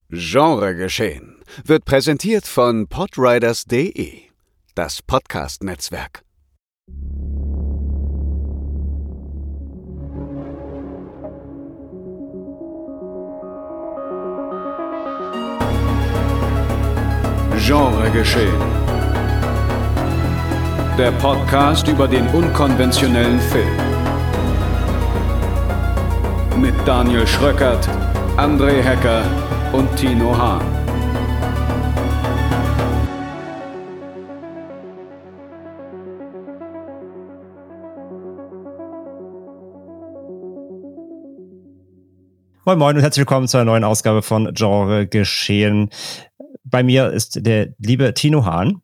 Genregeschehen wird präsentiert von podriders.de, das Podcast-Netzwerk. Genregeschehen. Der Podcast über den unkonventionellen Film. Mit Daniel Schröckert, André Hecker und Tino Hahn. Moin Moin und herzlich willkommen zu einer neuen Ausgabe von Genregeschehen. Bei mir ist der liebe Tino Hahn.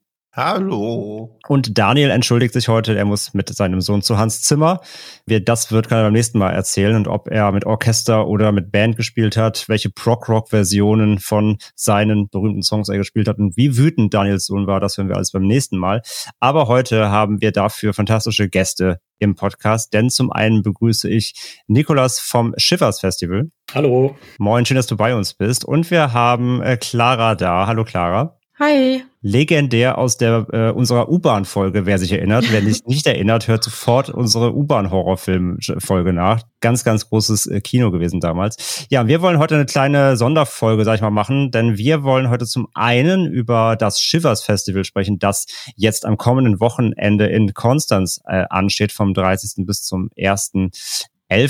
Hallo. Und Daniel entschuldigt sich heute, er muss mit seinem Sohn zu Hans Zimmer. Das kann er beim nächsten Mal erzählen, und ob er mit Orchester oder mit Band gespielt hat, welche Prog-Rock-Versionen von seinen berühmten Songs er gespielt hat und wie wütend Daniels Sohn war, das hören wir alles beim nächsten Mal. Aber heute haben wir dafür fantastische Gäste im Podcast, denn zum einen begrüße ich Nikolas vom Shivers Festival. Hallo. Moin, schön, dass du bei uns bist. Und wir haben Clara da. Hallo Clara. Hi. Legendär aus der unserer U-Bahn-Folge, wer sich erinnert. Wer sich nicht erinnert, hört sofort unsere U-Bahn-Horrorfilm-Folge nach. Ganz, ganz großes Kino gewesen damals. Ja, wir wollen heute eine kleine Sonderfolge, sag ich mal, machen, denn wir wollen heute zum einen über das Shivers Festival sprechen, das jetzt am kommenden Wochenende in Konstanz ansteht, vom 30. bis zum 1.11.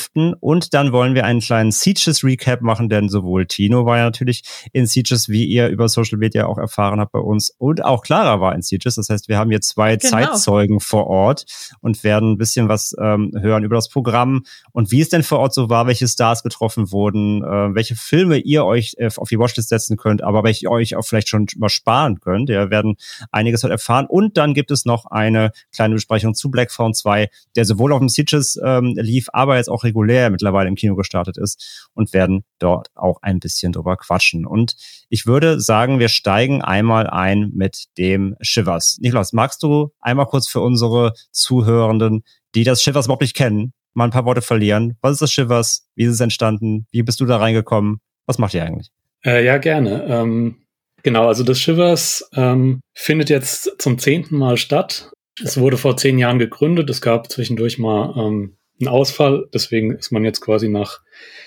Und dann wollen wir einen kleinen Sieges-Recap machen, denn sowohl Tino war ja natürlich in Sieges, wie ihr über Social Media auch erfahren habt bei uns, und auch Clara war in Sieges. Das heißt, wir haben hier zwei Zeitzeugen vor Ort und werden ein bisschen was hören über das Programm und wie es denn vor Ort so war, welche Stars getroffen wurden, welche Filme ihr euch auf die Watchlist setzen könnt, aber welche ihr euch auch vielleicht schon mal sparen könnt. Wir werden einiges heute erfahren. Und dann gibt es noch eine kleine Besprechung zu Black Phone 2, der sowohl auf dem Sieges lief, aber jetzt auch regulär mittlerweile im Kino gestartet ist, und werden dort auch ein bisschen drüber quatschen. Und ich würde sagen, wir steigen einmal ein mit dem Shivers. Niklas, magst du einmal kurz für unsere Zuhörenden, die das Shivers überhaupt nicht kennen, mal ein paar Worte verlieren? Was ist das Shivers? Wie ist es entstanden? Wie bist du da reingekommen? Was macht ihr eigentlich? Ja, gerne. Genau, also das Shivers findet jetzt zum 10. Mal statt. Es wurde vor 10 Jahren gegründet. Es gab zwischendurch mal ein Ausfall, deswegen ist man jetzt quasi nach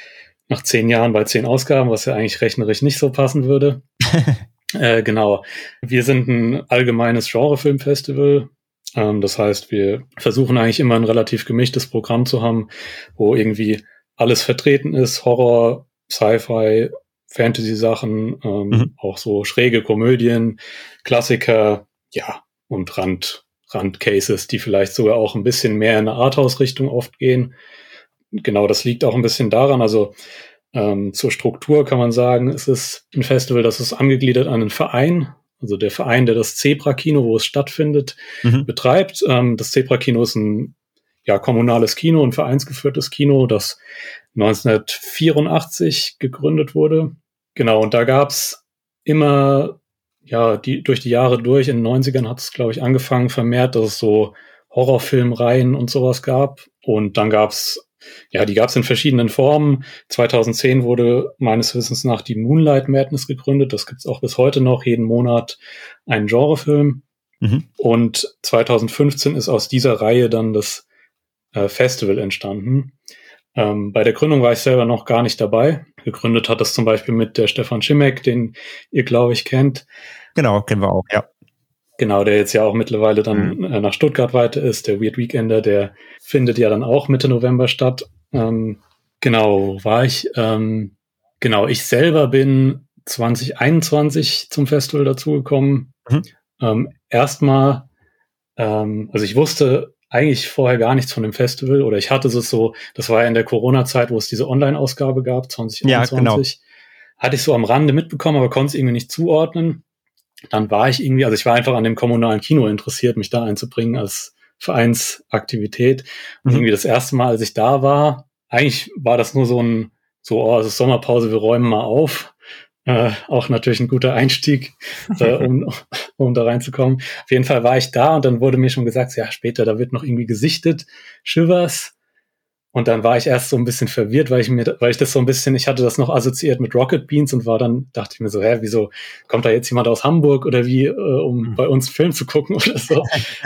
10 Jahren bei 10 Ausgaben, was ja eigentlich rechnerisch nicht so passen würde. Genau. Wir sind ein allgemeines Genrefilmfestival. Das heißt, wir versuchen eigentlich immer ein relativ gemischtes Programm zu haben, wo irgendwie alles vertreten ist. Horror, Sci-Fi, Fantasy-Sachen, auch so schräge Komödien, Klassiker, ja, und Randcases, die vielleicht sogar auch ein bisschen mehr in eine Arthouse-Richtung oft gehen. Genau, das liegt auch ein bisschen daran, also zur Struktur kann man sagen, es ist ein Festival, das ist angegliedert an einen Verein, also der Verein, der das Zebra-Kino, wo es stattfindet, betreibt. Das Zebra-Kino ist ein kommunales Kino, ein vereinsgeführtes Kino, das 1984 gegründet wurde. Genau, und da gab's immer durch die Jahre durch, in den 90ern hat es, glaube ich, angefangen vermehrt, dass es so Horrorfilmreihen und sowas gab. Und dann die gab's in verschiedenen Formen. 2010 wurde meines Wissens nach die Moonlight Madness gegründet. Das gibt's auch bis heute noch, jeden Monat einen Genrefilm. Und 2015 ist aus dieser Reihe dann das Festival entstanden. Bei der Gründung war ich selber noch gar nicht dabei. Gegründet hat das zum Beispiel mit der Stefan Schimek, den ihr, glaube ich, kennt. Genau, kennen wir auch, ja. Genau, der jetzt ja auch mittlerweile dann nach Stuttgart weiter ist. Der Weird Weekender, der findet ja dann auch Mitte November statt. Ich selber bin 2021 zum Festival dazugekommen. Also ich wusste eigentlich vorher gar nichts von dem Festival, oder ich hatte es so, das war ja in der Corona-Zeit, wo es diese Online-Ausgabe gab, 2021. Ja, genau. Hatte ich so am Rande mitbekommen, aber konnte es irgendwie nicht zuordnen. Dann war ich ich war einfach an dem kommunalen Kino interessiert, mich da einzubringen als Vereinsaktivität. Und irgendwie das erste Mal, als ich da war, eigentlich war das nur es ist Sommerpause, wir räumen mal auf. Auch natürlich ein guter Einstieg, um da reinzukommen. Auf jeden Fall war ich da, und dann wurde mir schon gesagt, ja, später, da wird noch irgendwie gesichtet, Shivers. Und dann war ich erst so ein bisschen verwirrt, weil ich das so ein bisschen, ich hatte das noch assoziiert mit Rocket Beans und dachte ich mir so, wieso kommt da jetzt jemand aus Hamburg oder wie, um bei uns einen Film zu gucken oder so.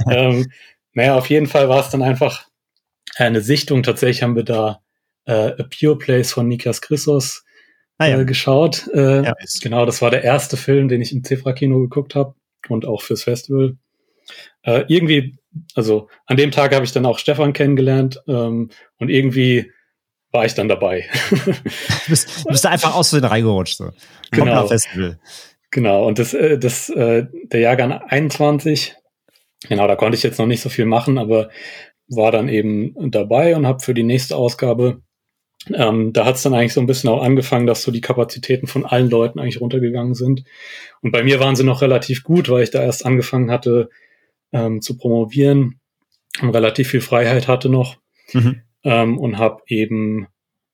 Auf jeden Fall war es dann einfach eine Sichtung. Tatsächlich haben wir da A Pure Place von Nikias Chrysos geschaut. Genau, das war der erste Film, den ich im Zefra-Kino geguckt habe und auch fürs Festival. Irgendwie, also an dem Tag habe ich dann auch Stefan kennengelernt und irgendwie war ich dann dabei. Du bist da einfach aus Versehen reingerutscht. So. Genau. Festival. Genau, und der Jahrgang 21, genau, da konnte ich jetzt noch nicht so viel machen, aber war dann eben dabei und habe für die nächste Ausgabe, da hat es dann eigentlich so ein bisschen auch angefangen, dass so die Kapazitäten von allen Leuten eigentlich runtergegangen sind. Und bei mir waren sie noch relativ gut, weil ich da erst angefangen hatte, zu promovieren und relativ viel Freiheit hatte noch und habe eben,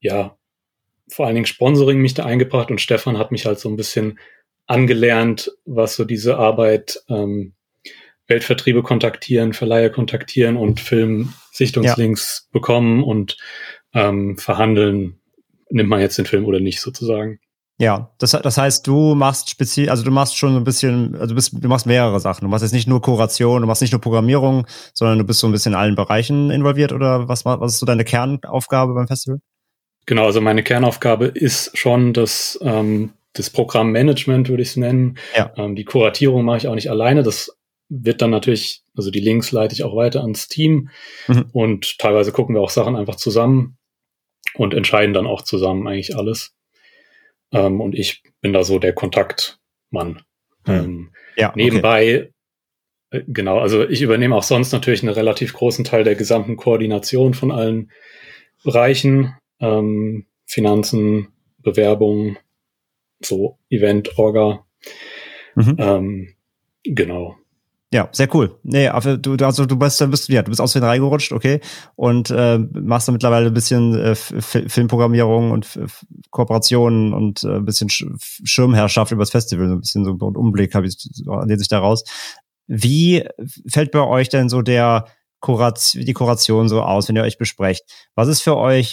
vor allen Dingen Sponsoring mich da eingebracht und Stefan hat mich halt so ein bisschen angelernt, was so diese Arbeit, Weltvertriebe kontaktieren, Verleiher kontaktieren und Filmsichtungslinks bekommen und verhandeln, nimmt man jetzt den Film oder nicht sozusagen. Ja, das heißt, du machst du machst schon so ein bisschen, also du machst mehrere Sachen. Du machst jetzt nicht nur Kuration, du machst nicht nur Programmierung, sondern du bist so ein bisschen in allen Bereichen involviert oder was ist so deine Kernaufgabe beim Festival? Genau, also meine Kernaufgabe ist schon das Programmmanagement, würde ich es nennen. Ja. Die Kuratierung mache ich auch nicht alleine. Das wird dann natürlich, also die Links leite ich auch weiter ans Team und teilweise gucken wir auch Sachen einfach zusammen und entscheiden dann auch zusammen eigentlich alles. Und ich bin da so der Kontaktmann. Nebenbei, genau, also ich übernehme auch sonst natürlich einen relativ großen Teil der gesamten Koordination von allen Bereichen, Finanzen, Bewerbung, so Event, Orga. Genau. Ja, sehr cool. Nee, aber du bist aus Versehen reingerutscht, okay, und machst da mittlerweile ein bisschen Filmprogrammierung und Kooperationen und ein bisschen Schirmherrschaft über das Festival, so ein bisschen so ein Umblick lese ich da raus. Wie fällt bei euch denn so die Kuration so aus, wenn ihr euch besprecht? Was ist für euch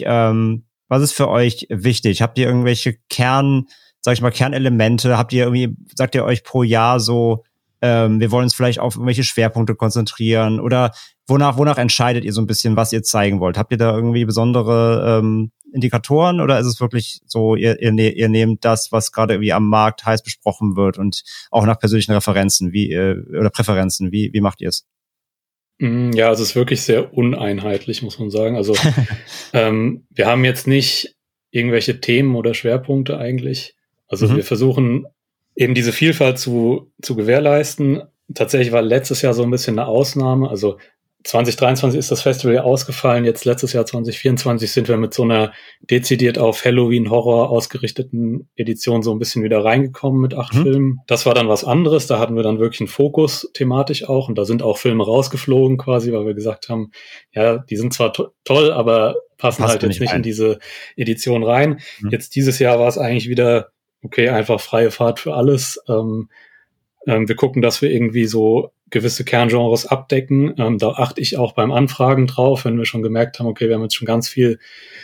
wichtig? Habt ihr irgendwelche Kernelemente? Sagt ihr euch pro Jahr so, wir wollen uns vielleicht auf irgendwelche Schwerpunkte konzentrieren oder wonach entscheidet ihr so ein bisschen, was ihr zeigen wollt? Habt ihr da irgendwie besondere Indikatoren oder ist es wirklich so, ihr nehmt das, was gerade irgendwie am Markt heiß besprochen wird und auch nach persönlichen Referenzen oder Präferenzen? Wie macht ihr es? Ja, also es ist wirklich sehr uneinheitlich, muss man sagen. Also wir haben jetzt nicht irgendwelche Themen oder Schwerpunkte eigentlich. Also wir versuchen eben diese Vielfalt zu gewährleisten. Tatsächlich war letztes Jahr so ein bisschen eine Ausnahme. Also 2023 ist das Festival ja ausgefallen. Jetzt letztes Jahr 2024 sind wir mit so einer dezidiert auf Halloween-Horror ausgerichteten Edition so ein bisschen wieder reingekommen mit 8 Filmen. Das war dann was anderes. Da hatten wir dann wirklich einen Fokus thematisch auch. Und da sind auch Filme rausgeflogen quasi, weil wir gesagt haben, ja, die sind zwar toll, aber passen halt jetzt nicht in diese Edition rein. Jetzt dieses Jahr war es eigentlich wieder okay, einfach freie Fahrt für alles. Wir gucken, dass wir irgendwie so gewisse Kerngenres abdecken. Da achte ich auch beim Anfragen drauf, wenn wir schon gemerkt haben, okay, wir haben jetzt schon ganz viel,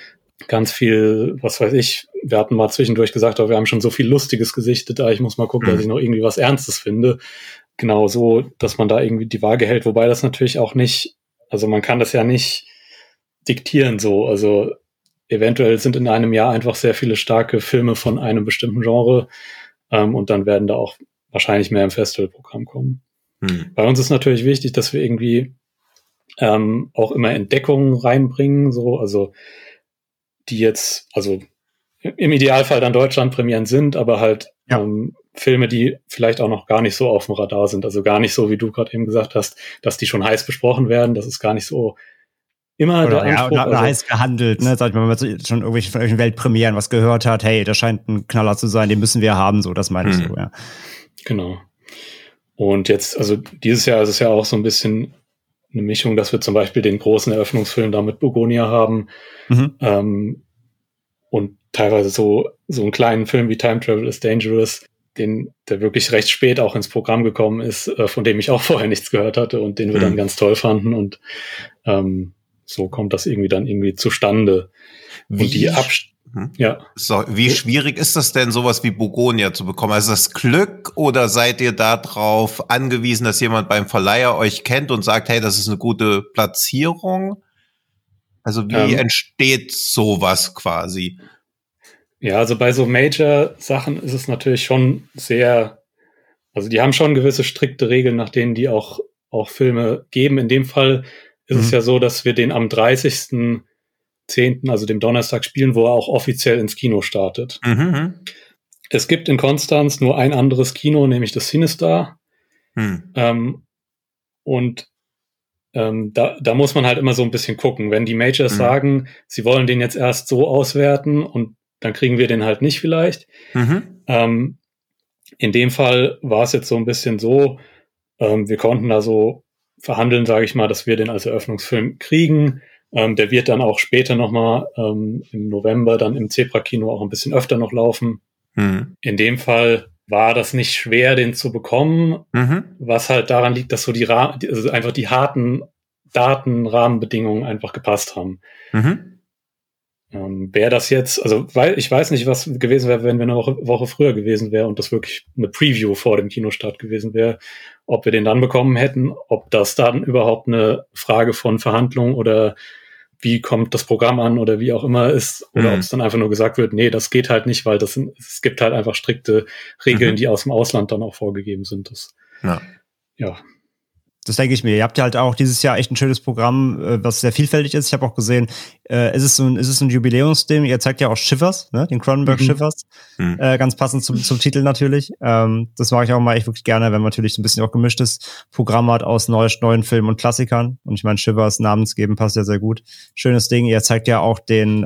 was weiß ich, wir hatten mal zwischendurch gesagt, wir haben schon so viel Lustiges gesichtet, ich muss mal gucken, dass ich noch irgendwie was Ernstes finde. Genau so, dass man da irgendwie die Waage hält, wobei das natürlich auch nicht, also man kann das ja nicht diktieren so, also eventuell sind in einem Jahr einfach sehr viele starke Filme von einem bestimmten Genre und dann werden da auch wahrscheinlich mehr im Festivalprogramm kommen. Bei uns ist natürlich wichtig, dass wir irgendwie auch immer Entdeckungen reinbringen, so, also die jetzt, also im Idealfall dann Deutschland-Premieren sind, aber halt Filme, die vielleicht auch noch gar nicht so auf dem Radar sind, also gar nicht so, wie du gerade eben gesagt hast, dass die schon heiß besprochen werden, das ist gar nicht so immer oder, der Anspruch. Oder heiß gehandelt, ne? Sag ich mal, wenn man schon von irgendwelchen Weltpremieren was gehört hat, hey, das scheint ein Knaller zu sein, den müssen wir haben, so, das meine ich so, ja. Genau. Und jetzt, also dieses Jahr ist es ja auch so ein bisschen eine Mischung, dass wir zum Beispiel den großen Eröffnungsfilm da mit Begonia haben und teilweise so einen kleinen Film wie Time Travel is Dangerous, der wirklich recht spät auch ins Programm gekommen ist, von dem ich auch vorher nichts gehört hatte und den wir dann ganz toll fanden und so kommt das irgendwie zustande. Und die ja. So, wie schwierig ist das denn, sowas wie Bugonia zu bekommen? Also ist das Glück oder seid ihr darauf angewiesen, dass jemand beim Verleiher euch kennt und sagt, hey, das ist eine gute Platzierung? Also wie entsteht sowas quasi? Ja, also bei so Major-Sachen ist es natürlich schon also die haben schon gewisse strikte Regeln, nach denen die auch Filme geben. In dem Fall ist es ja so, dass wir den am 30.10., also dem Donnerstag, spielen, wo er auch offiziell ins Kino startet. Es gibt in Konstanz nur ein anderes Kino, nämlich das CineStar. Und da muss man halt immer so ein bisschen gucken. Wenn die Majors sagen, sie wollen den jetzt erst so auswerten und dann kriegen wir den halt nicht vielleicht. In dem Fall war es jetzt so ein bisschen so, wir konnten da so verhandeln, sage ich mal, dass wir den als Eröffnungsfilm kriegen. Der wird dann auch später nochmal im November dann im Zebra-Kino auch ein bisschen öfter noch laufen. In dem Fall war das nicht schwer, den zu bekommen, was halt daran liegt, dass so also einfach die harten Datenrahmenbedingungen einfach gepasst haben. Wäre das jetzt, also ich weiß nicht, was gewesen wäre, wenn wir eine Woche früher gewesen wäre und das wirklich eine Preview vor dem Kinostart gewesen wäre, ob wir den dann bekommen hätten, ob das dann überhaupt eine Frage von Verhandlung oder wie kommt das Programm an oder wie auch immer ist, oder ob es dann einfach nur gesagt wird, nee, das geht halt nicht, weil es gibt halt einfach strikte Regeln, die aus dem Ausland dann auch vorgegeben sind. Ja. Das denke ich mir. Ihr habt ja halt auch dieses Jahr echt ein schönes Programm, was sehr vielfältig ist. Ich habe auch gesehen, es ist ein Jubiläumsding. Ihr zeigt ja auch Shivers, ne? Den Cronenberg Shivers. Ganz passend zum Titel natürlich. Das mag ich auch mal echt wirklich gerne, wenn man natürlich so ein bisschen auch gemischtes Programm hat aus neuen Filmen und Klassikern. Und ich meine, Shivers namensgeben passt ja sehr gut. Schönes Ding. Ihr zeigt ja auch den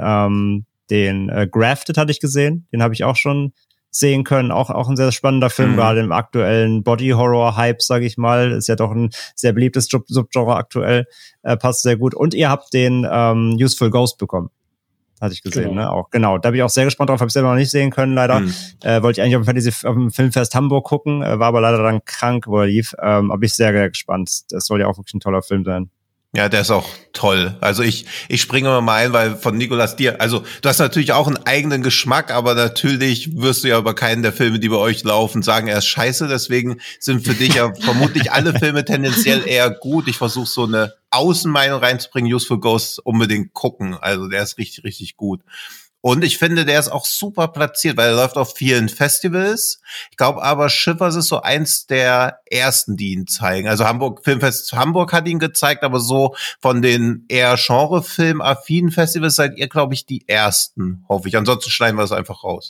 Grafted, hatte ich gesehen. Den habe ich auch schon sehen können. Auch ein sehr spannender Film, gerade im aktuellen Body-Horror-Hype, sage ich mal. Ist ja doch ein sehr beliebtes Subgenre aktuell. Passt sehr gut. Und ihr habt den Useful Ghost bekommen. Hatte ich gesehen, ne? Auch, genau. Da bin ich auch sehr gespannt drauf. Habe ich selber noch nicht sehen können, leider. Wollte ich eigentlich auf dem Filmfest Hamburg gucken. War aber leider dann krank, wo er lief. Aber bin ich sehr, sehr gespannt. Das soll ja auch wirklich ein toller Film sein. Ja, der ist auch toll. Also ich springe mal ein, weil von Nicolas Dir, also du hast natürlich auch einen eigenen Geschmack, aber natürlich wirst du ja über keinen der Filme, die bei euch laufen, sagen, er ist scheiße. Deswegen sind für dich ja vermutlich alle Filme tendenziell eher gut. Ich versuche so eine Außenmeinung reinzubringen. Useful Ghost unbedingt gucken. Also der ist richtig, richtig gut. Und ich finde, der ist auch super platziert, weil er läuft auf vielen Festivals. Ich glaube aber, Shivers ist so eins der ersten, die ihn zeigen. Also Filmfest Hamburg hat ihn gezeigt, aber so von den eher Genrefilm-affinen Festivals seid ihr, glaube ich, die ersten, hoffe ich. Ansonsten schneiden wir es einfach raus.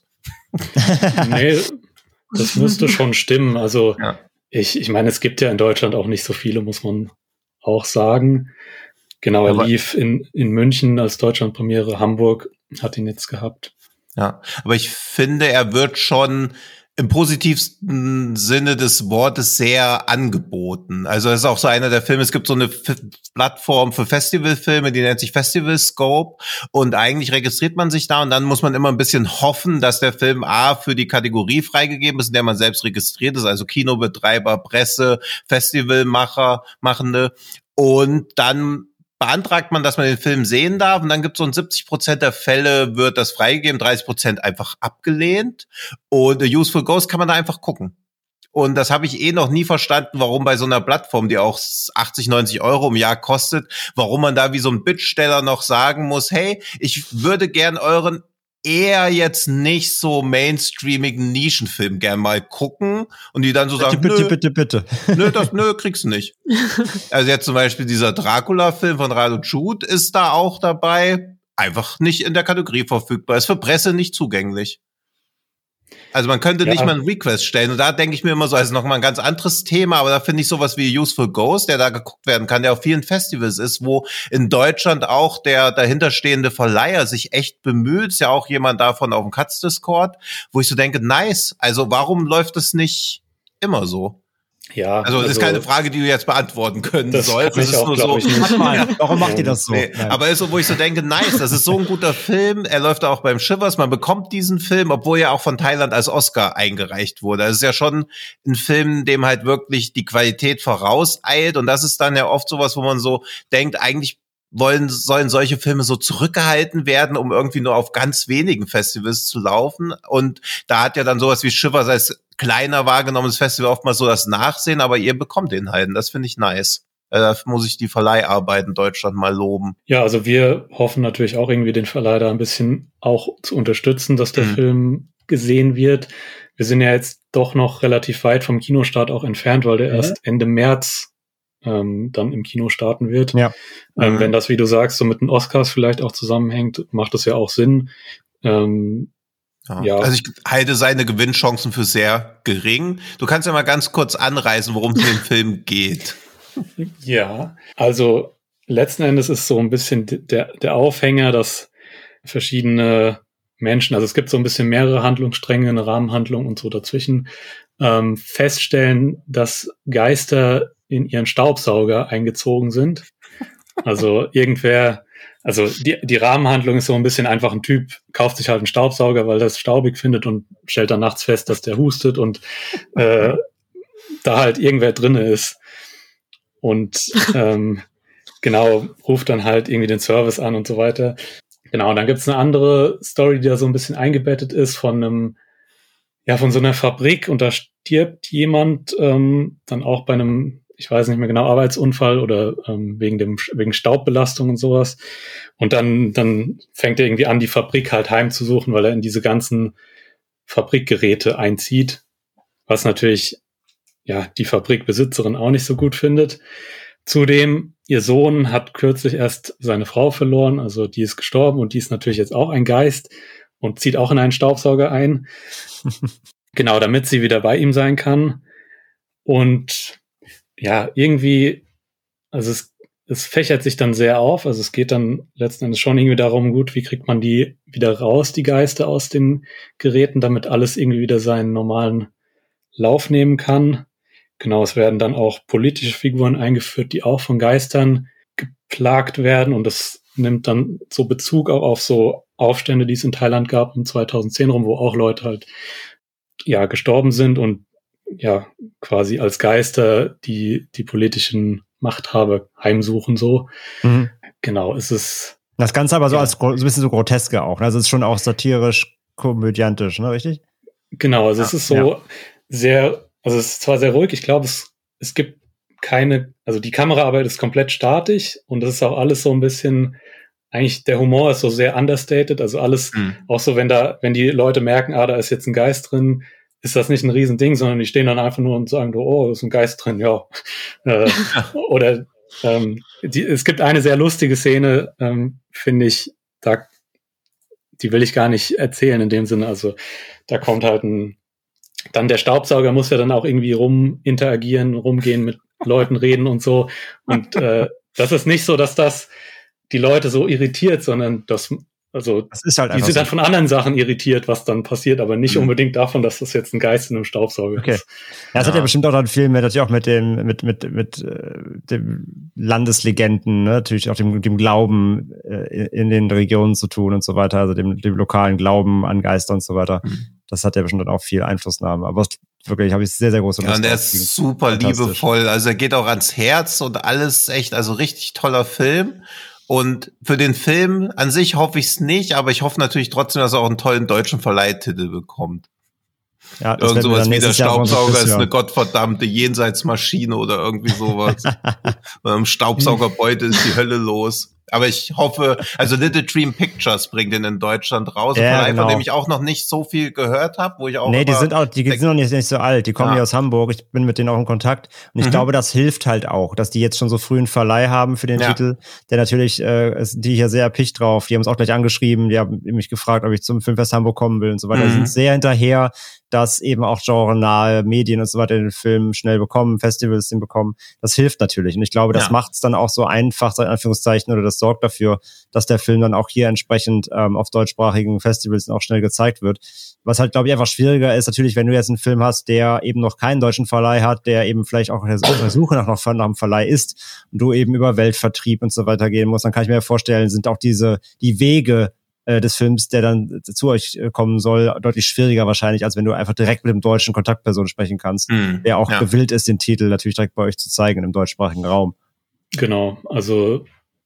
Nee, das müsste schon stimmen. Also ich meine, es gibt ja in Deutschland auch nicht so viele, muss man auch sagen. Genau, er lief in München als Deutschlandpremiere, Hamburg hat ihn jetzt gehabt. Ja, aber ich finde, er wird schon im positivsten Sinne des Wortes sehr angeboten. Also es ist auch so einer der Filme, es gibt so eine Plattform für Festivalfilme, die nennt sich Festival Scope und eigentlich registriert man sich da und dann muss man immer ein bisschen hoffen, dass der Film für die Kategorie freigegeben ist, in der man selbst registriert ist, also Kinobetreiber, Presse, Festivalmachende und dann beantragt man, dass man den Film sehen darf und dann gibt es so in 70% der Fälle wird das freigegeben, 30% einfach abgelehnt und The Useful Ghost kann man da einfach gucken. Und das habe ich noch nie verstanden, warum bei so einer Plattform, die auch 80, 90 Euro im Jahr kostet, warum man da wie so ein Bittsteller noch sagen muss, hey, ich würde gern euren eher jetzt nicht so mainstreamigen Nischenfilm gern mal gucken und die dann so sagen, bitte. Nö, kriegst du nicht. Also jetzt zum Beispiel dieser Dracula-Film von Rado Jude ist da auch dabei, einfach nicht in der Kategorie verfügbar, ist für Presse nicht zugänglich. Also man könnte nicht mal einen Request stellen und da denke ich mir immer so, also nochmal ein ganz anderes Thema, aber da finde ich sowas wie Useful Ghost, der da geguckt werden kann, der auf vielen Festivals ist, wo in Deutschland auch der dahinterstehende Verleiher sich echt bemüht, ist ja auch jemand davon auf dem Katz-Discord, wo ich so denke, nice, also warum läuft das nicht immer so? Ja, also das ist keine Frage, die du jetzt beantworten können sollst. Das ist auch, nur so. Warum macht ihr das so? Nee, aber ist so, wo ich so denke, nice, das ist so ein guter Film. Er läuft auch beim Shivers. Man bekommt diesen Film, obwohl er auch von Thailand als Oscar eingereicht wurde. Das ist ja schon ein Film, dem halt wirklich die Qualität vorauseilt. Und das ist dann ja oft sowas, wo man so denkt, eigentlich sollen solche Filme so zurückgehalten werden, um irgendwie nur auf ganz wenigen Festivals zu laufen. Und da hat ja dann sowas wie Shivers als kleiner wahrgenommenes Festival oftmals so das Nachsehen, aber ihr bekommt den halt. Und das finde ich nice. Dafür muss ich die Verleiharbeit in Deutschland mal loben. Ja, also wir hoffen natürlich auch irgendwie den Verleih da ein bisschen auch zu unterstützen, dass der Film gesehen wird. Wir sind ja jetzt doch noch relativ weit vom Kinostart auch entfernt, weil der erst Ende März dann im Kino starten wird. Ja. Wenn das, wie du sagst, so mit den Oscars vielleicht auch zusammenhängt, macht das ja auch Sinn. Ja. Also ich halte seine Gewinnchancen für sehr gering. Du kannst ja mal ganz kurz anreißen, worum es in dem Film geht. Ja, also letzten Endes ist so ein bisschen der Aufhänger, dass verschiedene Menschen, also es gibt so ein bisschen mehrere Handlungsstränge, eine Rahmenhandlung und so dazwischen, feststellen, dass Geister in ihren Staubsauger eingezogen sind. Also die Rahmenhandlung ist so ein bisschen einfach, ein Typ kauft sich halt einen Staubsauger, weil er es staubig findet und stellt dann nachts fest, dass der hustet und da halt irgendwer drinne ist. Und genau, ruft dann halt irgendwie den Service an und so weiter. Genau, und dann gibt's eine andere Story, die da so ein bisschen eingebettet ist von so einer Fabrik, und da stirbt jemand dann auch bei einem, ich weiß nicht mehr genau, Arbeitsunfall oder wegen Staubbelastung und sowas. Und dann fängt er irgendwie an, die Fabrik halt heimzusuchen, weil er in diese ganzen Fabrikgeräte einzieht, was natürlich die Fabrikbesitzerin auch nicht so gut findet. Zudem, ihr Sohn hat kürzlich erst seine Frau verloren, also die ist gestorben und die ist natürlich jetzt auch ein Geist und zieht auch in einen Staubsauger ein. Genau, damit sie wieder bei ihm sein kann. Und ja, irgendwie, also es fächert sich dann sehr auf, also es geht dann letzten Endes schon irgendwie darum, gut, wie kriegt man die wieder raus, die Geister aus den Geräten, damit alles irgendwie wieder seinen normalen Lauf nehmen kann. Genau, es werden dann auch politische Figuren eingeführt, die auch von Geistern geplagt werden, und das nimmt dann so Bezug auch auf so Aufstände, die es in Thailand gab um 2010 rum, wo auch Leute halt gestorben sind und quasi als Geister die politischen Machthaber heimsuchen so. Mhm. Genau, es ist das Ganze aber so als so ein bisschen so groteske auch, also es ist schon auch satirisch komödiantisch, ne, richtig? Genau, also es ist so sehr. Also es ist zwar sehr ruhig, ich glaube, es gibt keine, also die Kameraarbeit ist komplett statisch und das ist auch alles so ein bisschen, eigentlich der Humor ist so sehr understated, also alles, auch so, wenn die Leute merken, da ist jetzt ein Geist drin, ist das nicht ein Riesending, sondern die stehen dann einfach nur und sagen, da ist ein Geist drin, ja. Oder es gibt eine sehr lustige Szene, finde ich, die will ich gar nicht erzählen in dem Sinne, also da kommt halt dann der Staubsauger muss ja dann auch irgendwie rumgehen, mit Leuten reden und so. Und das ist nicht so, dass das die Leute so irritiert, sondern das ist halt die sind dann von anderen Sachen irritiert, was dann passiert, aber nicht unbedingt davon, dass das jetzt ein Geist in einem Staubsauger ist. Ja, das hat ja bestimmt auch dann viel natürlich auch mit dem Landeslegenden, ne? Natürlich auch dem Glauben in den Regionen zu tun und so weiter, also dem lokalen Glauben an Geister und so weiter. Das hat ja bestimmt dann auch viel Einflussnahme. Aber wirklich habe ich sehr, sehr große Lust. Ja, und der ist super liebevoll. Also er geht auch ans Herz und alles echt, also richtig toller Film. Und für den Film an sich hoffe ich es nicht, aber ich hoffe natürlich trotzdem, dass er auch einen tollen deutschen Verleihtitel bekommt. Ja, irgend sowas wie der Staubsauger ist eine gottverdammte Jenseitsmaschine oder irgendwie sowas. Im Staubsaugerbeutel ist die Hölle los. Aber ich hoffe, also Little Dream Pictures bringt den in Deutschland raus, von dem ich auch noch nicht so viel gehört habe, wo ich auch. Nee, die sind noch nicht so alt, die kommen hier aus Hamburg, ich bin mit denen auch in Kontakt und ich glaube, das hilft halt auch, dass die jetzt schon so früh einen Verleih haben für den Titel, der natürlich, die hier sehr erpicht drauf, die haben uns auch gleich angeschrieben, die haben mich gefragt, ob ich zum Filmfest Hamburg kommen will und so weiter, die sind sehr hinterher, dass eben auch genrenahe Medien und so weiter den Film schnell bekommen, Festivals den bekommen, das hilft natürlich und ich glaube, das macht es dann auch so einfach, in Anführungszeichen, oder das sorgt dafür, dass der Film dann auch hier entsprechend auf deutschsprachigen Festivals auch schnell gezeigt wird. Was halt, glaube ich, einfach schwieriger ist, natürlich, wenn du jetzt einen Film hast, der eben noch keinen deutschen Verleih hat, der eben vielleicht auch auf der Suche nach einem Verleih ist und du eben über Weltvertrieb und so weiter gehen musst, dann kann ich mir vorstellen, sind auch die Wege des Films, der dann zu euch kommen soll, deutlich schwieriger wahrscheinlich, als wenn du einfach direkt mit dem deutschen Kontaktperson sprechen kannst, der auch gewillt ist, den Titel natürlich direkt bei euch zu zeigen im deutschsprachigen Raum. Genau, also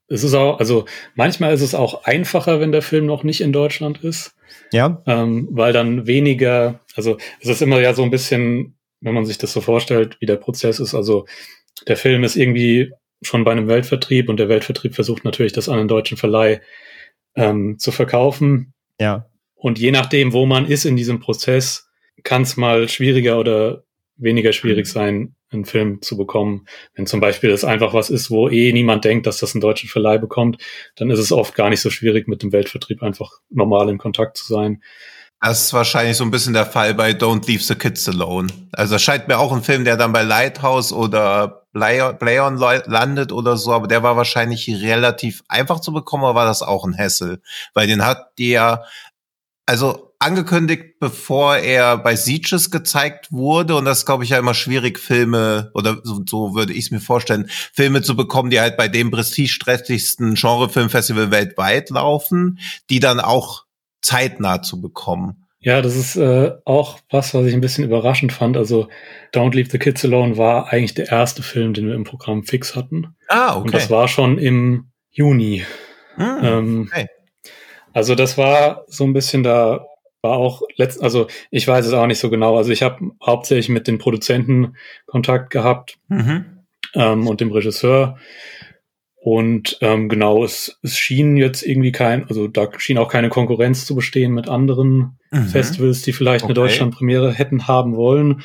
es ist auch, also manchmal ist es auch einfacher, wenn der Film noch nicht in Deutschland ist. Ja. Weil dann weniger, also es ist immer ja so ein bisschen, wenn man sich das so vorstellt, wie der Prozess ist. Also der Film ist irgendwie schon bei einem Weltvertrieb und der Weltvertrieb versucht natürlich, das an einen deutschen Verleih zu verkaufen. Ja. Und je nachdem, wo man ist in diesem Prozess, kann es mal schwieriger oder weniger schwierig sein, einen Film zu bekommen. Wenn zum Beispiel das einfach was ist, wo niemand denkt, dass das einen deutschen Verleih bekommt, dann ist es oft gar nicht so schwierig, mit dem Weltvertrieb einfach normal in Kontakt zu sein. Das ist wahrscheinlich so ein bisschen der Fall bei Don't Leave the Kids Alone. Also das scheint mir auch ein Film, der dann bei Lighthouse oder Play-On landet oder so, aber der war wahrscheinlich relativ einfach zu bekommen, aber war das auch ein Hassel? Weil den hat der, also angekündigt, bevor er bei Sitges gezeigt wurde, und das ist, glaube ich, ja immer schwierig, Filme, oder so würde ich es mir vorstellen, Filme zu bekommen, die halt bei dem prestigeträchtigsten Genrefilmfestival weltweit laufen, die dann auch zeitnah zu bekommen. Ja, das ist auch was ich ein bisschen überraschend fand. Also Don't Leave the Kids Alone war eigentlich der erste Film, den wir im Programm fix hatten. Ah, okay. Und das war schon im Juni. Okay. Also das war so ein bisschen, da war auch also ich weiß es auch nicht so genau. Also ich habe hauptsächlich mit den Produzenten Kontakt gehabt und dem Regisseur. Und genau, es schien jetzt irgendwie also da schien auch keine Konkurrenz zu bestehen mit anderen Festivals, die vielleicht eine Deutschlandpremiere hätten haben wollen.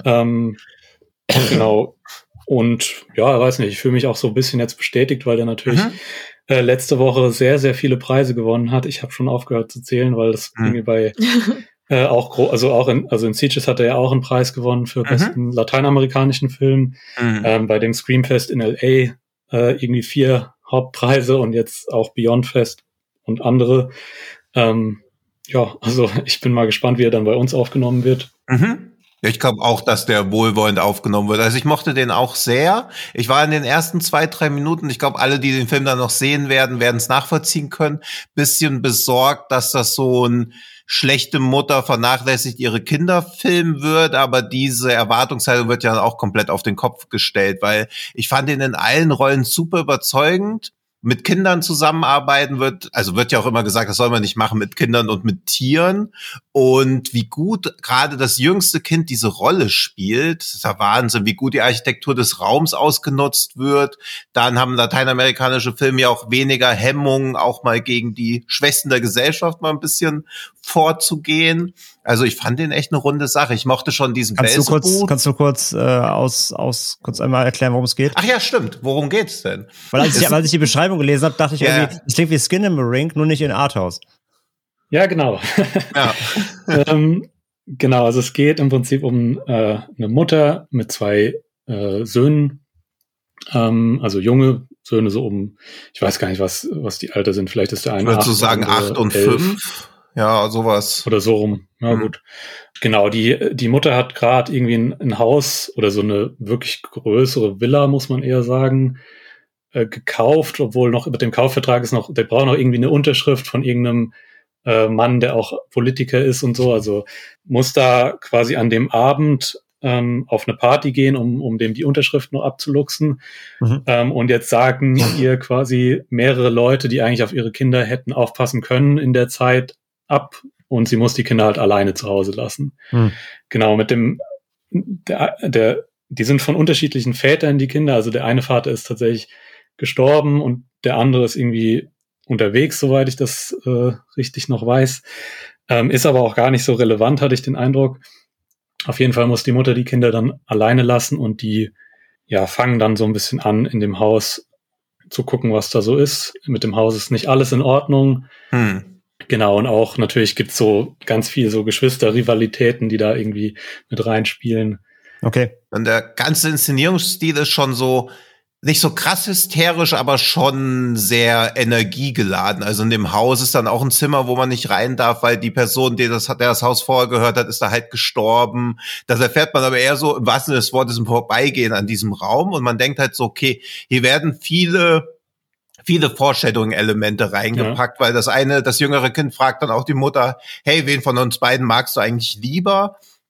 Genau. Und ja, weiß nicht, ich fühle mich auch so ein bisschen jetzt bestätigt, weil der natürlich letzte Woche sehr, sehr viele Preise gewonnen hat. Ich habe schon aufgehört zu zählen, weil das irgendwie bei auch in Sitges hat er ja auch einen Preis gewonnen für besten lateinamerikanischen Film. Bei dem Screamfest in LA irgendwie 4 Hauptpreise und jetzt auch Beyond Fest und andere. Ja, also ich bin mal gespannt, wie er dann bei uns aufgenommen wird. Ich glaube auch, dass der wohlwollend aufgenommen wird. Also ich mochte den auch sehr. Ich war in den ersten 2-3 Minuten, ich glaube, alle, die den Film dann noch sehen werden es nachvollziehen können, bisschen besorgt, dass das so ein schlechte Mutter vernachlässigt ihre Kinder Film wird, aber diese Erwartungshaltung wird ja auch komplett auf den Kopf gestellt, weil ich fand ihn in allen Rollen super überzeugend. Mit Kindern zusammenarbeiten wird ja auch immer gesagt, das soll man nicht machen mit Kindern und mit Tieren. Und wie gut gerade das jüngste Kind diese Rolle spielt, das ist ja Wahnsinn, wie gut die Architektur des Raums ausgenutzt wird. Dann haben lateinamerikanische Filme ja auch weniger Hemmungen, auch mal gegen die Schwächsten der Gesellschaft mal ein bisschen vorzugehen. Also ich fand den echt eine runde Sache. Ich mochte schon diesen Belzebub. Kannst du kurz kurz einmal erklären, worum es geht? Ach ja, stimmt. Worum geht's denn? Weil als ich die Beschreibung gelesen habe, dachte ich irgendwie, es klingt wie Skin in the Ring, nur nicht in Arthouse. Ja, genau. Ja. Genau, also es geht im Prinzip um eine Mutter mit 2 Söhnen, also junge Söhne, so ich weiß gar nicht, was die Alter sind. Vielleicht ist der eine 8. Ich würde so sagen 8 und 5. Ja, sowas. Oder so rum. Ja, gut. Genau, die Mutter hat gerade irgendwie ein Haus oder so eine wirklich größere Villa, muss man eher sagen, gekauft, obwohl noch mit dem Kaufvertrag der braucht noch irgendwie eine Unterschrift von irgendeinem Mann, der auch Politiker ist und so. Also muss da quasi an dem Abend auf eine Party gehen, um dem die Unterschrift noch abzuluxen. Und jetzt sagen ihr quasi mehrere Leute, die eigentlich auf ihre Kinder hätten aufpassen können in der Zeit, ab, und sie muss die Kinder halt alleine zu Hause lassen. Genau, mit die sind von unterschiedlichen Vätern, die Kinder. Also der eine Vater ist tatsächlich gestorben und der andere ist irgendwie unterwegs, soweit ich das richtig noch weiß. Ist aber auch gar nicht so relevant, hatte ich den Eindruck. Auf jeden Fall muss die Mutter die Kinder dann alleine lassen und die fangen dann so ein bisschen an, in dem Haus zu gucken, was da so ist. Mit dem Haus ist nicht alles in Ordnung. Genau, und auch natürlich gibt's so ganz viel so Geschwisterrivalitäten, die da irgendwie mit reinspielen. Okay. Und der ganze Inszenierungsstil ist schon so, nicht so krass hysterisch, aber schon sehr energiegeladen. Also in dem Haus ist dann auch ein Zimmer, wo man nicht rein darf, weil die Person, der das Haus vorher gehört hat, ist da halt gestorben. Das erfährt man aber eher so im wahrsten Sinne des Wortes im Vorbeigehen an diesem Raum, und man denkt halt so, okay, hier werden viele Foreshadowing-Elemente reingepackt, weil das jüngere Kind fragt dann auch die Mutter, hey, wen von uns beiden magst du eigentlich lieber?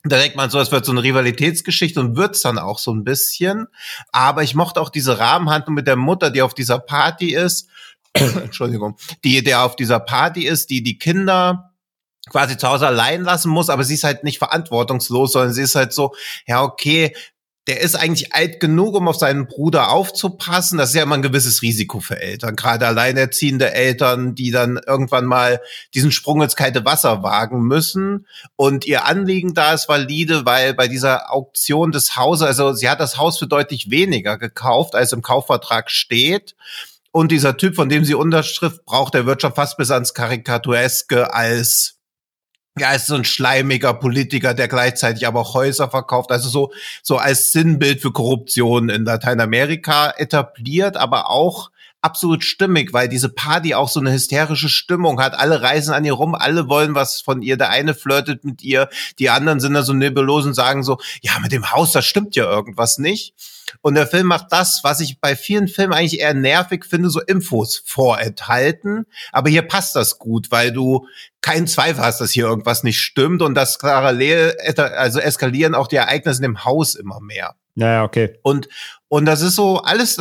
Da denkt man so, es wird so eine Rivalitätsgeschichte und wird's dann auch so ein bisschen. Aber ich mochte auch diese Rahmenhandlung mit der Mutter, die auf dieser Party ist. Entschuldigung. Der auf dieser Party ist, die Kinder quasi zu Hause allein lassen muss, aber sie ist halt nicht verantwortungslos, sondern sie ist halt so, ja, okay, der ist eigentlich alt genug, um auf seinen Bruder aufzupassen. Das ist ja immer ein gewisses Risiko für Eltern, gerade alleinerziehende Eltern, die dann irgendwann mal diesen Sprung ins kalte Wasser wagen müssen. Und ihr Anliegen da ist valide, weil bei dieser Auktion des Hauses, also sie hat das Haus für deutlich weniger gekauft, als im Kaufvertrag steht. Und dieser Typ, von dem sie Unterschrift braucht, der wird schon fast bis ans Karikatureske als so ein schleimiger Politiker, der gleichzeitig aber auch Häuser verkauft, also so als Sinnbild für Korruption in Lateinamerika etabliert, aber auch absolut stimmig, weil diese Party auch so eine hysterische Stimmung hat. Alle reisen an ihr rum, alle wollen was von ihr. Der eine flirtet mit ihr, die anderen sind da so nebulos und sagen so, ja, mit dem Haus, da stimmt ja irgendwas nicht. Und der Film macht das, was ich bei vielen Filmen eigentlich eher nervig finde, so Infos vorenthalten. Aber hier passt das gut, weil du keinen Zweifel hast, dass hier irgendwas nicht stimmt und das parallel, also eskalieren auch die Ereignisse in dem Haus immer mehr. Ja, okay. Und das ist so alles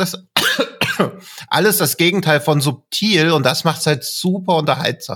das Gegenteil von subtil und das macht's halt super unterhaltsam.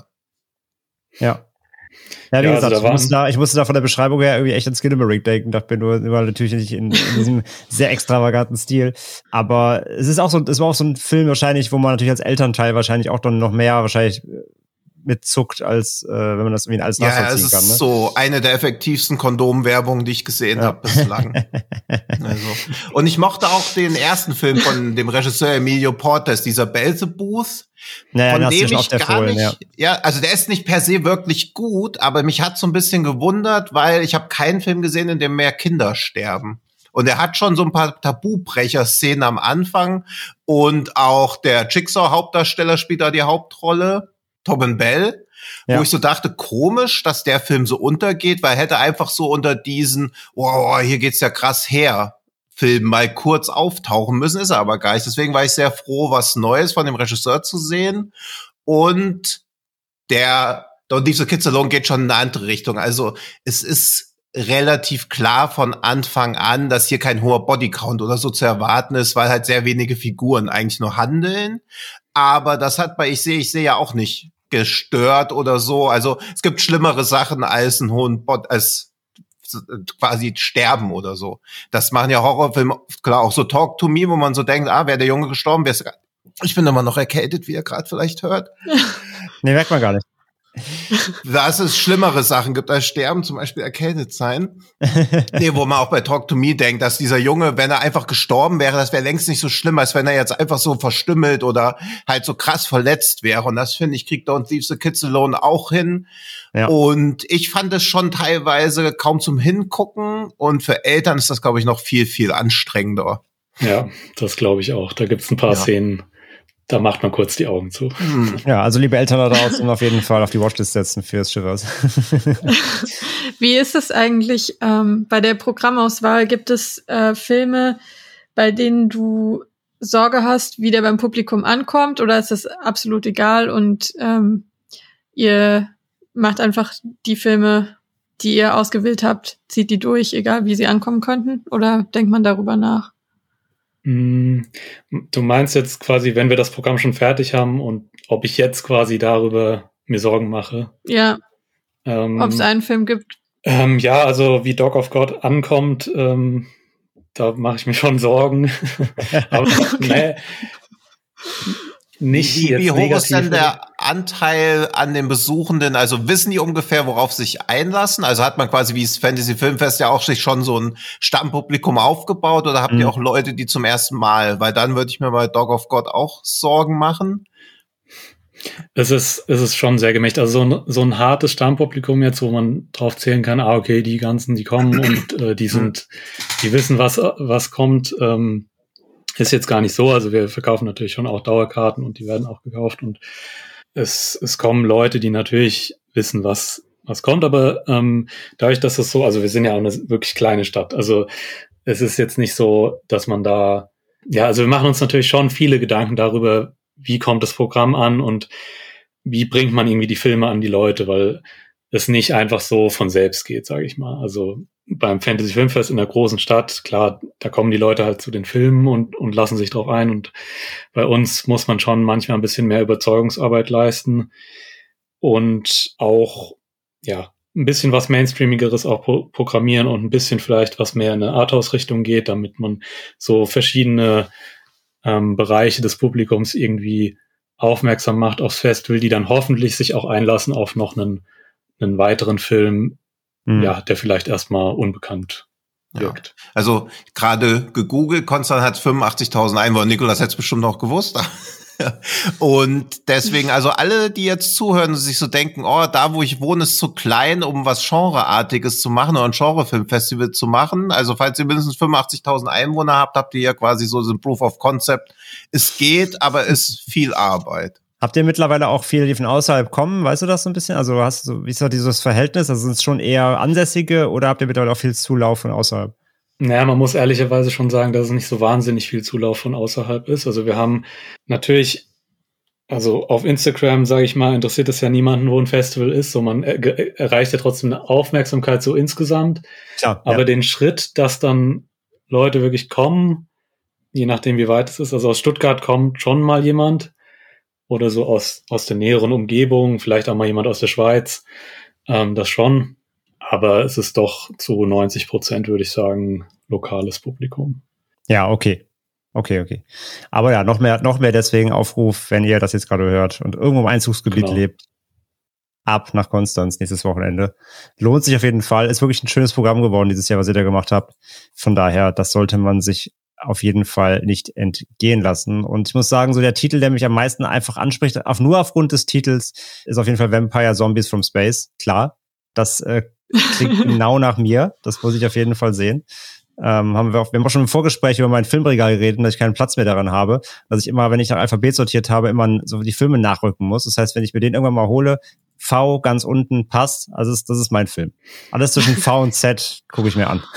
Ja. Ja, wie gesagt, also ich musste da von der Beschreibung her irgendwie echt an Skinamarink denken, dachte mir nur natürlich nicht in diesem sehr extravaganten Stil. Aber es war auch so ein Film wahrscheinlich, wo man natürlich als Elternteil wahrscheinlich auch dann noch mehr wahrscheinlich mitzuckt, als wenn man das irgendwie alles nachvollziehen kann. Ja, es ist so eine der effektivsten Kondomwerbungen, die ich gesehen habe bislang. Also. Und ich mochte auch den ersten Film von dem Regisseur Emilio Portes, dieser Beelzebub. Naja, von dem ich gar nicht, ja, also der ist nicht per se wirklich gut, aber mich hat so ein bisschen gewundert, weil ich habe keinen Film gesehen, in dem mehr Kinder sterben. Und er hat schon so ein paar Tabubrecher-Szenen am Anfang und auch der Jigsaw-Hauptdarsteller spielt da die Hauptrolle, Tobin Bell, wo ich so dachte, komisch, dass der Film so untergeht, weil er hätte einfach so unter diesen, wow, hier geht's ja krass her, Film mal kurz auftauchen müssen, ist er aber gar nicht. Deswegen war ich sehr froh, was Neues von dem Regisseur zu sehen. Und Don't Leave the Kids Alone geht schon in eine andere Richtung. Also es ist relativ klar von Anfang an, dass hier kein hoher Bodycount oder so zu erwarten ist, weil halt sehr wenige Figuren eigentlich nur handeln. Aber das hat ich sehe ja auch nicht gestört oder so. Also es gibt schlimmere Sachen als einen hohen als quasi sterben oder so. Das machen ja Horrorfilme, klar, auch so Talk to Me, wo man so denkt, wäre der Junge gestorben, ich bin immer noch erkältet, wie ihr gerade vielleicht hört. Nee, merkt man gar nicht. Dass es schlimmere Sachen gibt als sterben, zum Beispiel erkältet sein. Nee, wo man auch bei Talk to Me denkt, dass dieser Junge, wenn er einfach gestorben wäre, das wäre längst nicht so schlimm, als wenn er jetzt einfach so verstümmelt oder halt so krass verletzt wäre. Und das, finde ich, kriegt Don't Leave the Kids Alone auch hin. Ja. Und ich fand es schon teilweise kaum zum Hingucken. Und für Eltern ist das, glaube ich, noch viel, viel anstrengender. Ja, das glaube ich auch. Da gibt's ein paar Szenen, da macht man kurz die Augen zu. Ja, also liebe Eltern da draußen auf jeden Fall auf die Watchlist setzen fürs Shivers. Wie ist es eigentlich bei der Programmauswahl? Gibt es Filme, bei denen du Sorge hast, wie der beim Publikum ankommt? Oder ist das absolut egal und ihr macht einfach die Filme, die ihr ausgewählt habt, zieht die durch, egal wie sie ankommen könnten? Oder denkt man darüber nach? Du meinst jetzt quasi, wenn wir das Programm schon fertig haben und ob ich jetzt quasi darüber mir Sorgen mache? Ja, ob es einen Film gibt? Ja, also wie Dog of God ankommt, da mache ich mir schon Sorgen. Aber okay. Nicht wie hoch ist denn der Anteil an den Besuchenden? Also wissen die ungefähr, worauf sie sich einlassen? Also hat man quasi wie das Fantasy Filmfest ja auch sich schon so ein Stammpublikum aufgebaut oder habt ihr auch Leute, die zum ersten Mal? Weil dann würde ich mir bei Dog of God auch Sorgen machen. Es ist schon sehr gemischt. Also so ein hartes Stammpublikum jetzt, wo man drauf zählen kann, okay, die ganzen, die kommen und die wissen, was kommt, ist jetzt gar nicht so. Also wir verkaufen natürlich schon auch Dauerkarten und die werden auch gekauft und es kommen Leute, die natürlich wissen, was kommt, aber dadurch, dass es so, also wir sind ja auch eine wirklich kleine Stadt, also es ist jetzt nicht so, dass man da, also wir machen uns natürlich schon viele Gedanken darüber, wie kommt das Programm an und wie bringt man irgendwie die Filme an die Leute, weil es nicht einfach so von selbst geht, sage ich mal. Also beim Fantasy Filmfest in der großen Stadt, klar, da kommen die Leute halt zu den Filmen und lassen sich drauf ein. Und bei uns muss man schon manchmal ein bisschen mehr Überzeugungsarbeit leisten und auch, ja, ein bisschen was Mainstreamigeres auch programmieren und ein bisschen vielleicht was mehr in eine Arthouse-Richtung geht, damit man so verschiedene Bereiche des Publikums irgendwie aufmerksam macht aufs Festival, die dann hoffentlich sich auch einlassen auf noch einen weiteren Film, ja, der vielleicht erstmal unbekannt wirkt. Ja. Also gerade gegoogelt, Konstanz hat 85.000 Einwohner. Nikolas hätte es bestimmt noch gewusst. Und deswegen, also alle, die jetzt zuhören und sich so denken, oh, da wo ich wohne, ist zu klein, um was Genreartiges zu machen oder ein Genrefilmfestival zu machen. Also falls ihr mindestens 85.000 Einwohner habt ihr ja quasi so ein Proof of Concept. Es geht, aber es ist viel Arbeit. Habt ihr mittlerweile auch viele, die von außerhalb kommen? Weißt du das so ein bisschen? Also wie ist da dieses Verhältnis? Also sind es schon eher Ansässige oder habt ihr mittlerweile auch viel Zulauf von außerhalb? Naja, man muss ehrlicherweise schon sagen, dass es nicht so wahnsinnig viel Zulauf von außerhalb ist. Also wir haben natürlich, also auf Instagram, sage ich mal, interessiert es ja niemanden, wo ein Festival ist. So, man erreicht ja trotzdem eine Aufmerksamkeit so insgesamt. Klar, aber den Schritt, dass dann Leute wirklich kommen, je nachdem wie weit es ist, also aus Stuttgart kommt schon mal jemand oder so aus der näheren Umgebung, vielleicht auch mal jemand aus der Schweiz, das schon. Aber es ist doch zu 90%, würde ich sagen, lokales Publikum. Ja, okay. Aber ja, noch mehr deswegen Aufruf, wenn ihr das jetzt gerade hört und irgendwo im Einzugsgebiet lebt, ab nach Konstanz nächstes Wochenende. Lohnt sich auf jeden Fall. Ist wirklich ein schönes Programm geworden dieses Jahr, was ihr da gemacht habt. Von daher, das sollte man sich auf jeden Fall nicht entgehen lassen. Und ich muss sagen, so der Titel, der mich am meisten einfach anspricht, nur aufgrund des Titels, ist auf jeden Fall Vampire Zombies from Space. Klar, das klingt genau nach mir. Das muss ich auf jeden Fall sehen. Wir haben auch schon im Vorgespräch über mein Filmregal geredet, dass ich keinen Platz mehr daran habe, dass ich immer, wenn ich nach Alphabet sortiert habe, immer so die Filme nachrücken muss. Das heißt, wenn ich mir den irgendwann mal hole, V ganz unten passt, also das ist mein Film. Alles zwischen V und Z gucke ich mir an.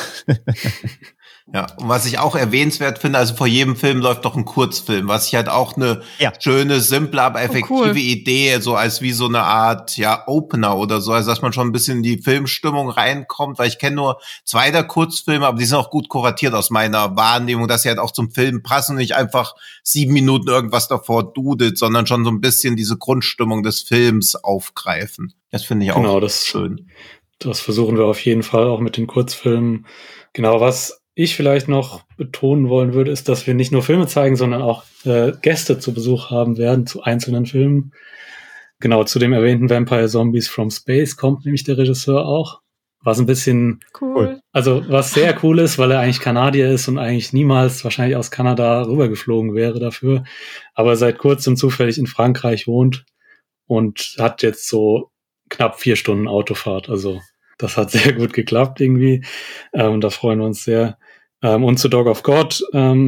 Ja, und was ich auch erwähnenswert finde, also vor jedem Film läuft doch ein Kurzfilm, was ich halt auch eine schöne, simple, aber effektive Idee, so als wie so eine Art, Opener oder so, also dass man schon ein bisschen in die Filmstimmung reinkommt, weil ich kenne nur 2 der Kurzfilme, aber die sind auch gut kuratiert aus meiner Wahrnehmung, dass sie halt auch zum Film passen und nicht einfach 7 Minuten irgendwas davor dudelt, sondern schon so ein bisschen diese Grundstimmung des Films aufgreifen. Das finde ich auch schön. Das versuchen wir auf jeden Fall auch mit den Kurzfilmen. Genau, was ich vielleicht noch betonen wollen würde, ist, dass wir nicht nur Filme zeigen, sondern auch Gäste zu Besuch haben werden zu einzelnen Filmen. Genau, zu dem erwähnten Vampire Zombies from Space kommt nämlich der Regisseur auch. Was ein bisschen cool. Also was sehr cool ist, weil er eigentlich Kanadier ist und eigentlich niemals wahrscheinlich aus Kanada rübergeflogen wäre dafür. Aber seit kurzem zufällig in Frankreich wohnt und hat jetzt so knapp 4 Stunden Autofahrt. Also das hat sehr gut geklappt irgendwie. Da freuen wir uns sehr. Und zu Dog of God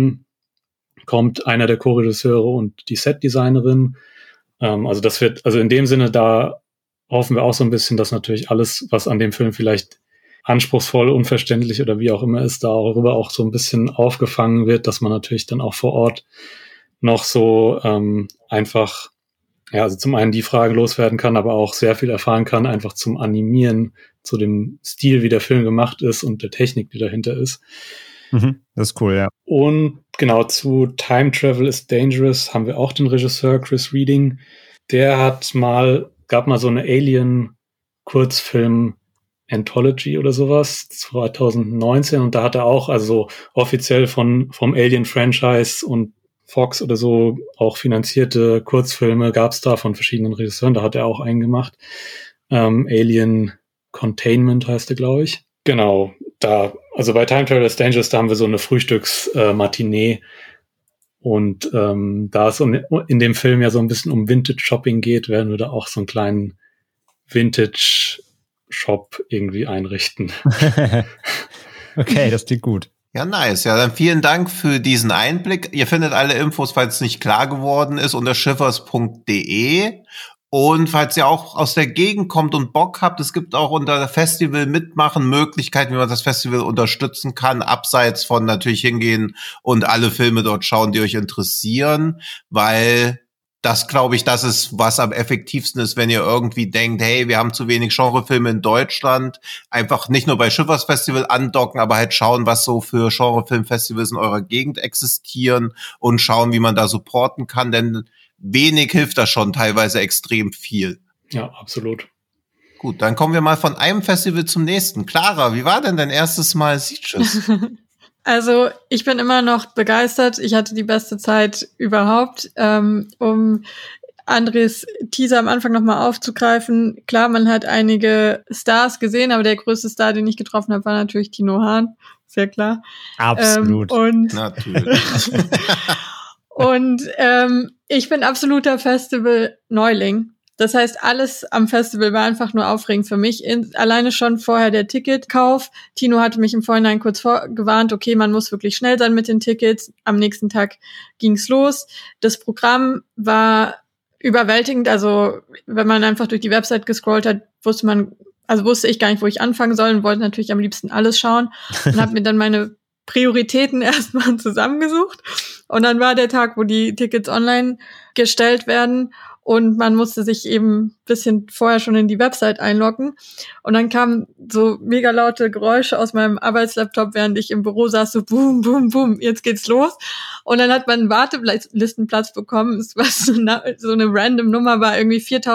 kommt einer der Co-Regisseure und die Set-Designerin. Also in dem Sinne, da hoffen wir auch so ein bisschen, dass natürlich alles, was an dem Film vielleicht anspruchsvoll, unverständlich oder wie auch immer ist, darüber auch so ein bisschen aufgefangen wird, dass man natürlich dann auch vor Ort noch so einfach, also zum einen die Fragen loswerden kann, aber auch sehr viel erfahren kann, einfach zum Animieren, zu dem Stil, wie der Film gemacht ist und der Technik, die dahinter ist. Das ist cool, ja. Und genau, zu Time Travel is Dangerous haben wir auch den Regisseur Chris Reading. Der gab mal so eine Alien-Kurzfilm-Anthology oder sowas, 2019, und da hat er auch, also offiziell vom Alien-Franchise und Fox oder so auch finanzierte Kurzfilme gab es da von verschiedenen Regisseuren, da hat er auch einen gemacht. Alien Containment heißt er, glaube ich. Genau, also bei Time Travel is Dangerous, da haben wir so eine Frühstücks-Matinee. Und da es in dem Film ja so ein bisschen um Vintage-Shopping geht, werden wir da auch so einen kleinen Vintage-Shop irgendwie einrichten. Okay, das klingt gut. Ja, nice. Ja, dann vielen Dank für diesen Einblick. Ihr findet alle Infos, falls es nicht klar geworden ist, unter schiffers.de. Und falls ihr auch aus der Gegend kommt und Bock habt, es gibt auch unter Festival mitmachen Möglichkeiten, wie man das Festival unterstützen kann, abseits von natürlich hingehen und alle Filme dort schauen, die euch interessieren, weil das glaube ich, das ist, was am effektivsten ist, wenn ihr irgendwie denkt, hey, wir haben zu wenig Genrefilme in Deutschland. Einfach nicht nur bei Schiffers Festival andocken, aber halt schauen, was so für Genrefilmfestivals in eurer Gegend existieren und schauen, wie man da supporten kann. Denn wenig hilft da schon teilweise extrem viel. Ja, absolut. Gut, dann kommen wir mal von einem Festival zum nächsten. Clara, wie war denn dein erstes Mal Sitges? Also ich bin immer noch begeistert. Ich hatte die beste Zeit überhaupt. Um Andres Teaser am Anfang nochmal aufzugreifen. Klar, man hat einige Stars gesehen, aber der größte Star, den ich getroffen habe, war natürlich Tino Hahn. Sehr klar. Absolut. Und Natürlich. Und ich bin absoluter Festival-Neuling. Das heißt, alles am Festival war einfach nur aufregend für mich. Alleine schon vorher der Ticketkauf. Tino hatte mich im Vorhinein kurz gewarnt, okay, man muss wirklich schnell sein mit den Tickets. Am nächsten Tag ging's los. Das Programm war überwältigend. Also wenn man einfach durch die Website gescrollt hat, wusste ich gar nicht, wo ich anfangen soll und wollte natürlich am liebsten alles schauen und habe mir dann meine Prioritäten erstmal zusammengesucht. Und dann war der Tag, wo die Tickets online gestellt werden. Und man musste sich eben ein bisschen vorher schon in die Website einloggen. Und dann kamen so mega laute Geräusche aus meinem Arbeitslaptop, während ich im Büro saß, so boom, boom, boom, jetzt geht's los. Und dann hat man einen Wartelistenplatz bekommen. Es war so eine random Nummer, war irgendwie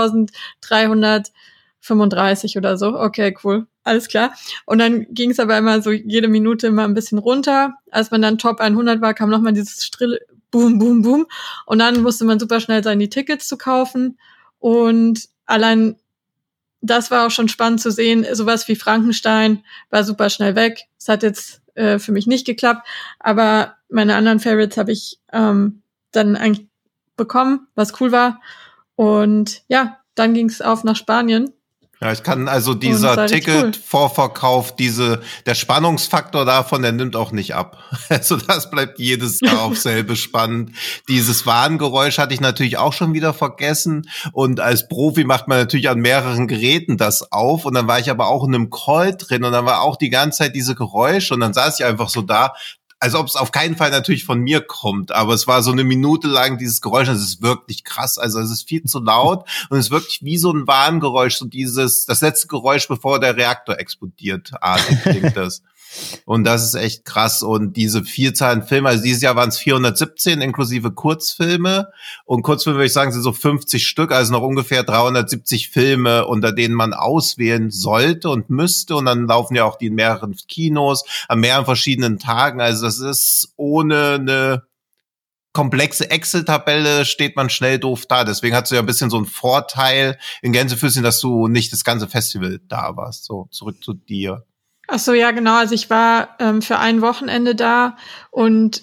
4.335 oder so. Okay, cool, alles klar. Und dann ging es aber immer so jede Minute immer ein bisschen runter. Als man dann Top 100 war, kam nochmal dieses Strille, boom, boom, boom. Und dann musste man super schnell sein, die Tickets zu kaufen. Und allein das war auch schon spannend zu sehen. Sowas wie Frankenstein war super schnell weg. Es hat jetzt für mich nicht geklappt. Aber meine anderen Favorites habe ich dann eigentlich bekommen, was cool war. Und ja, dann ging es auf nach Spanien. Ja, ich kann also dieser Ticket-Vorverkauf, der Spannungsfaktor davon, der nimmt auch nicht ab. Also das bleibt jedes Jahr auf selbe spannend. Dieses Warngeräusch hatte ich natürlich auch schon wieder vergessen. Und als Profi macht man natürlich an mehreren Geräten das auf. Und dann war ich aber auch in einem Call drin und dann war auch die ganze Zeit diese Geräusche und dann saß ich einfach so da. Also ob es auf keinen Fall natürlich von mir kommt, aber es war so eine Minute lang dieses Geräusch, das ist wirklich krass, also es ist viel zu laut und es ist wirklich wie so ein Warngeräusch, so das letzte Geräusch, bevor der Reaktor explodiert, artig klingt das. Und das ist echt krass. Und diese Vielzahl an Filmen, also dieses Jahr waren es 417 inklusive Kurzfilme. Und Kurzfilme, würde ich sagen, sind so 50 Stück, also noch ungefähr 370 Filme, unter denen man auswählen sollte und müsste. Und dann laufen ja auch die in mehreren Kinos, an mehreren verschiedenen Tagen. Also das ist ohne eine komplexe Excel-Tabelle steht man schnell doof da. Deswegen hast du ja ein bisschen so einen Vorteil in Gänsefüßchen, dass du nicht das ganze Festival da warst. So, zurück zu dir. Ach so, ja, genau. Also ich war für ein Wochenende da und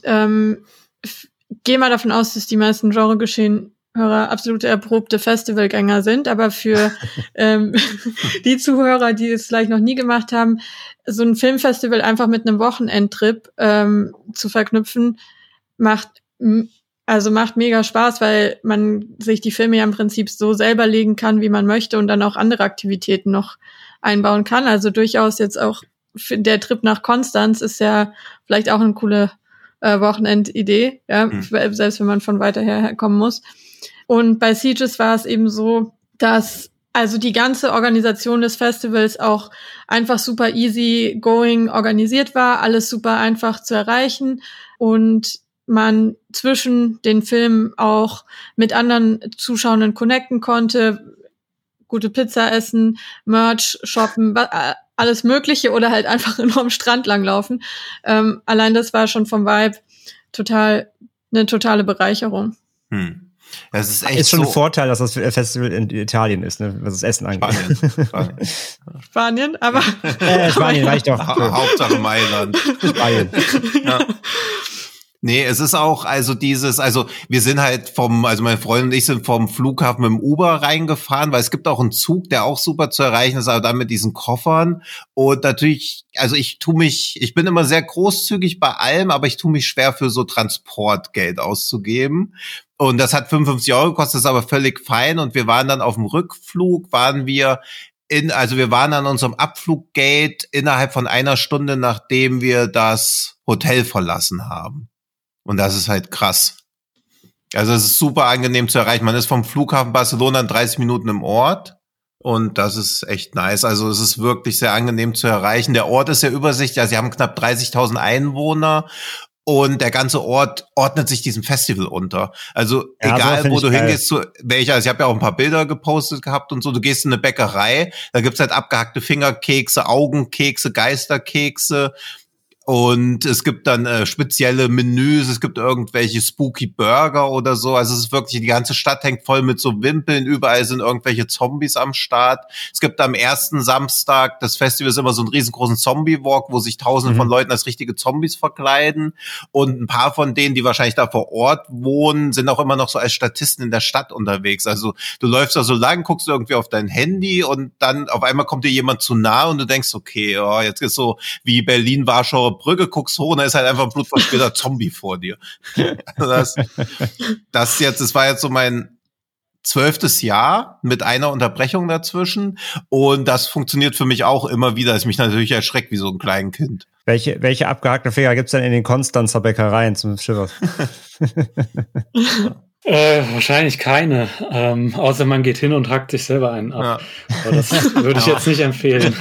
gehe mal davon aus, dass die meisten Genregeschehen-Hörer absolute erprobte Festivalgänger sind. Aber für die Zuhörer, die es vielleicht noch nie gemacht haben, so ein Filmfestival einfach mit einem Wochenendtrip zu verknüpfen, macht mega Spaß, weil man sich die Filme ja im Prinzip so selber legen kann, wie man möchte und dann auch andere Aktivitäten noch einbauen kann. Also durchaus jetzt auch der Trip nach Konstanz ist ja vielleicht auch eine coole Wochenendidee, ja, selbst wenn man von weiter her kommen muss. Und bei Sitges war es eben so, dass also die ganze Organisation des Festivals auch einfach super easy going organisiert war, alles super einfach zu erreichen und man zwischen den Filmen auch mit anderen Zuschauenden connecten konnte, gute Pizza essen, Merch shoppen, alles Mögliche oder halt einfach nur am Strand langlaufen. Allein das war schon vom Vibe eine totale Bereicherung. Das ist echt schon ein Vorteil, dass das Festival in Italien ist, ne, was das Essen angeht. Spanien, aber Spanien reicht doch. Hauptsache Mailand. Spanien. Ja. Nee, es ist auch, wir sind halt meine Freundin und ich sind vom Flughafen mit dem Uber reingefahren, weil es gibt auch einen Zug, der auch super zu erreichen ist, aber dann mit diesen Koffern. Und natürlich, also ich bin immer sehr großzügig bei allem, aber ich tue mich schwer für so Transportgeld auszugeben. Und das hat 55 € gekostet, ist aber völlig fein. Und wir waren dann auf dem Rückflug, wir waren an unserem Abfluggate innerhalb von einer Stunde, nachdem wir das Hotel verlassen haben. Und das ist halt krass. Also es ist super angenehm zu erreichen. Man ist vom Flughafen Barcelona in 30 Minuten im Ort. Und das ist echt nice. Also es ist wirklich sehr angenehm zu erreichen. Der Ort ist ja übersichtlich. Also sie haben knapp 30.000 Einwohner. Und der ganze Ort ordnet sich diesem Festival unter. Also Ja, egal, wo du geil. hingehst, also ich habe ja auch ein paar Bilder gepostet gehabt und so, du gehst in eine Bäckerei, da gibt's halt abgehackte Fingerkekse, Augenkekse, Geisterkekse. Und es gibt dann spezielle Menüs, es gibt irgendwelche spooky Burger oder so. Also es ist wirklich, die ganze Stadt hängt voll mit so Wimpeln, überall sind irgendwelche Zombies am Start. Es gibt am ersten Samstag des Festivals immer so einen riesengroßen Zombie-Walk, wo sich Tausende von Leuten als richtige Zombies verkleiden. Und ein paar von denen, die wahrscheinlich da vor Ort wohnen, sind auch immer noch so als Statisten in der Stadt unterwegs. Also du läufst da so lang, guckst irgendwie auf dein Handy und dann auf einmal kommt dir jemand zu nah und du denkst, okay, oh, jetzt ist so wie Berlin-Warschauer Brücke, guckst hoch und da ist halt einfach ein blutverschmierter Zombie vor dir. Das war jetzt so mein 12. Jahr mit einer Unterbrechung dazwischen und das funktioniert für mich auch immer wieder, dass mich natürlich erschreckt wie so ein kleines Kind. Welche abgehackte Finger gibt's denn in den Konstanzer Bäckereien zum Schiffers? Wahrscheinlich keine. Außer man geht hin und hackt sich selber einen ab. Ja. Aber das würde ich jetzt nicht empfehlen.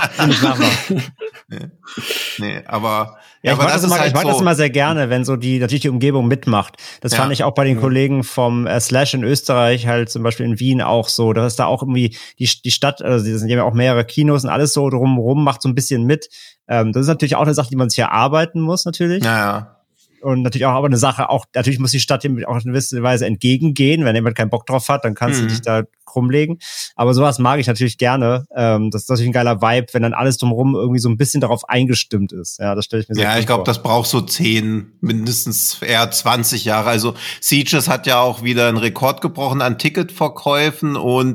Nee, aber ja, aber ich mag das immer sehr gerne, wenn so natürlich die Umgebung mitmacht. Das fand ich auch bei den Kollegen vom Slash in Österreich, halt zum Beispiel in Wien auch so. Da ist da auch irgendwie die Stadt, also die sind ja auch mehrere Kinos und alles so drumherum macht so ein bisschen mit. Das ist natürlich auch eine Sache, die man sich erarbeiten muss, natürlich. Ja. Und natürlich auch aber eine Sache, auch natürlich muss die Stadt dem auch in gewisser Weise entgegengehen. Wenn jemand keinen Bock drauf hat, dann kannst du dich da krummlegen. Aber sowas mag ich natürlich gerne. Das ist natürlich ein geiler Vibe, wenn dann alles drumherum irgendwie so ein bisschen darauf eingestimmt ist. Ja, das stelle ich mir sehr Ja, gut ich glaube, vor. das braucht so 10, mindestens eher 20 Jahre. Also Sieges hat ja auch wieder einen Rekord gebrochen an Ticketverkäufen und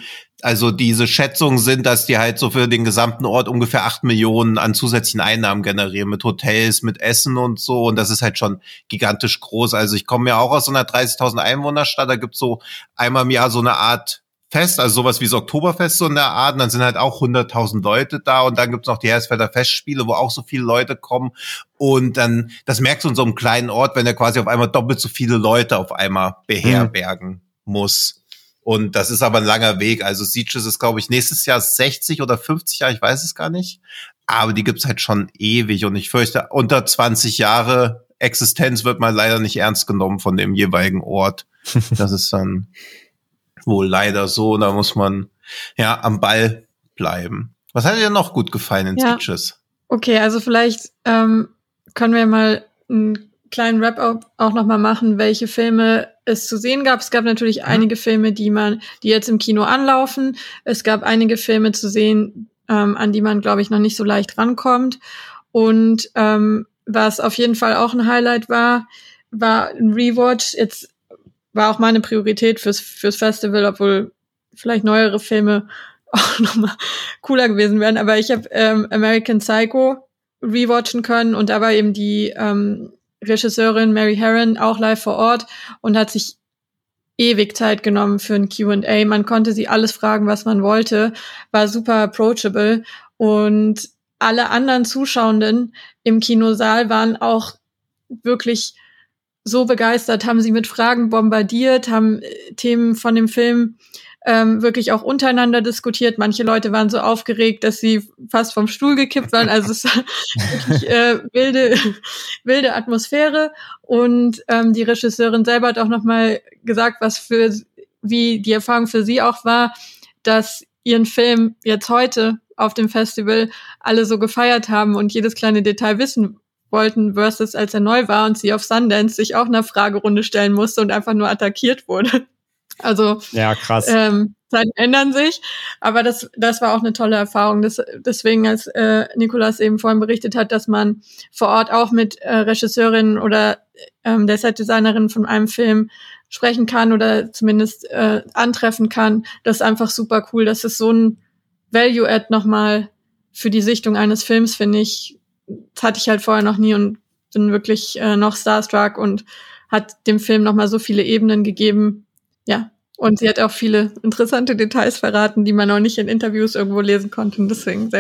diese Schätzungen sind, dass die halt so für den gesamten Ort ungefähr 8 Millionen an zusätzlichen Einnahmen generieren, mit Hotels, mit Essen und so. Und das ist halt schon gigantisch groß. Also ich komme ja auch aus so einer 30.000 Einwohnerstadt. Da gibt's so einmal im Jahr so eine Art Fest, also sowas wie das Oktoberfest so in der Art. Und dann sind halt auch 100.000 Leute da. Und dann gibt's noch die Hersfelder Festspiele, wo auch so viele Leute kommen. Und dann, das merkst du in so einem kleinen Ort, wenn er quasi auf einmal doppelt so viele Leute auf einmal beherbergen muss. Und das ist aber ein langer Weg. Also Sieges ist, glaube ich, nächstes Jahr 60 oder 50 Jahre, ich weiß es gar nicht. Aber die gibt's halt schon ewig. Und ich fürchte, unter 20 Jahre Existenz wird mal leider nicht ernst genommen von dem jeweiligen Ort. Das ist dann wohl leider so. Da muss man ja am Ball bleiben. Was hat dir noch gut gefallen in Sieges? Okay, also vielleicht können wir mal einen kleinen Wrap-up auch nochmal machen, welche Filme es zu sehen gab. Es gab natürlich einige Filme, die jetzt im Kino anlaufen. Es gab einige Filme zu sehen, an die man, glaube ich, noch nicht so leicht rankommt. Und was auf jeden Fall auch ein Highlight war ein Rewatch. Jetzt war auch meine Priorität fürs Festival, obwohl vielleicht neuere Filme auch nochmal cooler gewesen wären. Aber ich habe American Psycho rewatchen können und da war eben die Regisseurin Mary Harron auch live vor Ort und hat sich ewig Zeit genommen für ein Q&A. Man konnte sie alles fragen, was man wollte, war super approachable und alle anderen Zuschauenden im Kinosaal waren auch wirklich so begeistert, haben sie mit Fragen bombardiert, haben Themen von dem Film wirklich auch untereinander diskutiert. Manche Leute waren so aufgeregt, dass sie fast vom Stuhl gekippt waren. Also es war wirklich wilde Atmosphäre. Und die Regisseurin selber hat auch nochmal gesagt, wie die Erfahrung für sie auch war, dass ihren Film jetzt heute auf dem Festival alle so gefeiert haben und jedes kleine Detail wissen wollten, versus als er neu war und sie auf Sundance sich auch einer Fragerunde stellen musste und einfach nur attackiert wurde. Also ja, krass. Zeiten ändern sich, aber das war auch eine tolle Erfahrung. Deswegen, als Nicolas eben vorhin berichtet hat, dass man vor Ort auch mit Regisseurin oder der Setdesignerin von einem Film sprechen kann oder zumindest antreffen kann, das ist einfach super cool. Das ist so ein Value-Add nochmal für die Sichtung eines Films, finde ich. Das hatte ich halt vorher noch nie und bin wirklich noch starstruck und hat dem Film nochmal so viele Ebenen gegeben. Ja, und sie hat auch viele interessante Details verraten, die man auch nicht in Interviews irgendwo lesen konnte. Deswegen sehr cool.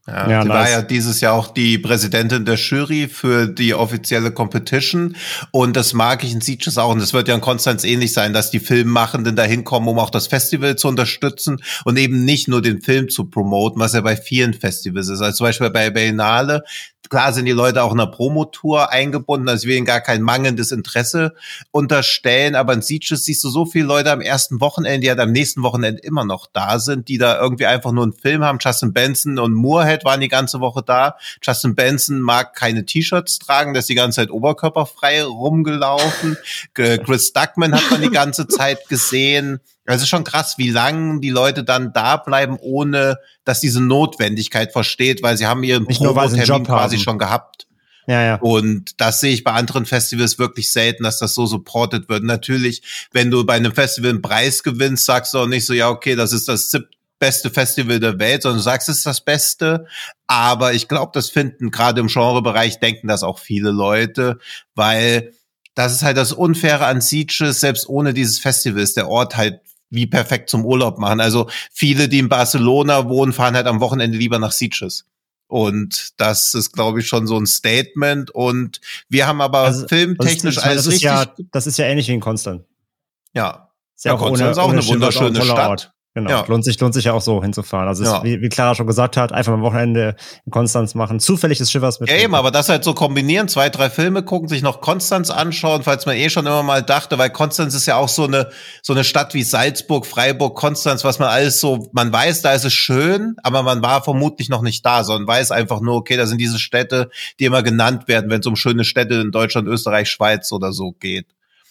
Ja, sie war ja dieses Jahr auch die Präsidentin der Jury für die offizielle Competition und das mag ich in Sitges auch und es wird ja in Konstanz ähnlich sein, dass die Filmemachenden da hinkommen, um auch das Festival zu unterstützen und eben nicht nur den Film zu promoten, was ja bei vielen Festivals ist. Also zum Beispiel bei Berlinale, klar sind die Leute auch in einer Promotour eingebunden, also ich will ihnen gar kein mangelndes Interesse unterstellen, aber in Sitges siehst du so viele Leute am ersten Wochenende, die halt am nächsten Wochenende immer noch da sind, die da irgendwie einfach nur einen Film haben. Justin Benson und Moorhead waren die ganze Woche da. Justin Benson mag keine T-Shirts tragen, der ist die ganze Zeit oberkörperfrei rumgelaufen. Chris Duckman hat man die ganze Zeit gesehen. Es ist schon krass, wie lange die Leute dann da bleiben, ohne dass diese Notwendigkeit versteht, weil sie haben ihren Promo-Termin quasi schon gehabt. Ja. Und das sehe ich bei anderen Festivals wirklich selten, dass das so supported wird. Natürlich, wenn du bei einem Festival einen Preis gewinnst, sagst du auch nicht so, ja, okay, das ist das beste Festival der Welt, sondern du sagst, es ist das Beste. Aber ich glaube, das finden gerade im Genrebereich, denken das auch viele Leute, weil das ist halt das Unfaire an Sitges, selbst ohne dieses Festival ist der Ort halt wie perfekt zum Urlaub machen. Also viele, die in Barcelona wohnen, fahren halt am Wochenende lieber nach Sitges. Und das ist, glaube ich, schon so ein Statement. Und wir haben aber filmtechnisch alles richtig. Das ist ja ähnlich wie in Konstanz. Ja. Ist ja auch Konstanz ist auch eine wunderschöne Stadt. Ort. Genau, ja. Lohnt sich ja auch so hinzufahren. Also ist, wie Clara schon gesagt hat, einfach am Wochenende in Konstanz machen. Zufällig ist Shivers mit. Ja eben, aber das halt so kombinieren, 2, 3 Filme gucken, sich noch Konstanz anschauen, falls man schon immer mal dachte, weil Konstanz ist ja auch so eine Stadt wie Salzburg, Freiburg, Konstanz, was man alles so, man weiß, da ist es schön, aber man war vermutlich noch nicht da, sondern weiß einfach nur, okay, da sind diese Städte, die immer genannt werden, wenn es um schöne Städte in Deutschland, Österreich, Schweiz oder so geht.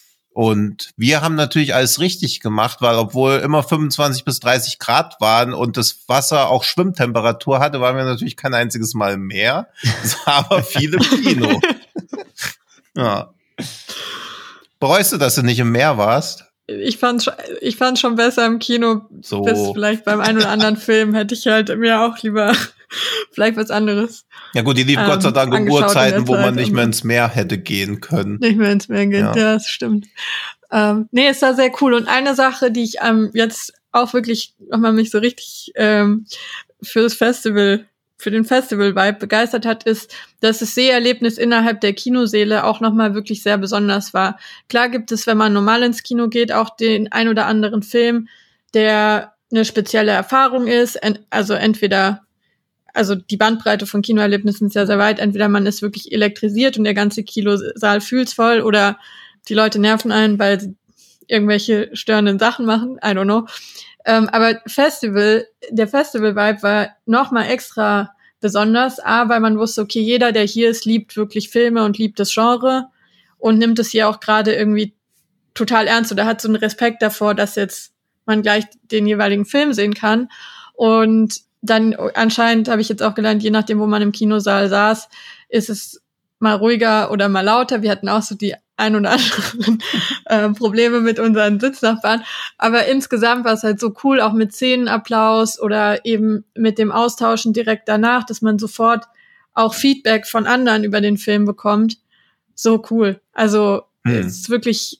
Und wir haben natürlich alles richtig gemacht, weil obwohl immer 25 bis 30 Grad waren und das Wasser auch Schwimmtemperatur hatte, waren wir natürlich kein einziges Mal im Meer. Es war aber viel im Kino. Ja. Bereust du, dass du nicht im Meer warst? Ich fand's schon besser im Kino, so. Bis vielleicht beim einen oder anderen Film hätte ich halt mir auch lieber vielleicht was anderes. Ja gut, die liefen Gott sei Dank um Uhrzeiten, wo man nicht mehr ins Meer hätte gehen können. Nicht mehr ins Meer gehen, ja, das stimmt. Nee, es war sehr cool. Und eine Sache, die ich jetzt auch wirklich nochmal mich so richtig für den Festival-Vibe begeistert hat, ist, dass das Seherlebnis innerhalb der Kinosäle auch nochmal wirklich sehr besonders war. Klar gibt es, wenn man normal ins Kino geht, auch den ein oder anderen Film, der eine spezielle Erfahrung ist. Also die Bandbreite von Kinoerlebnissen ist ja sehr weit. Entweder man ist wirklich elektrisiert und der ganze Kinosaal fühlt's voll oder die Leute nerven einen, weil sie irgendwelche störenden Sachen machen. I don't know. Aber der Festival-Vibe war nochmal extra besonders. Weil man wusste, okay, jeder, der hier ist, liebt wirklich Filme und liebt das Genre und nimmt es hier auch gerade irgendwie total ernst oder hat so einen Respekt davor, dass jetzt man gleich den jeweiligen Film sehen kann. Und dann anscheinend habe ich jetzt auch gelernt, je nachdem, wo man im Kinosaal saß, ist es mal ruhiger oder mal lauter. Wir hatten auch so die ein oder anderen Probleme mit unseren Sitznachbarn. Aber insgesamt war es halt so cool, auch mit Szenenapplaus oder eben mit dem Austauschen direkt danach, dass man sofort auch Feedback von anderen über den Film bekommt. So cool. Also es ist wirklich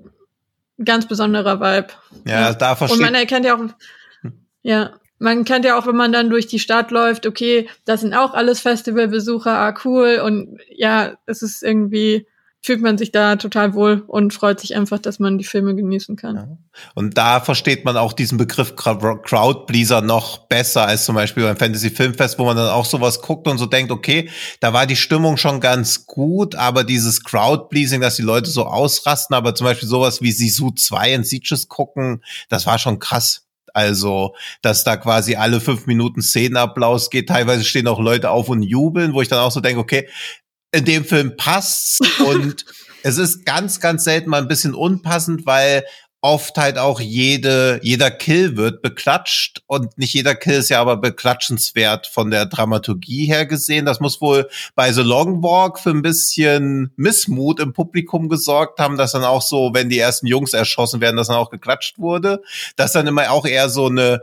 ein ganz besonderer Vibe. Ja, da verstehe ich. Und man erkennt ja auch, man kennt ja auch, wenn man dann durch die Stadt läuft, okay, das sind auch alles Festivalbesucher, cool. Und ja, es ist irgendwie, fühlt man sich da total wohl und freut sich einfach, dass man die Filme genießen kann. Ja. Und da versteht man auch diesen Begriff Crowdpleaser noch besser als zum Beispiel beim Fantasy Filmfest, wo man dann auch sowas guckt und so denkt, okay, da war die Stimmung schon ganz gut, aber dieses Crowdpleasing, dass die Leute so ausrasten, aber zum Beispiel sowas wie Sisu 2 in Sitges gucken, das war schon krass. Also, dass da quasi alle 5 Minuten Szenenapplaus geht. Teilweise stehen auch Leute auf und jubeln, wo ich dann auch so denke, okay, in dem Film passt's. Und es ist ganz, ganz selten mal ein bisschen unpassend, weil oft halt auch jeder Kill wird beklatscht und nicht jeder Kill ist ja aber beklatschenswert von der Dramaturgie her gesehen. Das muss wohl bei The Long Walk für ein bisschen Missmut im Publikum gesorgt haben, dass dann auch so, wenn die ersten Jungs erschossen werden, dass dann auch geklatscht wurde. Das dann immer auch eher so ein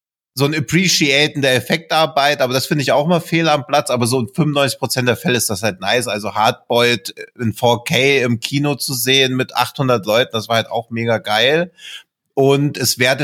Appreciaten der Effektarbeit, aber das finde ich auch mal fehl am Platz, aber so in 95% der Fälle ist das halt nice, also Hardboiled in 4K im Kino zu sehen mit 800 Leuten, das war halt auch mega geil und es wertet halt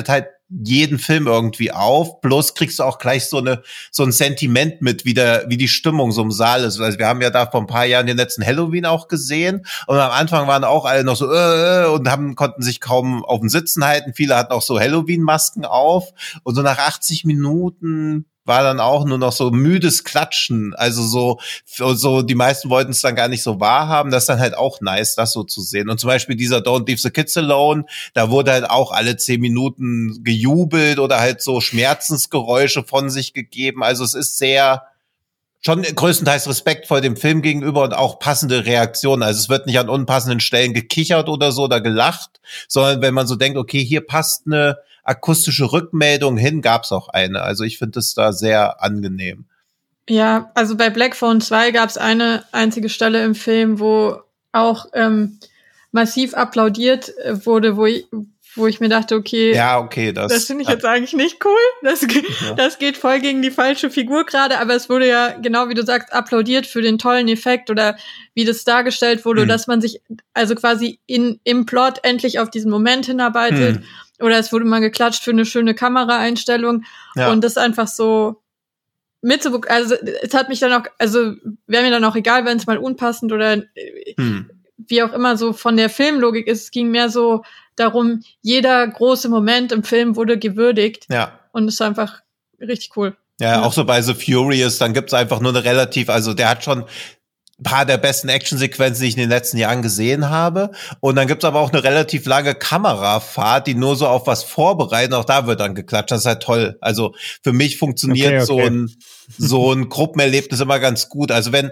jeden Film irgendwie auf. Bloß kriegst du auch gleich so ein Sentiment mit, wie die Stimmung so im Saal ist. Also wir haben ja da vor ein paar Jahren den letzten Halloween auch gesehen und am Anfang waren auch alle noch so und konnten sich kaum auf den Sitzen halten. Viele hatten auch so Halloween-Masken auf und so nach 80 Minuten war dann auch nur noch so müdes Klatschen. Also so die meisten wollten es dann gar nicht so wahrhaben. Das ist dann halt auch nice, das so zu sehen. Und zum Beispiel dieser Don't Leave the Kids Alone, da wurde halt auch alle 10 Minuten gejubelt oder halt so Schmerzensgeräusche von sich gegeben. Also es ist schon größtenteils respektvoll dem Film gegenüber und auch passende Reaktionen. Also es wird nicht an unpassenden Stellen gekichert oder so oder gelacht, sondern wenn man so denkt, okay, hier passt eine akustische Rückmeldung hin, gab's auch eine. Also ich finde es da sehr angenehm. Ja, also bei Black Phone 2 gab's eine einzige Stelle im Film, wo auch massiv applaudiert wurde, wo ich mir dachte, okay, das finde ich jetzt eigentlich nicht cool. Das geht voll gegen die falsche Figur gerade, aber es wurde ja, genau wie du sagst, applaudiert für den tollen Effekt oder wie das dargestellt wurde, dass man sich also quasi im Plot endlich auf diesen Moment hinarbeitet. Oder es wurde mal geklatscht für eine schöne Kameraeinstellung und das einfach so mitzubekommen. Also es hat mich dann auch, also wäre mir dann auch egal, wenn es mal unpassend oder wie auch immer so von der Filmlogik ist. Es ging mehr so darum, jeder große Moment im Film wurde gewürdigt. Ja. Und es ist einfach richtig cool. Ja, auch so bei The Furious, dann gibt's einfach nur also der hat schon ein paar der besten Actionsequenzen, die ich in den letzten Jahren gesehen habe. Und dann gibt's aber auch eine relativ lange Kamerafahrt, die nur so auf was vorbereiten. Auch da wird dann geklatscht. Das ist halt toll. Also für mich funktioniert so ein Gruppenerlebnis immer ganz gut. Also wenn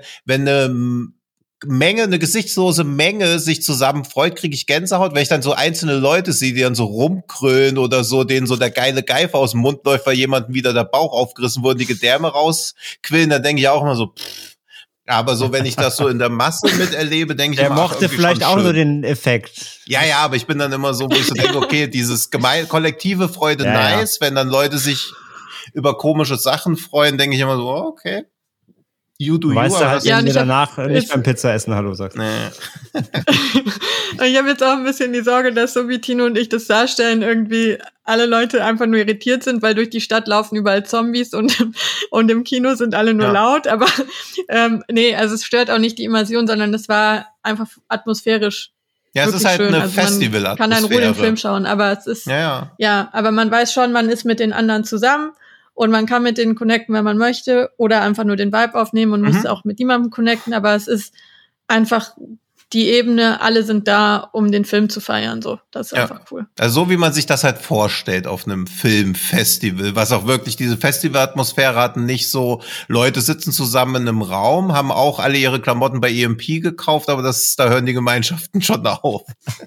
eine gesichtslose Menge sich zusammen freut, kriege ich Gänsehaut. Wenn ich dann so einzelne Leute sehe, die dann so rumkrölen oder so, denen so der geile Geifer aus dem Mund läuft, weil jemandem wieder der Bauch aufgerissen wurde, die Gedärme rausquillen, dann denke ich auch immer so, aber so, wenn ich das so in der Masse miterlebe, denke ich immer, mochte vielleicht auch nur den Effekt. Ja, aber ich bin dann immer so, wo ich so denke, okay, dieses kollektive Freude, nice. Wenn dann Leute sich über komische Sachen freuen, denke ich immer so, okay. Weißt du halt, wenn du danach nicht beim Pizza essen Hallo sagst. Nee. Ich habe jetzt auch ein bisschen die Sorge, dass so wie Tino und ich das darstellen, irgendwie alle Leute einfach nur irritiert sind, weil durch die Stadt laufen überall Zombies und im Kino sind alle nur laut. Aber also es stört auch nicht die Immersion, sondern es war einfach atmosphärisch. Ja, es ist halt schön. Eine Festival-Atmosphäre. Man kann einen ruhigen Film schauen, aber es ist aber man weiß schon, man ist mit den anderen zusammen. Und man kann mit denen connecten, wenn man möchte, oder einfach nur den Vibe aufnehmen und muss auch mit niemandem connecten. Aber es ist einfach die Ebene, alle sind da, um den Film zu feiern. So, das ist einfach cool. Also so wie man sich das halt vorstellt auf einem Filmfestival, was auch wirklich diese Festivalatmosphäre hatten, nicht so Leute sitzen zusammen in einem Raum, haben auch alle ihre Klamotten bei EMP gekauft, aber da hören die Gemeinschaften schon auf.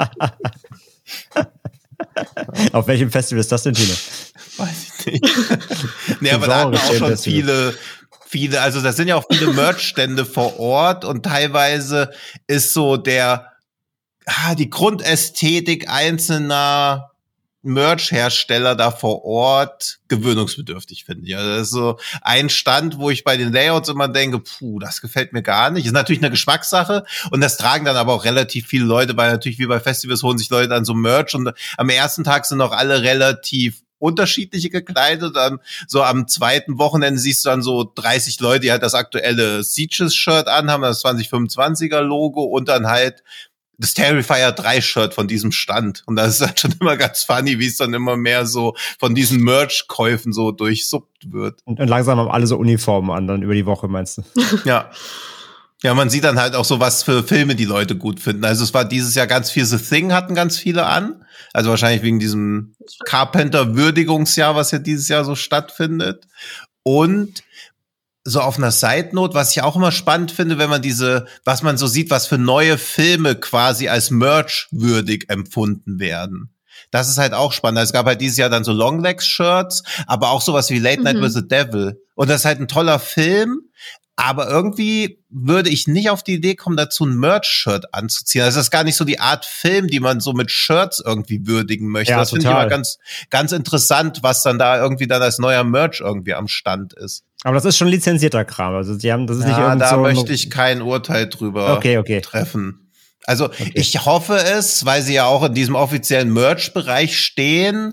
Auf welchem Festival ist das denn, Tino? Weiß ich nicht. Nee, aber da hatten auch schon viele, also da sind ja auch viele Merch-Stände vor Ort und teilweise ist so die Grundästhetik einzelner Merch-Hersteller da vor Ort gewöhnungsbedürftig, finde ich. Also das ist so ein Stand, wo ich bei den Layouts immer denke, das gefällt mir gar nicht. Ist natürlich eine Geschmackssache und das tragen dann aber auch relativ viele Leute, weil natürlich wie bei Festivals holen sich Leute an so Merch und am ersten Tag sind auch alle relativ unterschiedliche gekleidet. Dann so am zweiten Wochenende siehst du dann so 30 Leute, die halt das aktuelle Sieges-Shirt anhaben, das 2025er-Logo und dann halt das Terrifier 3-Shirt von diesem Stand. Und das ist halt schon immer ganz funny, wie es dann immer mehr so von diesen Merch-Käufen so durchsuppt wird. Und langsam haben alle so Uniformen an, dann über die Woche, meinst du? Ja. Ja, man sieht dann halt auch so, was für Filme die Leute gut finden. Also es war dieses Jahr ganz viel, The Thing hatten ganz viele an. Also wahrscheinlich wegen diesem Carpenter-Würdigungsjahr, was ja dieses Jahr so stattfindet. Und so auf einer Side-Note, was ich auch immer spannend finde, wenn man was man so sieht, was für neue Filme quasi als Merch würdig empfunden werden. Das ist halt auch spannend. Es gab halt dieses Jahr dann so Longlegs-Shirts, aber auch sowas wie Late Night with the Devil. Und das ist halt ein toller Film, aber irgendwie würde ich nicht auf die Idee kommen, dazu ein Merch-Shirt anzuziehen. Also das ist gar nicht so die Art Film, die man so mit Shirts irgendwie würdigen möchte. Ja, das finde ich immer ganz, ganz interessant, was dann da irgendwie dann als neuer Merch irgendwie am Stand ist. Aber das ist schon lizenzierter Kram. Also das ist nicht irgend da so möchte ich kein Urteil drüber treffen. Also ich hoffe es, weil sie ja auch in diesem offiziellen Merch-Bereich stehen.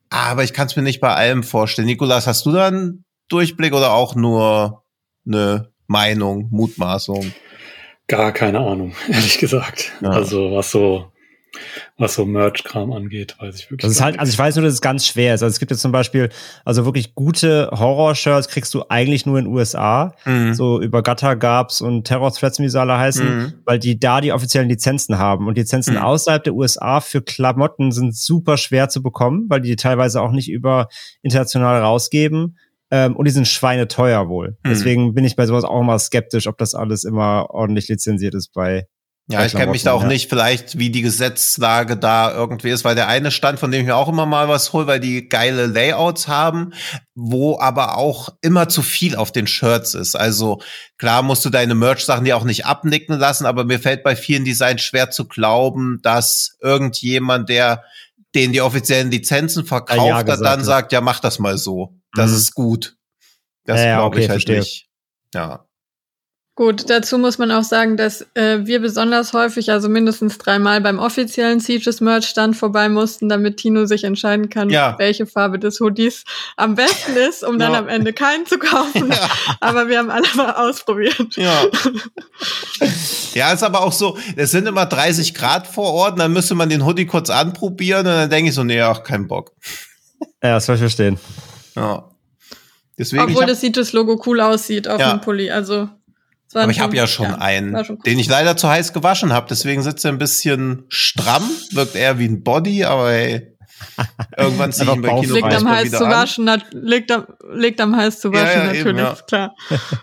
aber ich kann es mir nicht bei allem vorstellen. Nikolas, hast du da einen Durchblick oder auch nur eine Meinung, Mutmaßung? Gar keine Ahnung, ehrlich gesagt. Ja. Also was so Merch-Kram angeht, weiß ich wirklich Das ist halt, also ich weiß nur, dass es ganz schwer ist. Also es gibt jetzt zum Beispiel, also wirklich gute Horror-Shirts kriegst du eigentlich nur in den USA. So über Gutter Garbs und Terror Threats, wie sie alle heißen, weil die da die offiziellen Lizenzen haben. Und Lizenzen außerhalb der USA für Klamotten sind super schwer zu bekommen, weil die teilweise auch nicht über international rausgeben. Und die sind schweineteuer wohl. Deswegen bin ich bei sowas auch immer skeptisch, ob das alles immer ordentlich lizenziert ist bei Ja, ich kenne mich da auch nicht, vielleicht wie die Gesetzlage da irgendwie ist, weil der eine Stand, von dem ich mir auch immer mal was hole, weil die geile Layouts haben, wo aber auch immer zu viel auf den Shirts ist. Also klar musst du deine Merch-Sachen dir auch nicht abnicken lassen, aber mir fällt bei vielen Designs schwer zu glauben, dass irgendjemand, der denen die offiziellen Lizenzen verkauft hat, dann sagt, ja, mach das mal so. Das ist gut. Das glaube ich halt verstehe. nicht. Ja. Gut, dazu muss man auch sagen, dass wir besonders häufig, also mindestens 3-mal beim offiziellen Sieges-Merch-Stand vorbei mussten, damit Tino sich entscheiden kann, welche Farbe des Hoodies am besten ist, um dann am Ende keinen zu kaufen. Ja. Aber wir haben alle mal ausprobiert. Ja. Ja, ist aber auch so, es sind immer 30 Grad vor Ort, und dann müsste man den Hoodie kurz anprobieren und dann denke ich so, nee, ach, kein Bock. Ja, das soll ich verstehen. Ja. Deswegen, obwohl das Sieges-Logo cool aussieht auf dem Pulli, also aber ich habe ja schon einen, den ich leider zu heiß gewaschen habe. Deswegen sitzt er ein bisschen stramm, wirkt eher wie ein Body, aber hey, irgendwann ziehe ich ihn bei Kino liegt am heiß zu waschen, liegt am heiß zu waschen, natürlich, eben, ist klar.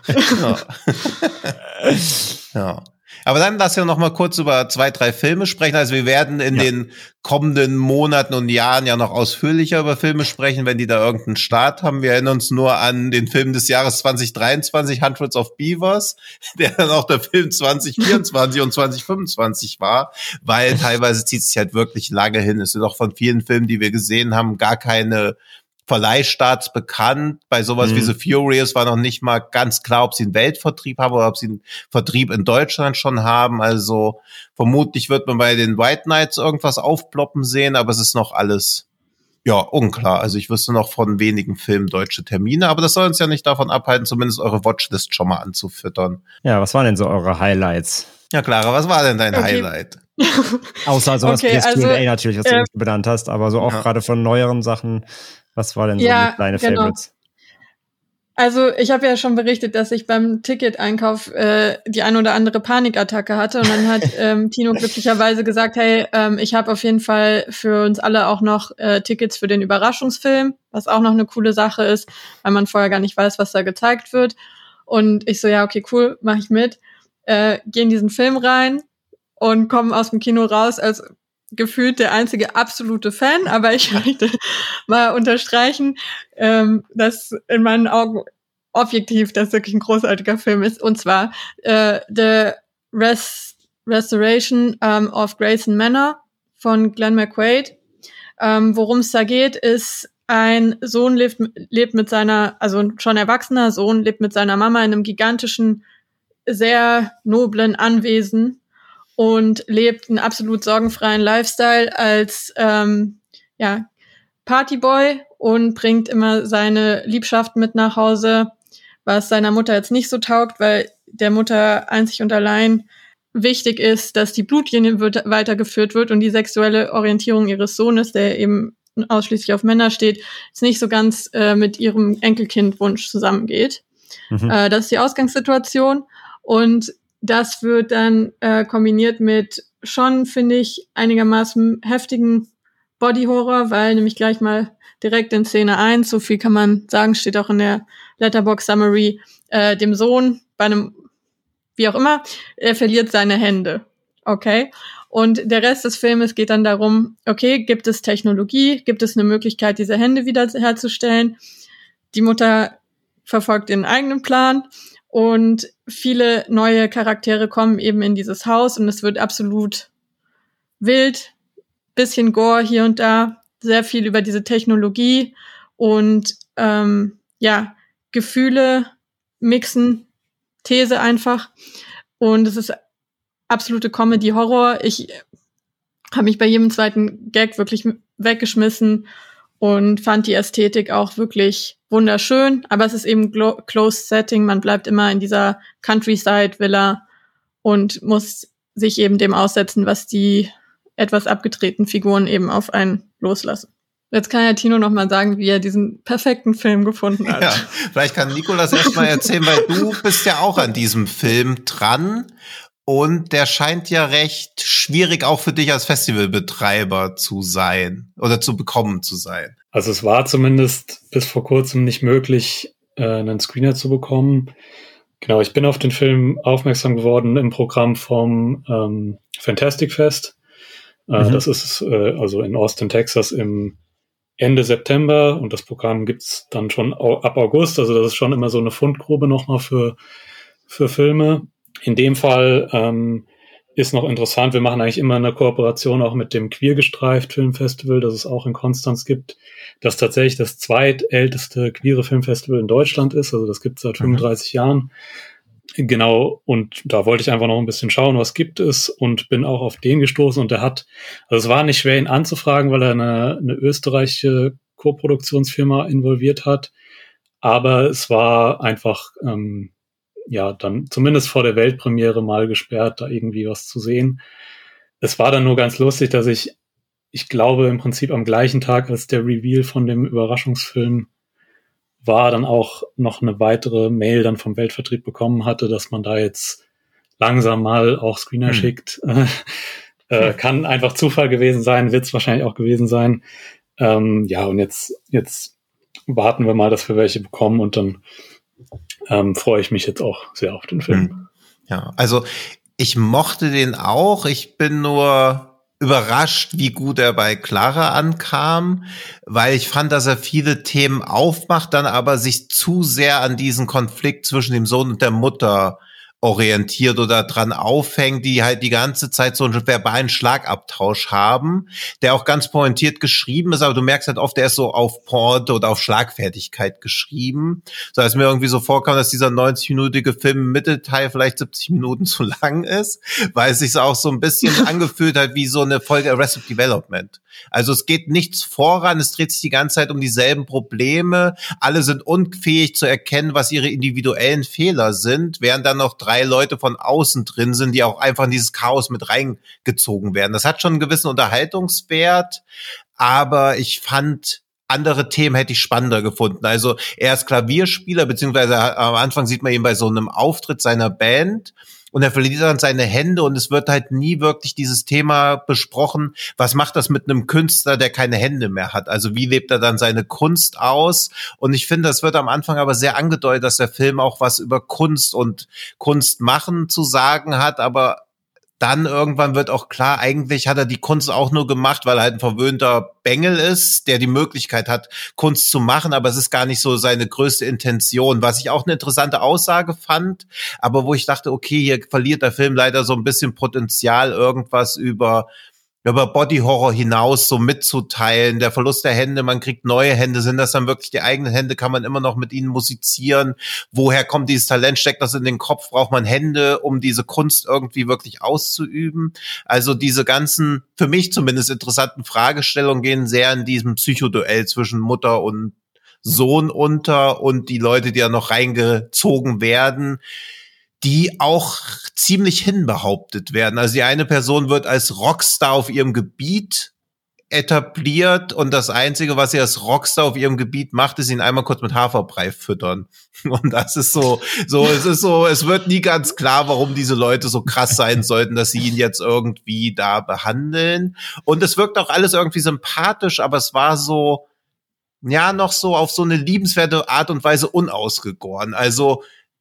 Ja. Aber dann lass ja noch mal kurz über 2, 3 Filme sprechen. Also wir werden in den kommenden Monaten und Jahren ja noch ausführlicher über Filme sprechen, wenn die da irgendeinen Start haben. Wir erinnern uns nur an den Film des Jahres 2023, Hundreds of Beavers, der dann auch der Film 2024 und 2025 war, weil teilweise zieht es sich halt wirklich lange hin. Es sind auch von vielen Filmen, die wir gesehen haben, gar keine Verleihstarts bekannt. Bei sowas wie The Furious war noch nicht mal ganz klar, ob sie einen Weltvertrieb haben oder ob sie einen Vertrieb in Deutschland schon haben. Also vermutlich wird man bei den White Knights irgendwas aufploppen sehen, aber es ist noch alles unklar. Also ich wüsste noch von wenigen Filmen deutsche Termine, aber das soll uns ja nicht davon abhalten, zumindest eure Watchlist schon mal anzufüttern. Ja, was waren denn so eure Highlights? Ja, Clara, was war denn dein Highlight? Außer sowas wie das Q&A natürlich, was du nicht benannt hast, aber so auch gerade von neueren Sachen. Was war denn so deine Favorites? Also ich habe ja schon berichtet, dass ich beim Ticket-Einkauf die ein oder andere Panikattacke hatte und dann hat Tino glücklicherweise gesagt, hey, ich habe auf jeden Fall für uns alle auch noch Tickets für den Überraschungsfilm, was auch noch eine coole Sache ist, weil man vorher gar nicht weiß, was da gezeigt wird. Und ich so, ja, okay, cool, mach ich mit. Geh in diesen Film rein und komme aus dem Kino raus als gefühlt der einzige absolute Fan, aber ich möchte mal unterstreichen, dass in meinen Augen objektiv das wirklich ein großartiger Film ist, und zwar The Restoration of Grayson Manor von Glenn McQuaid. Worum es da geht, ist, ein Sohn lebt mit seiner, also ein schon erwachsener Sohn lebt mit seiner Mama in einem gigantischen, sehr noblen Anwesen und lebt einen absolut sorgenfreien Lifestyle als Partyboy und bringt immer seine Liebschaften mit nach Hause, was seiner Mutter jetzt nicht so taugt, weil der Mutter einzig und allein wichtig ist, dass die Blutlinie weitergeführt wird und die sexuelle Orientierung ihres Sohnes, der eben ausschließlich auf Männer steht, jetzt nicht so ganz mit ihrem Enkelkindwunsch zusammengeht. Das ist die Ausgangssituation, und das wird dann kombiniert mit schon, finde ich, einigermaßen heftigen Body-Horror, weil nämlich gleich mal direkt in Szene 1, so viel kann man sagen, steht auch in der Letterboxd-Summary, dem Sohn bei einem, wie auch immer, er verliert seine Hände. Okay? Und der Rest des Filmes geht dann darum, okay, gibt es Technologie, gibt es eine Möglichkeit, diese Hände wieder herzustellen? Die Mutter verfolgt ihren eigenen Plan und viele neue Charaktere kommen eben in dieses Haus und es wird absolut wild, bisschen Gore hier und da, sehr viel über diese Technologie und Gefühle mixen, These einfach. Und es ist absolute Comedy-Horror. Ich habe mich bei jedem zweiten Gag wirklich weggeschmissen und fand die Ästhetik auch wirklich wunderschön. Aber es ist eben Closed Setting, man bleibt immer in dieser Countryside-Villa und muss sich eben dem aussetzen, was die etwas abgedrehten Figuren eben auf einen loslassen. Jetzt kann ja Tino noch mal sagen, wie er diesen perfekten Film gefunden hat. Ja, vielleicht kann Nicolas erst mal erzählen, weil du bist ja auch an diesem Film dran. Und der scheint ja recht schwierig auch für dich als Festivalbetreiber zu sein oder zu bekommen zu sein. Also es war zumindest bis vor kurzem nicht möglich, einen Screener zu bekommen. Genau, ich bin auf den Film aufmerksam geworden im Programm vom Fantastic Fest. Das ist also in Austin, Texas im Ende September und das Programm gibt's dann schon ab August. Also das ist schon immer so eine Fundgrube nochmal für Filme. In dem Fall ist noch interessant, wir machen eigentlich immer eine Kooperation auch mit dem Queer-Gestreift Filmfestival, das es auch in Konstanz gibt, das tatsächlich das zweitälteste queere Filmfestival in Deutschland ist, also das gibt es seit 35 Jahren. Genau, und da wollte ich einfach noch ein bisschen schauen, was gibt es und bin auch auf den gestoßen und also es war nicht schwer, ihn anzufragen, weil er eine österreichische Koproduktionsfirma involviert hat, aber es war einfach dann zumindest vor der Weltpremiere mal gesperrt, da irgendwie was zu sehen. Es war dann nur ganz lustig, dass ich glaube im Prinzip am gleichen Tag, als der Reveal von dem Überraschungsfilm war, dann auch noch eine weitere Mail dann vom Weltvertrieb bekommen hatte, dass man da jetzt langsam mal auch Screener schickt. Kann einfach Zufall gewesen sein, wird es wahrscheinlich auch gewesen sein. Und jetzt warten wir mal, dass wir welche bekommen und dann freue ich mich jetzt auch sehr auf den Film. Ja, also ich mochte den auch. Ich bin nur überrascht, wie gut er bei Clara ankam, weil ich fand, dass er viele Themen aufmacht, dann aber sich zu sehr an diesen Konflikt zwischen dem Sohn und der Mutter orientiert oder dran aufhängt, die halt die ganze Zeit so einen verbalen Schlagabtausch haben, der auch ganz pointiert geschrieben ist, aber du merkst halt oft, der ist so auf Pointe oder auf Schlagfertigkeit geschrieben, so als mir irgendwie so vorkam, dass dieser 90-minütige Film im Mittelteil vielleicht 70 Minuten zu lang ist, weil es sich auch so ein bisschen angefühlt hat wie so eine Folge Arrested Development. Also es geht nichts voran, es dreht sich die ganze Zeit um dieselben Probleme, alle sind unfähig zu erkennen, was ihre individuellen Fehler sind, während dann noch 3 Leute von außen drin sind, die auch einfach in dieses Chaos mit reingezogen werden. Das hat schon einen gewissen Unterhaltungswert, aber ich fand, andere Themen hätte ich spannender gefunden. Also er ist Klavierspieler, beziehungsweise am Anfang sieht man ihn bei so einem Auftritt seiner Band und er verliert dann seine Hände und es wird halt nie wirklich dieses Thema besprochen, was macht das mit einem Künstler, der keine Hände mehr hat? Also wie lebt er dann seine Kunst aus? Und ich finde, das wird am Anfang aber sehr angedeutet, dass der Film auch was über Kunst und Kunst machen zu sagen hat, aber dann irgendwann wird auch klar, eigentlich hat er die Kunst auch nur gemacht, weil er halt ein verwöhnter Bengel ist, der die Möglichkeit hat, Kunst zu machen, aber es ist gar nicht so seine größte Intention, was ich auch eine interessante Aussage fand, aber wo ich dachte, okay, hier verliert der Film leider so ein bisschen Potenzial, irgendwas über Body Horror hinaus so mitzuteilen, der Verlust der Hände, man kriegt neue Hände, sind das dann wirklich die eigenen Hände, kann man immer noch mit ihnen musizieren, woher kommt dieses Talent, steckt das in den Kopf, braucht man Hände, um diese Kunst irgendwie wirklich auszuüben, also diese ganzen, für mich zumindest interessanten Fragestellungen gehen sehr in diesem Psychoduell zwischen Mutter und Sohn unter und die Leute, die da noch reingezogen werden, die auch ziemlich hinbehauptet werden. Also die eine Person wird als Rockstar auf ihrem Gebiet etabliert und das Einzige, was sie als Rockstar auf ihrem Gebiet macht, ist ihn einmal kurz mit Haferbrei füttern. Und das ist es wird nie ganz klar, warum diese Leute so krass sein sollten, dass sie ihn jetzt irgendwie da behandeln. Und es wirkt auch alles irgendwie sympathisch, aber es war so, ja, noch so auf so eine liebenswerte Art und Weise unausgegoren. Also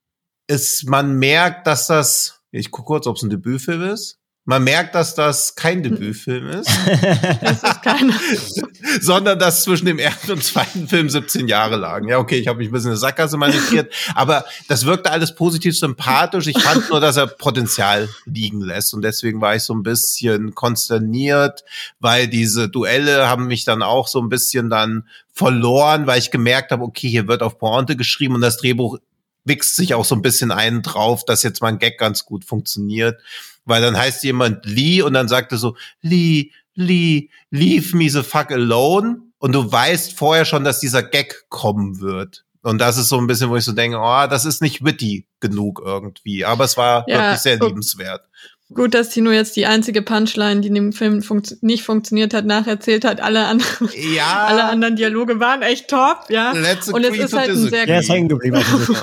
man merkt, dass das, ich gucke kurz, ob es ein Debütfilm ist. Man merkt, dass das kein Debütfilm ist. Das ist keiner. Sondern dass zwischen dem ersten und zweiten Film 17 Jahre lagen. Ja, okay, ich habe mich ein bisschen in der Sackgasse manövriert, aber das wirkte alles positiv sympathisch. Ich fand nur, dass er Potenzial liegen lässt und deswegen war ich so ein bisschen konsterniert, weil diese Duelle haben mich dann auch so ein bisschen dann verloren, weil ich gemerkt habe, okay, hier wird auf Pointe geschrieben und das Drehbuch wichst sich auch so ein bisschen einen drauf, dass jetzt mal ein Gag ganz gut funktioniert, weil dann heißt jemand Lee und dann sagt er so, Lee, leave me the fuck alone und du weißt vorher schon, dass dieser Gag kommen wird. Und das ist so ein bisschen, wo ich so denke, oh, das ist nicht witty genug irgendwie. Aber es war wirklich sehr liebenswert. Gut, dass Tino jetzt die einzige Punchline, die in dem Film nicht funktioniert hat, nacherzählt hat. Alle anderen Dialoge waren echt top, ja. Und es ist halt ein sehr... Der ist hängen geblieben.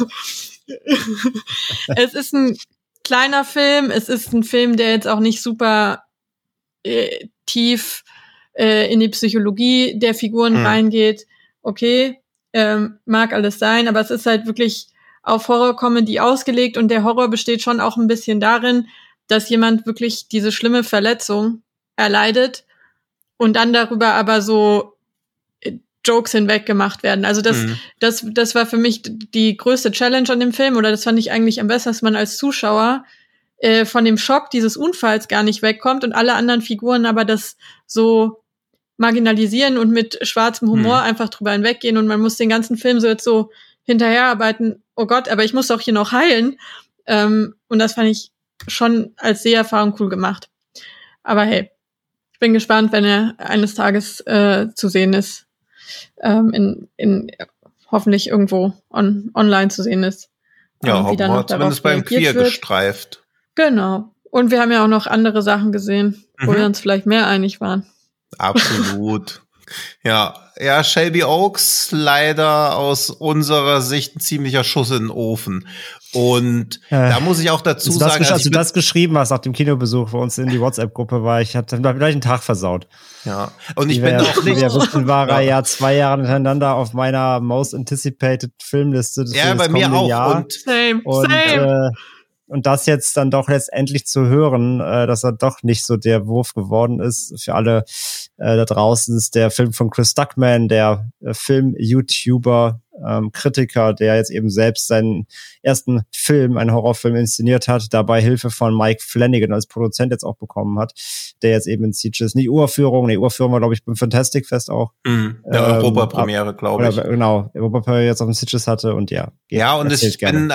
Es ist ein kleiner Film. Es ist ein Film, der jetzt auch nicht super tief in die Psychologie der Figuren reingeht. Okay, mag alles sein, aber es ist halt wirklich auf Horror-Comedy ausgelegt und der Horror besteht schon auch ein bisschen darin, dass jemand wirklich diese schlimme Verletzung erleidet und dann darüber aber so Jokes hinweg gemacht werden. Also das war für mich die größte Challenge an dem Film, oder das fand ich eigentlich am besten, dass man als Zuschauer von dem Schock dieses Unfalls gar nicht wegkommt und alle anderen Figuren aber das so marginalisieren und mit schwarzem Humor einfach drüber hinweggehen und man muss den ganzen Film so jetzt so hinterherarbeiten, oh Gott, aber ich muss doch hier noch heilen. Und das fand ich schon als Seherfahrung cool gemacht. Aber hey, ich bin gespannt, wenn er eines Tages zu sehen ist. In hoffentlich irgendwo online zu sehen ist. Ja, hoffen wir zumindest beim Queer gestreift. Genau. Und wir haben ja auch noch andere Sachen gesehen, wo wir uns vielleicht mehr einig waren. Absolut. Ja, Shelby Oaks leider aus unserer Sicht ein ziemlicher Schuss in den Ofen. Und da muss ich auch dazu sagen, als du das geschrieben hast nach dem Kinobesuch bei uns in die WhatsApp-Gruppe war, ich hatte gleich einen Tag versaut. Ja, und ich bin auch nicht... Wir wissen, war er ja 2 Jahre hintereinander auf meiner Most Anticipated Filmliste des bei mir auch. Jahr. Same. Und das jetzt dann doch letztendlich zu hören, dass er doch nicht so der Wurf geworden ist. Für alle da draußen ist der Film von Chris Stuckman, der Film-YouTuber, Kritiker, der jetzt eben selbst seinen ersten Film, einen Horrorfilm inszeniert hat, dabei Hilfe von Mike Flanagan als Produzent jetzt auch bekommen hat, der jetzt eben in Sitges, Uraufführung war, glaube ich, beim Fantastic Fest auch. Der Europapremiere, glaube ich. Genau, Europapremiere jetzt auf dem Sitges hatte und ja. Ja, und ich kenne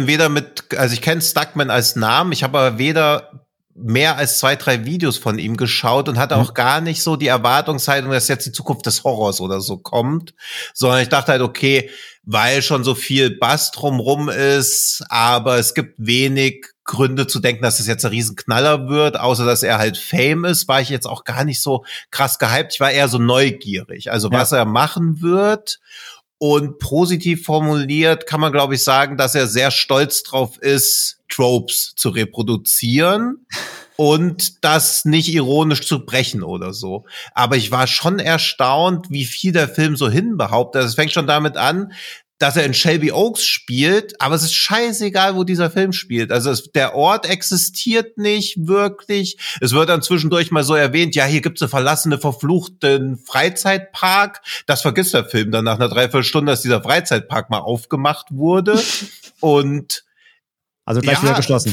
Stuckman als Namen, ich habe aber weder mehr als 2, 3 Videos von ihm geschaut und hatte auch gar nicht so die Erwartungshaltung, dass jetzt die Zukunft des Horrors oder so kommt, sondern ich dachte halt, okay, weil schon so viel Bass drumrum ist, aber es gibt wenig Gründe zu denken, dass es jetzt ein Riesenknaller wird, außer dass er halt Fame ist, war ich jetzt auch gar nicht so krass gehypt. Ich war eher so neugierig, also was er machen wird. Und positiv formuliert kann man, glaube ich, sagen, dass er sehr stolz drauf ist, Tropes zu reproduzieren und das nicht ironisch zu brechen oder so. Aber ich war schon erstaunt, wie viel der Film so hinbehauptet. Es fängt schon damit an, dass er in Shelby Oaks spielt, aber es ist scheißegal, wo dieser Film spielt. Also der Ort existiert nicht wirklich. Es wird dann zwischendurch mal so erwähnt, ja, hier gibt's einen verfluchten Freizeitpark. Das vergisst der Film dann nach einer Dreiviertelstunde, dass dieser Freizeitpark mal aufgemacht wurde. Und also gleich wieder geschlossen.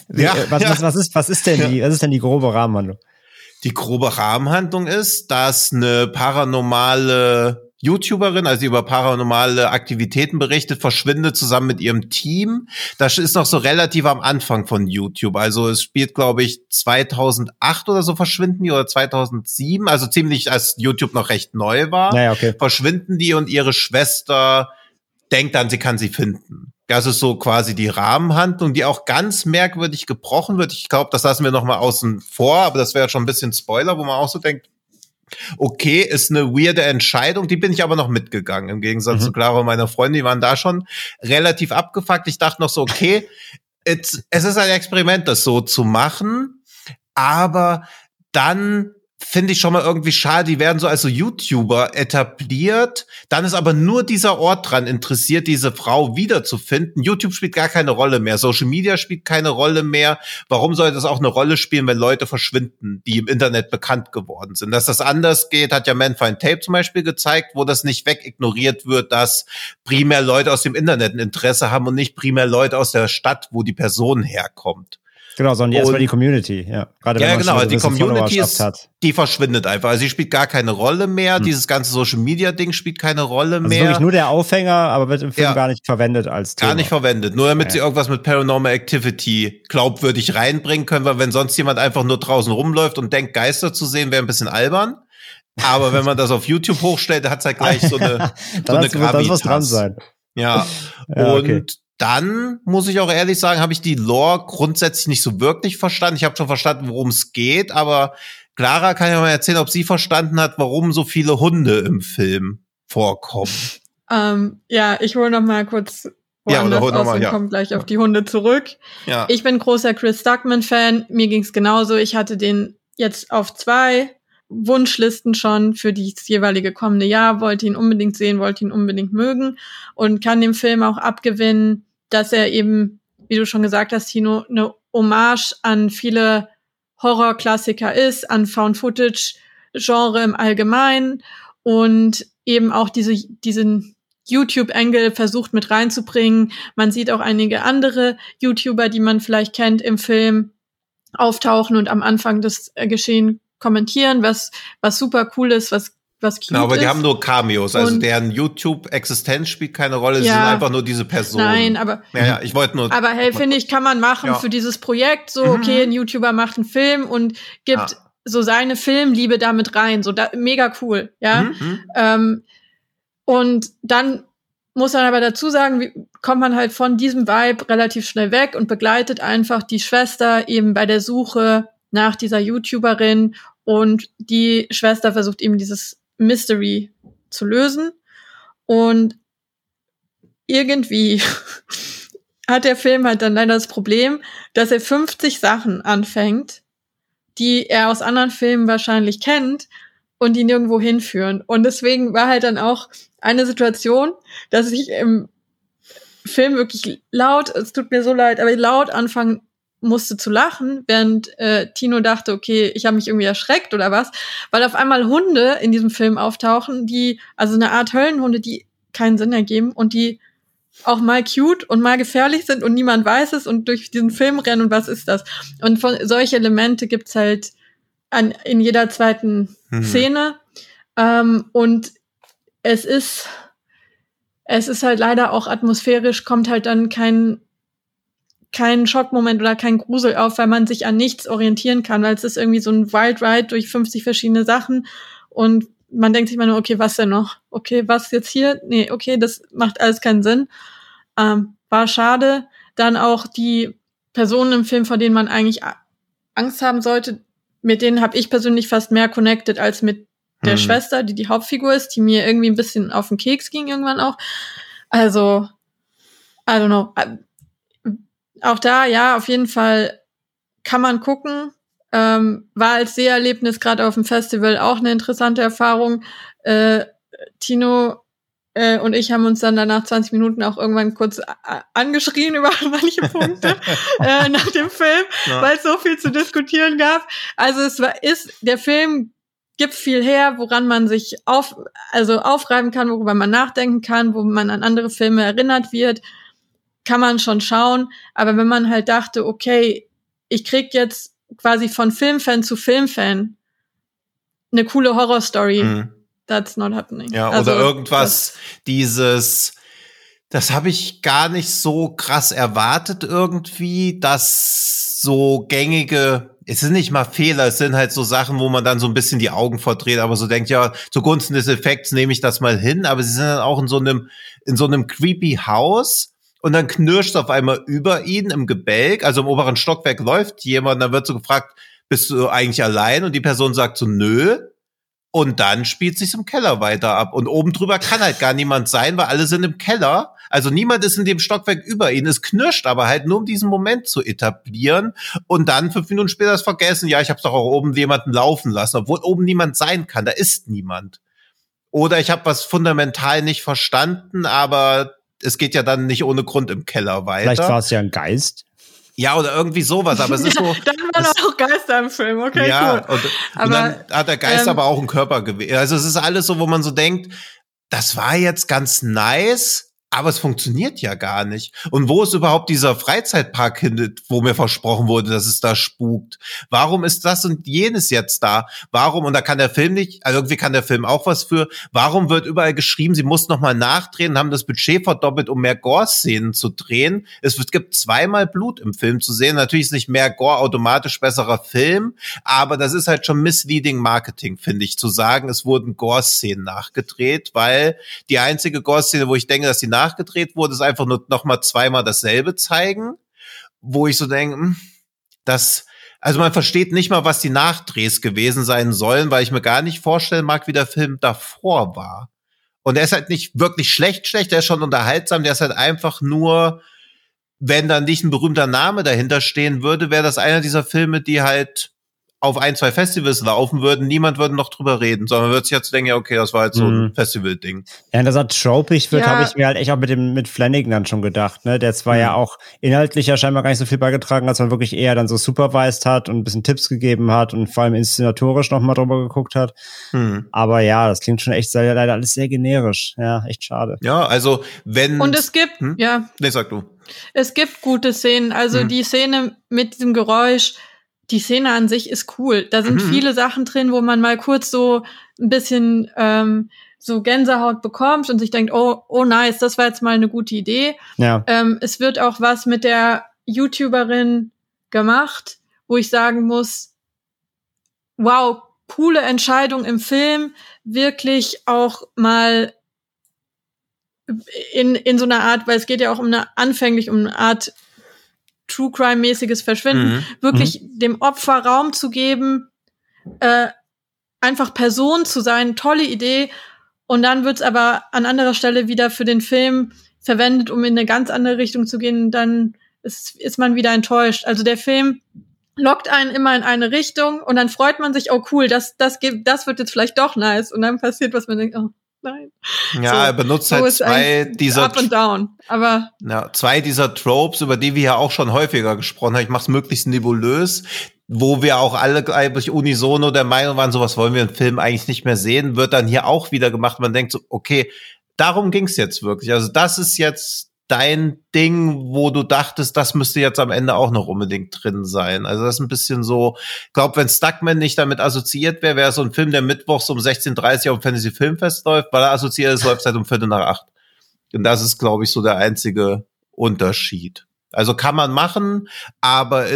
Was ist denn die grobe Rahmenhandlung? Die grobe Rahmenhandlung ist, dass eine paranormale YouTuberin, also die über paranormale Aktivitäten berichtet, verschwindet zusammen mit ihrem Team. Das ist noch so relativ am Anfang von YouTube. Also es spielt, glaube ich, 2008 oder so verschwinden die oder 2007. Also ziemlich, als YouTube noch recht neu war. Naja, okay. Verschwinden die und ihre Schwester denkt dann, sie kann sie finden. Das ist so quasi die Rahmenhandlung, die auch ganz merkwürdig gebrochen wird. Ich glaube, das lassen wir noch mal außen vor, aber das wäre schon ein bisschen Spoiler, wo man auch so denkt, okay, ist eine weirde Entscheidung, die bin ich aber noch mitgegangen, im Gegensatz zu Clara und meiner Freundin, die waren da schon relativ abgefuckt. Ich dachte noch so, okay, es ist ein Experiment, das so zu machen, aber dann finde ich schon mal irgendwie schade, die werden so als so YouTuber etabliert, dann ist aber nur dieser Ort dran interessiert, diese Frau wiederzufinden. YouTube spielt gar keine Rolle mehr, Social Media spielt keine Rolle mehr. Warum soll das auch eine Rolle spielen, wenn Leute verschwinden, die im Internet bekannt geworden sind? Dass das anders geht, hat ja Man Find Tape zum Beispiel gezeigt, wo das nicht wegignoriert wird, dass primär Leute aus dem Internet ein Interesse haben und nicht primär Leute aus der Stadt, wo die Person herkommt. Genau, sondern erstmal die Community, ja. Gerade wenn man genau, die Community die verschwindet einfach. Also sie spielt gar keine Rolle mehr. Dieses ganze Social-Media-Ding spielt keine Rolle mehr. Wirklich nur der Aufhänger, aber wird im Film gar nicht verwendet als Thema. Gar nicht verwendet, nur damit sie irgendwas mit Paranormal Activity glaubwürdig reinbringen können, weil wenn sonst jemand einfach nur draußen rumläuft und denkt, Geister zu sehen, wäre ein bisschen albern. Aber wenn man das auf YouTube hochstellt, hat es halt gleich so eine Gravitas. Da muss was dran sein. Ja, okay. Und dann muss ich auch ehrlich sagen, habe ich die Lore grundsätzlich nicht so wirklich verstanden. Ich habe schon verstanden, worum es geht, aber Clara kann ja mal erzählen, ob sie verstanden hat, warum so viele Hunde im Film vorkommen. Ja, ich hole noch mal kurz woanders aus und komme gleich auf die Hunde zurück. Ja. Ich bin großer Chris Stuckman-Fan. Mir ging's genauso. Ich hatte den jetzt auf 2 Wunschlisten schon für das jeweilige kommende Jahr, wollte ihn unbedingt sehen, wollte ihn unbedingt mögen und kann dem Film auch abgewinnen, dass er eben, wie du schon gesagt hast, Tino, eine Hommage an viele Horrorklassiker ist, an Found-Footage-Genre im Allgemeinen und eben auch diesen YouTube-Angle versucht mit reinzubringen. Man sieht auch einige andere YouTuber, die man vielleicht kennt, im Film auftauchen und am Anfang des Geschehen kommentieren, was super cool ist, was cute ist. Genau, aber die haben nur Cameos, also deren YouTube-Existenz spielt keine Rolle, sie sind einfach nur diese Personen. Nein, aber ich wollte nur. Aber hey, finde ich, kann man machen für dieses Projekt. So, okay, ein YouTuber macht einen Film und gibt so seine Filmliebe damit rein. So, mega cool, ja. Und dann muss man aber dazu sagen, kommt man halt von diesem Vibe relativ schnell weg und begleitet einfach die Schwester eben bei der Suche nach dieser YouTuberin und die Schwester versucht eben dieses Mystery zu lösen und irgendwie hat der Film halt dann leider das Problem, dass er 50 Sachen anfängt, die er aus anderen Filmen wahrscheinlich kennt und die nirgendwo hinführen. Und deswegen war halt dann auch eine Situation, dass ich im Film wirklich laut, es tut mir so leid, aber laut anfangen musste zu lachen, während Tino dachte, okay, ich habe mich irgendwie erschreckt oder was, weil auf einmal Hunde in diesem Film auftauchen, also eine Art Höllenhunde, die keinen Sinn ergeben und die auch mal cute und mal gefährlich sind und niemand weiß es und durch diesen Film rennen und was ist das? Und solche Elemente gibt's halt in jeder zweiten Szene und es ist halt leider auch atmosphärisch, kommt halt dann kein Schockmoment oder kein Grusel auf, weil man sich an nichts orientieren kann, weil es ist irgendwie so ein Wild Ride durch 50 verschiedene Sachen und man denkt sich mal nur, okay, was denn noch? Okay, was jetzt hier? Nee, okay, das macht alles keinen Sinn. War schade. Dann auch die Personen im Film, vor denen man eigentlich Angst haben sollte, mit denen habe ich persönlich fast mehr connected als mit der Schwester, die Hauptfigur ist, die mir irgendwie ein bisschen auf den Keks ging irgendwann auch. Also, I don't know. Auch da, ja, auf jeden Fall kann man gucken. War als Seherlebnis gerade auf dem Festival auch eine interessante Erfahrung. Tino und ich haben uns dann danach 20 Minuten auch irgendwann kurz angeschrien über manche Punkte nach dem Film, weil es so viel zu diskutieren gab. Also der Film gibt viel her, woran man sich aufreiben kann, worüber man nachdenken kann, wo man an andere Filme erinnert wird. Kann man schon schauen, aber wenn man halt dachte, okay, ich krieg jetzt quasi von Filmfan zu Filmfan eine coole Horrorstory, that's not happening. Ja, also, oder irgendwas, das habe ich gar nicht so krass erwartet irgendwie, dass so gängige, es sind nicht mal Fehler, es sind halt so Sachen, wo man dann so ein bisschen die Augen verdreht, aber so denkt, ja, zugunsten des Effekts nehme ich das mal hin, aber sie sind dann auch in so einem creepy Haus. Und dann knirscht auf einmal über ihn im Gebälk, also im oberen Stockwerk läuft jemand, dann wird so gefragt, bist du eigentlich allein? Und die Person sagt so, nö. Und dann spielt sich's im Keller weiter ab. Und oben drüber kann halt gar niemand sein, weil alle sind im Keller. Also niemand ist in dem Stockwerk über ihn. Es knirscht aber halt nur, um diesen Moment zu etablieren. Und dann 5 Minuten später ist vergessen, ja, ich habe doch auch oben jemanden laufen lassen, obwohl oben niemand sein kann. Da ist niemand. Oder ich habe was fundamental nicht verstanden, aber es geht ja dann nicht ohne Grund im Keller weiter. Vielleicht war es ja ein Geist. Ja, oder irgendwie sowas, aber es ist so. Dann waren auch Geister im Film, okay, ja, cool. Und dann hat der Geist aber auch ein Körpergewicht. Also es ist alles so, wo man so denkt, das war jetzt ganz nice, aber es funktioniert ja gar nicht. Und wo ist überhaupt dieser Freizeitpark hin, wo mir versprochen wurde, dass es da spukt? Warum ist das und jenes jetzt da? Warum, und da kann der Film nicht, also irgendwie kann der Film auch was für, warum wird überall geschrieben, sie muss nochmal nachdrehen, haben das Budget verdoppelt, um mehr Gore-Szenen zu drehen? Es gibt zweimal Blut im Film zu sehen. Natürlich ist nicht mehr Gore automatisch besserer Film, aber das ist halt schon misleading Marketing, finde ich, zu sagen, es wurden Gore-Szenen nachgedreht, weil die einzige Gore-Szene, wo ich denke, dass sie nachgedreht wurde, ist einfach nur nochmal zweimal dasselbe zeigen, wo ich so denke, also man versteht nicht mal, was die Nachdrehs gewesen sein sollen, weil ich mir gar nicht vorstellen mag, wie der Film davor war. Und er ist halt nicht wirklich schlecht, der ist schon unterhaltsam, der ist halt einfach nur, wenn dann nicht ein berühmter Name dahinter stehen würde, wäre das einer dieser Filme, die halt auf 1, 2 Festivals laufen würden, niemand würde noch drüber reden, sondern man würde sich jetzt denken, ja, okay, das war jetzt so ein Festival-Ding. Ja, dass er tropig wird, habe ich mir halt echt auch mit Flanagan dann schon gedacht, ne? Der zwar ja auch inhaltlich ja scheinbar gar nicht so viel beigetragen, als man wirklich eher dann so supervised hat und ein bisschen Tipps gegeben hat und vor allem inszenatorisch noch mal drüber geguckt hat. Aber ja, das klingt schon echt leider alles sehr generisch. Ja, echt schade. Ja, also wenn... Und es gibt, Nee, sag du. Es gibt gute Szenen, also die Szene mit diesem Geräusch, die Szene an sich ist cool. Da sind viele Sachen drin, wo man mal kurz so ein bisschen so Gänsehaut bekommt und sich denkt, oh nice, das war jetzt mal eine gute Idee. Ja. Es wird auch was mit der YouTuberin gemacht, wo ich sagen muss, wow, coole Entscheidung im Film, wirklich auch mal in so einer Art, weil es geht ja auch anfänglich um eine Art True Crime-mäßiges Verschwinden, wirklich dem Opfer Raum zu geben, einfach Person zu sein, tolle Idee. Und dann wird's aber an anderer Stelle wieder für den Film verwendet, um in eine ganz andere Richtung zu gehen. Dann ist man wieder enttäuscht. Also der Film lockt einen immer in eine Richtung und dann freut man sich, oh cool, das wird jetzt vielleicht doch nice. Und dann passiert, was man denkt, oh nein. Ja, so, er benutzt halt zwei dieser Up and Down, aber zwei dieser Tropes, über die wir ja auch schon häufiger gesprochen haben. Ich mach's möglichst nebulös, wo wir auch alle eigentlich unisono der Meinung waren, sowas wollen wir im Film eigentlich nicht mehr sehen, wird dann hier auch wieder gemacht. Man denkt so, okay, darum ging's jetzt wirklich. Also das ist jetzt dein Ding, wo du dachtest, das müsste jetzt am Ende auch noch unbedingt drin sein. Also das ist ein bisschen so, ich glaube, wenn Stuckman nicht damit assoziiert wäre, wäre so ein Film, der mittwochs um 16:30 auf dem Fantasy Filmfest läuft, weil er assoziiert ist, läuft seit um 7:45. Und das ist, glaube ich, so der einzige Unterschied. Also kann man machen, aber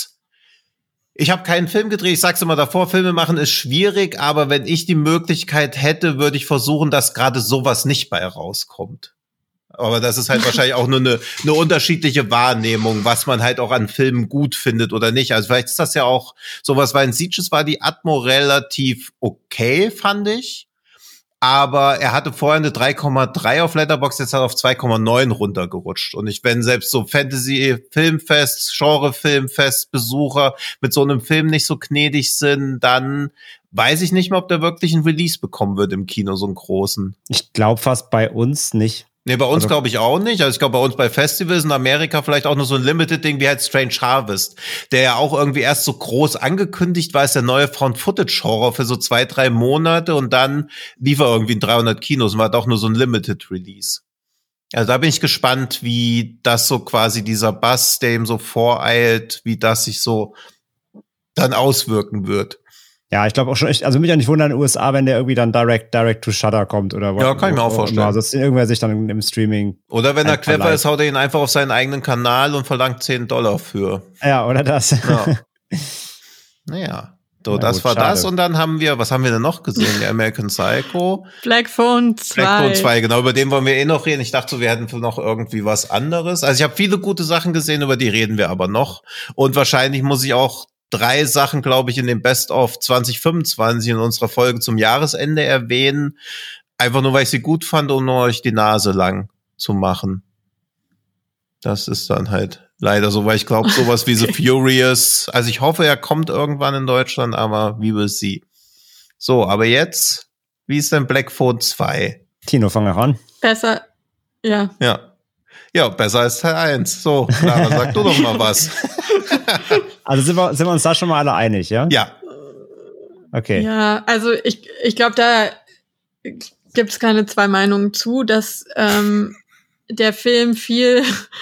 ich habe keinen Film gedreht, ich sag's immer davor, Filme machen ist schwierig, aber wenn ich die Möglichkeit hätte, würde ich versuchen, dass gerade sowas nicht bei rauskommt. Aber das ist halt wahrscheinlich auch nur eine unterschiedliche Wahrnehmung, was man halt auch an Filmen gut findet oder nicht. Also vielleicht ist das ja auch sowas, weil in Sieges war die Atmo relativ okay, fand ich. Aber er hatte vorher eine 3,3 auf Letterboxd, jetzt hat er auf 2,9 runtergerutscht. Und wenn selbst so Fantasy-Filmfest, Genre-Filmfest-Besucher mit so einem Film nicht so gnädig sind, dann weiß ich nicht mehr, ob der wirklich einen Release bekommen wird im Kino, so einen großen. Ich glaube fast bei uns nicht. Nee, bei uns glaube ich auch nicht. Also ich glaube, bei uns bei Festivals in Amerika vielleicht auch nur so ein Limited-Ding wie halt Strange Harvest, der ja auch irgendwie erst so groß angekündigt war, ist der neue Found-Footage-Horror für so 2-3 Monate und dann lief er irgendwie in 300 Kinos und war doch nur so ein Limited-Release. Also da bin ich gespannt, wie das so quasi dieser Bass, der ihm so voreilt, wie das sich so dann auswirken wird. Ja, ich glaube auch schon, also mich ja nicht wundern in den USA, wenn der irgendwie dann direct to Shutter kommt oder was. Ja, kann ich mir auch vorstellen. Also dass irgendwer sich dann im Streaming. Oder wenn er clever ist, haut er ihn einfach auf seinen eigenen Kanal und verlangt $10 für. Ja, oder das. Ja. Naja. So, das war schade. Das. Und dann was haben wir denn noch gesehen? Die American Psycho. Black Phone 2. Black Phone 2, genau, über den wollen wir noch reden. Ich dachte, wir hätten noch irgendwie was anderes. Also ich habe viele gute Sachen gesehen, über die reden wir aber noch. Und wahrscheinlich muss ich auch 3 Sachen, glaube ich, in dem Best of 2025 in unserer Folge zum Jahresende erwähnen. Einfach nur, weil ich sie gut fand, um euch die Nase lang zu machen. Das ist dann halt leider so, weil ich glaube, sowas wie The Furious, also ich hoffe, er kommt irgendwann in Deutschland, aber wie will sie? So, aber jetzt, wie ist denn Black Phone 2? Tino, fang an. Besser, ja. Ja, besser als Teil 1. So, Clara, sag du doch mal was. Also sind wir uns da schon mal alle einig, ja? Ja. Okay. Ja, also ich glaube, da gibt's keine 2 Meinungen zu, dass der Film viel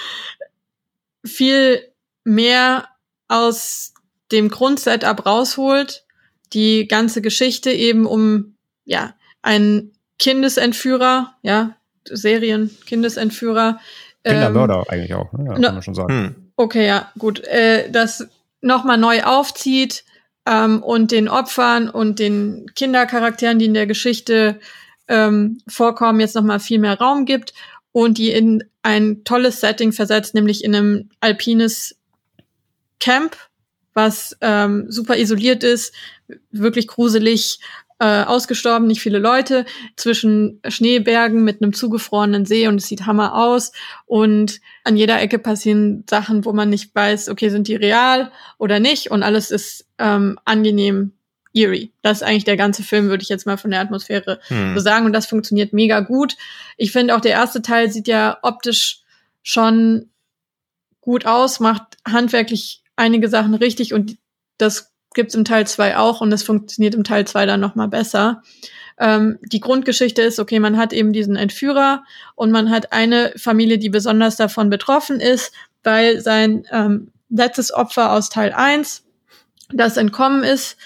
mehr aus dem Grundsetup rausholt. Die ganze Geschichte eben um, ja, einen Kindesentführer, ja, Serien-Kindesentführer. Kindermörder eigentlich auch, ne? Ja, kann man schon sagen. Okay, ja, gut. Das nochmal neu aufzieht und den Opfern und den Kindercharakteren, die in der Geschichte vorkommen, jetzt nochmal viel mehr Raum gibt und die in ein tolles Setting versetzt, nämlich in einem alpines Camp, was super isoliert ist, wirklich gruselig, ausgestorben, nicht viele Leute, zwischen Schneebergen mit einem zugefrorenen See und es sieht Hammer aus und an jeder Ecke passieren Sachen, wo man nicht weiß, okay, sind die real oder nicht und alles ist angenehm eerie. Das ist eigentlich der ganze Film, würde ich jetzt mal von der Atmosphäre so sagen und das funktioniert mega gut. Ich finde auch der erste Teil sieht ja optisch schon gut aus, macht handwerklich einige Sachen richtig und das gibt's im Teil 2 auch und das funktioniert im Teil 2 dann noch mal besser. Die Grundgeschichte ist, okay, man hat eben diesen Entführer und man hat eine Familie, die besonders davon betroffen ist, weil sein letztes Opfer aus Teil 1, das entkommen ist,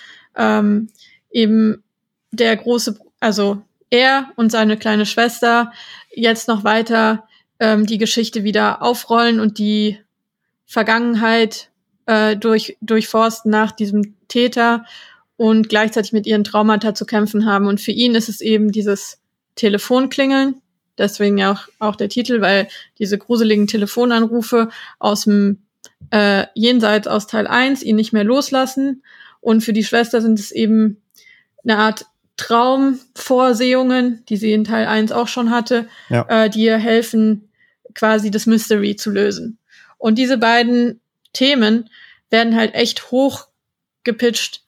eben der große, also er und seine kleine Schwester jetzt noch weiter die Geschichte wieder aufrollen und die Vergangenheit durchforsten nach diesem Täter und gleichzeitig mit ihren Traumata zu kämpfen haben. Und für ihn ist es eben dieses Telefonklingeln, deswegen ja auch der Titel, weil diese gruseligen Telefonanrufe aus dem Jenseits aus Teil 1 ihn nicht mehr loslassen. Und für die Schwester sind es eben eine Art Traumvorsehungen, die sie in Teil 1 auch schon hatte, die ihr helfen, quasi das Mystery zu lösen. Und diese beiden Themen werden halt echt hoch gepitcht,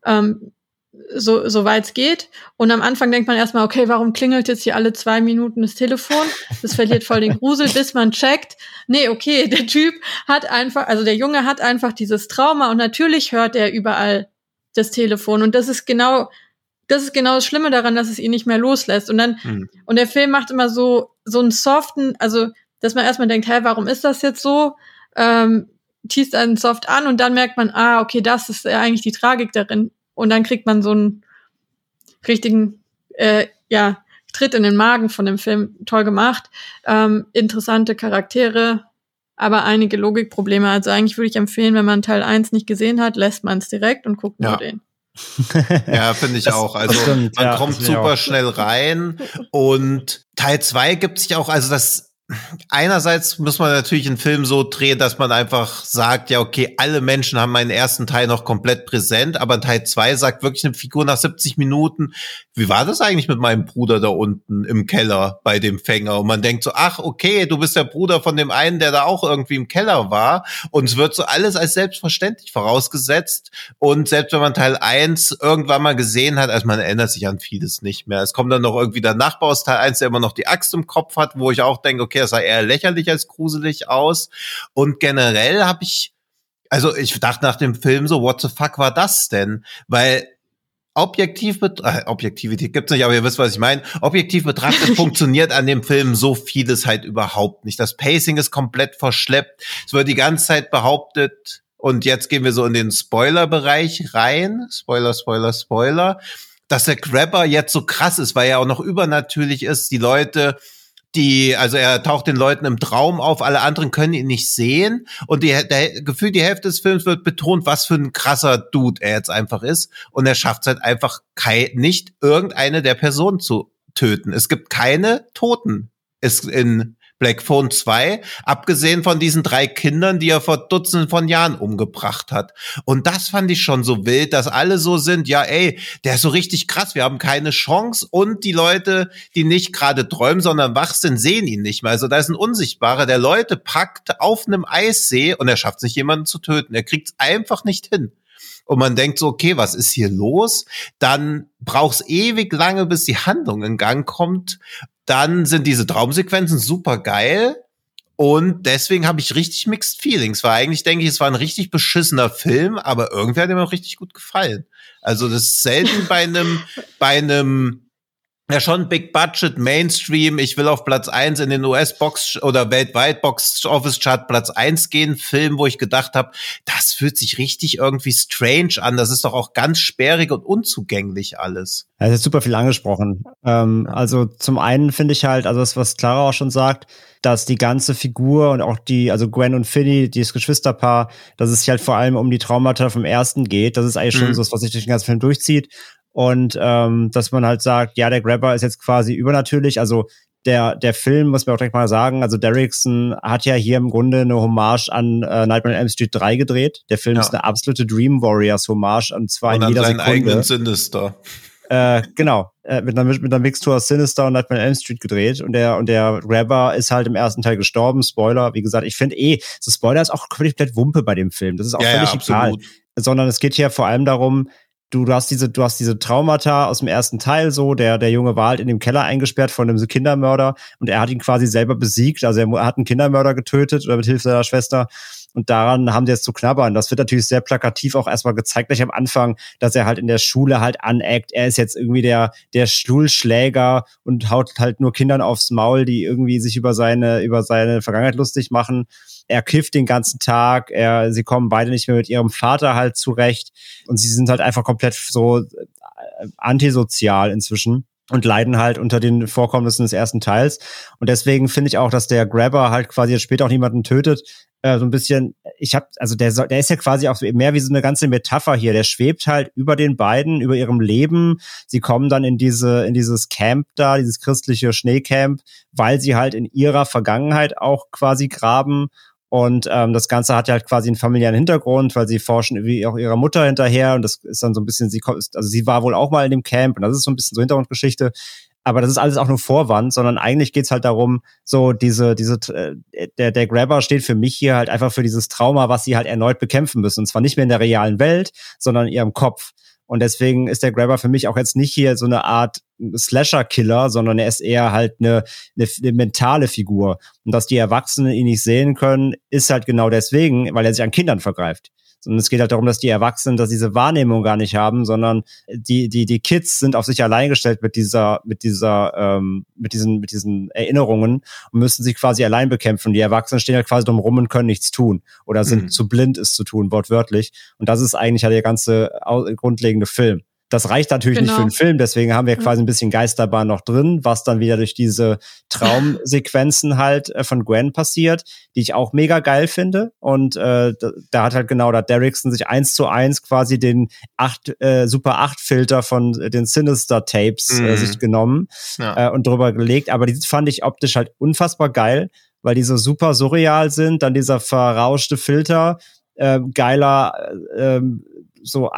so weit es geht. Und am Anfang denkt man erstmal, okay, warum klingelt jetzt hier alle 2 Minuten das Telefon? Das verliert voll den Grusel, bis man checkt. Nee, okay, der Typ hat einfach, also der Junge hat einfach dieses Trauma und natürlich hört er überall das Telefon. Und das ist genau das Schlimme daran, dass es ihn nicht mehr loslässt. Und dann, und der Film macht immer so einen soften, also, dass man erstmal denkt, warum ist das jetzt so? Teast einen soft an und dann merkt man, okay, das ist eigentlich die Tragik darin. Und dann kriegt man so einen richtigen, Tritt in den Magen von dem Film. Toll gemacht. Interessante Charaktere, aber einige Logikprobleme. Also eigentlich würde ich empfehlen, wenn man Teil 1 nicht gesehen hat, lässt man es direkt und guckt nur den. Ja, finde ich auch. Also stimmt, man kommt super schnell rein und Teil 2 gibt sich auch, also das einerseits muss man natürlich einen Film so drehen, dass man einfach sagt, ja, okay, alle Menschen haben meinen ersten Teil noch komplett präsent, aber Teil 2 sagt wirklich eine Figur nach 70 Minuten, wie war das eigentlich mit meinem Bruder da unten im Keller bei dem Fänger? Und man denkt so, ach, okay, du bist der Bruder von dem einen, der da auch irgendwie im Keller war. Und es wird so alles als selbstverständlich vorausgesetzt. Und selbst wenn man Teil 1 irgendwann mal gesehen hat, also man erinnert sich an vieles nicht mehr. Es kommt dann noch irgendwie der Nachbar aus Teil 1, der immer noch die Axt im Kopf hat, wo ich auch denke, okay, das sah eher lächerlich als gruselig aus. Und generell ich dachte nach dem Film so, what the fuck war das denn? Weil Objektivität gibt's nicht, aber ihr wisst, was ich meine. Objektiv betrachtet funktioniert an dem Film so vieles halt überhaupt nicht. Das Pacing ist komplett verschleppt. Es wird die ganze Zeit behauptet, und jetzt gehen wir so in den Spoiler-Bereich rein. Spoiler, dass der Grabber jetzt so krass ist, weil er auch noch übernatürlich ist. Die Leute, also er taucht den Leuten im Traum auf, alle anderen können ihn nicht sehen und gefühlt die Hälfte des Films wird betont, was für ein krasser Dude er jetzt einfach ist und er schafft es halt einfach nicht irgendeine der Personen zu töten. Es gibt keine Toten. Ist in Black Phone 2, abgesehen von diesen 3 Kindern, die er vor Dutzenden von Jahren umgebracht hat. Und das fand ich schon so wild, dass alle so sind, ja ey, der ist so richtig krass, wir haben keine Chance und die Leute, die nicht gerade träumen, sondern wach sind, sehen ihn nicht mehr. Also da ist ein Unsichtbarer, der Leute packt auf einem Eissee und er schafft sich jemanden zu töten. Er kriegt es einfach nicht hin. Und man denkt so, okay, was ist hier los? Dann braucht's ewig lange, bis die Handlung in Gang kommt. Dann sind diese Traumsequenzen super geil und deswegen habe ich richtig mixed feelings. Weil eigentlich denke ich, es war ein richtig beschissener Film, aber irgendwie hat er mir auch richtig gut gefallen. Also das ist selten bei einem Ja, schon Big Budget, Mainstream. Ich will auf Platz 1 in den US-Box oder weltweit Box-Office-Chart Platz 1 gehen. Film, wo ich gedacht habe, das fühlt sich richtig irgendwie strange an. Das ist doch auch ganz sperrig und unzugänglich alles. Ja, es ist super viel angesprochen. Also zum einen finde ich halt, also das, was Clara auch schon sagt, dass die ganze Figur und auch also Gwen und Finny, dieses Geschwisterpaar, dass es sich halt vor allem um die Traumata vom ersten geht. Das ist eigentlich schon so, was sich durch den ganzen Film durchzieht. Und dass man halt sagt, ja, der Grabber ist jetzt quasi übernatürlich. Also der Film, muss man auch direkt mal sagen, also Derrickson hat ja hier im Grunde eine Hommage an Nightmare on Elm Street 3 gedreht. Der Film ist eine absolute Dream Warriors Hommage, und zwar in jeder Sekunde. Und an seinen eigenen Sinister. Genau, mit einer Mixtur Sinister und Nightmare on Elm Street gedreht, und der Grabber ist halt im ersten Teil gestorben. Spoiler, wie gesagt, ich finde so Spoiler ist auch völlig Wumpe bei dem Film. Das ist auch völlig egal. Sondern es geht hier vor allem darum, du hast diese Traumata aus dem ersten Teil so, der Junge war halt in dem Keller eingesperrt von einem Kindermörder, und er hat ihn quasi selber besiegt, also er hat einen Kindermörder getötet oder mit Hilfe seiner Schwester, und daran haben die jetzt zu knabbern. Das wird natürlich sehr plakativ auch erstmal gezeigt, gleich am Anfang, dass er halt in der Schule halt aneckt. Er ist jetzt irgendwie der Schulschläger und haut halt nur Kindern aufs Maul, die irgendwie sich über seine Vergangenheit lustig machen. Er kifft den ganzen Tag, sie kommen beide nicht mehr mit ihrem Vater halt zurecht, und sie sind halt einfach komplett so antisozial inzwischen und leiden halt unter den Vorkommnissen des ersten Teils. Und deswegen finde ich auch, dass der Grabber halt quasi jetzt später auch niemanden tötet. So ein bisschen, der ist ja quasi auch mehr wie so eine ganze Metapher hier. Der schwebt halt über den beiden, über ihrem Leben. Sie kommen dann in dieses Camp da, dieses christliche Schneecamp, weil sie halt in ihrer Vergangenheit auch quasi graben. Und das Ganze hat ja halt quasi einen familiären Hintergrund, weil sie forschen irgendwie auch ihrer Mutter hinterher, und das ist dann so ein bisschen, sie war wohl auch mal in dem Camp, und das ist so ein bisschen so Hintergrundgeschichte. Aber das ist alles auch nur Vorwand, sondern eigentlich geht's halt darum, so der Grabber steht für mich hier halt einfach für dieses Trauma, was sie halt erneut bekämpfen müssen. Und zwar nicht mehr in der realen Welt, sondern in ihrem Kopf. Und deswegen ist der Grabber für mich auch jetzt nicht hier so eine Art Slasher-Killer, sondern er ist eher halt eine mentale Figur. Und dass die Erwachsenen ihn nicht sehen können, ist halt genau deswegen, weil er sich an Kindern vergreift. Sondern es geht halt darum, dass die Erwachsenen, dass diese Wahrnehmung gar nicht haben, sondern die Kids sind auf sich allein gestellt mit diesen Erinnerungen und müssen sich quasi allein bekämpfen. Die Erwachsenen stehen halt quasi drum rum und können nichts tun oder sind zu blind, es zu tun, wortwörtlich. Und das ist eigentlich halt der ganze grundlegende Film. Das reicht natürlich nicht für den Film, deswegen haben wir quasi ein bisschen Geisterbahn noch drin, was dann wieder durch diese Traumsequenzen halt von Gwen passiert, die ich auch mega geil finde. Und da hat halt genau da Derrickson sich 1:1 quasi den Super 8 Filter von den Sinister Tapes sich genommen und drüber gelegt. Aber die fand ich optisch halt unfassbar geil, weil die so super surreal sind. Dann dieser verrauschte Filter, geiler so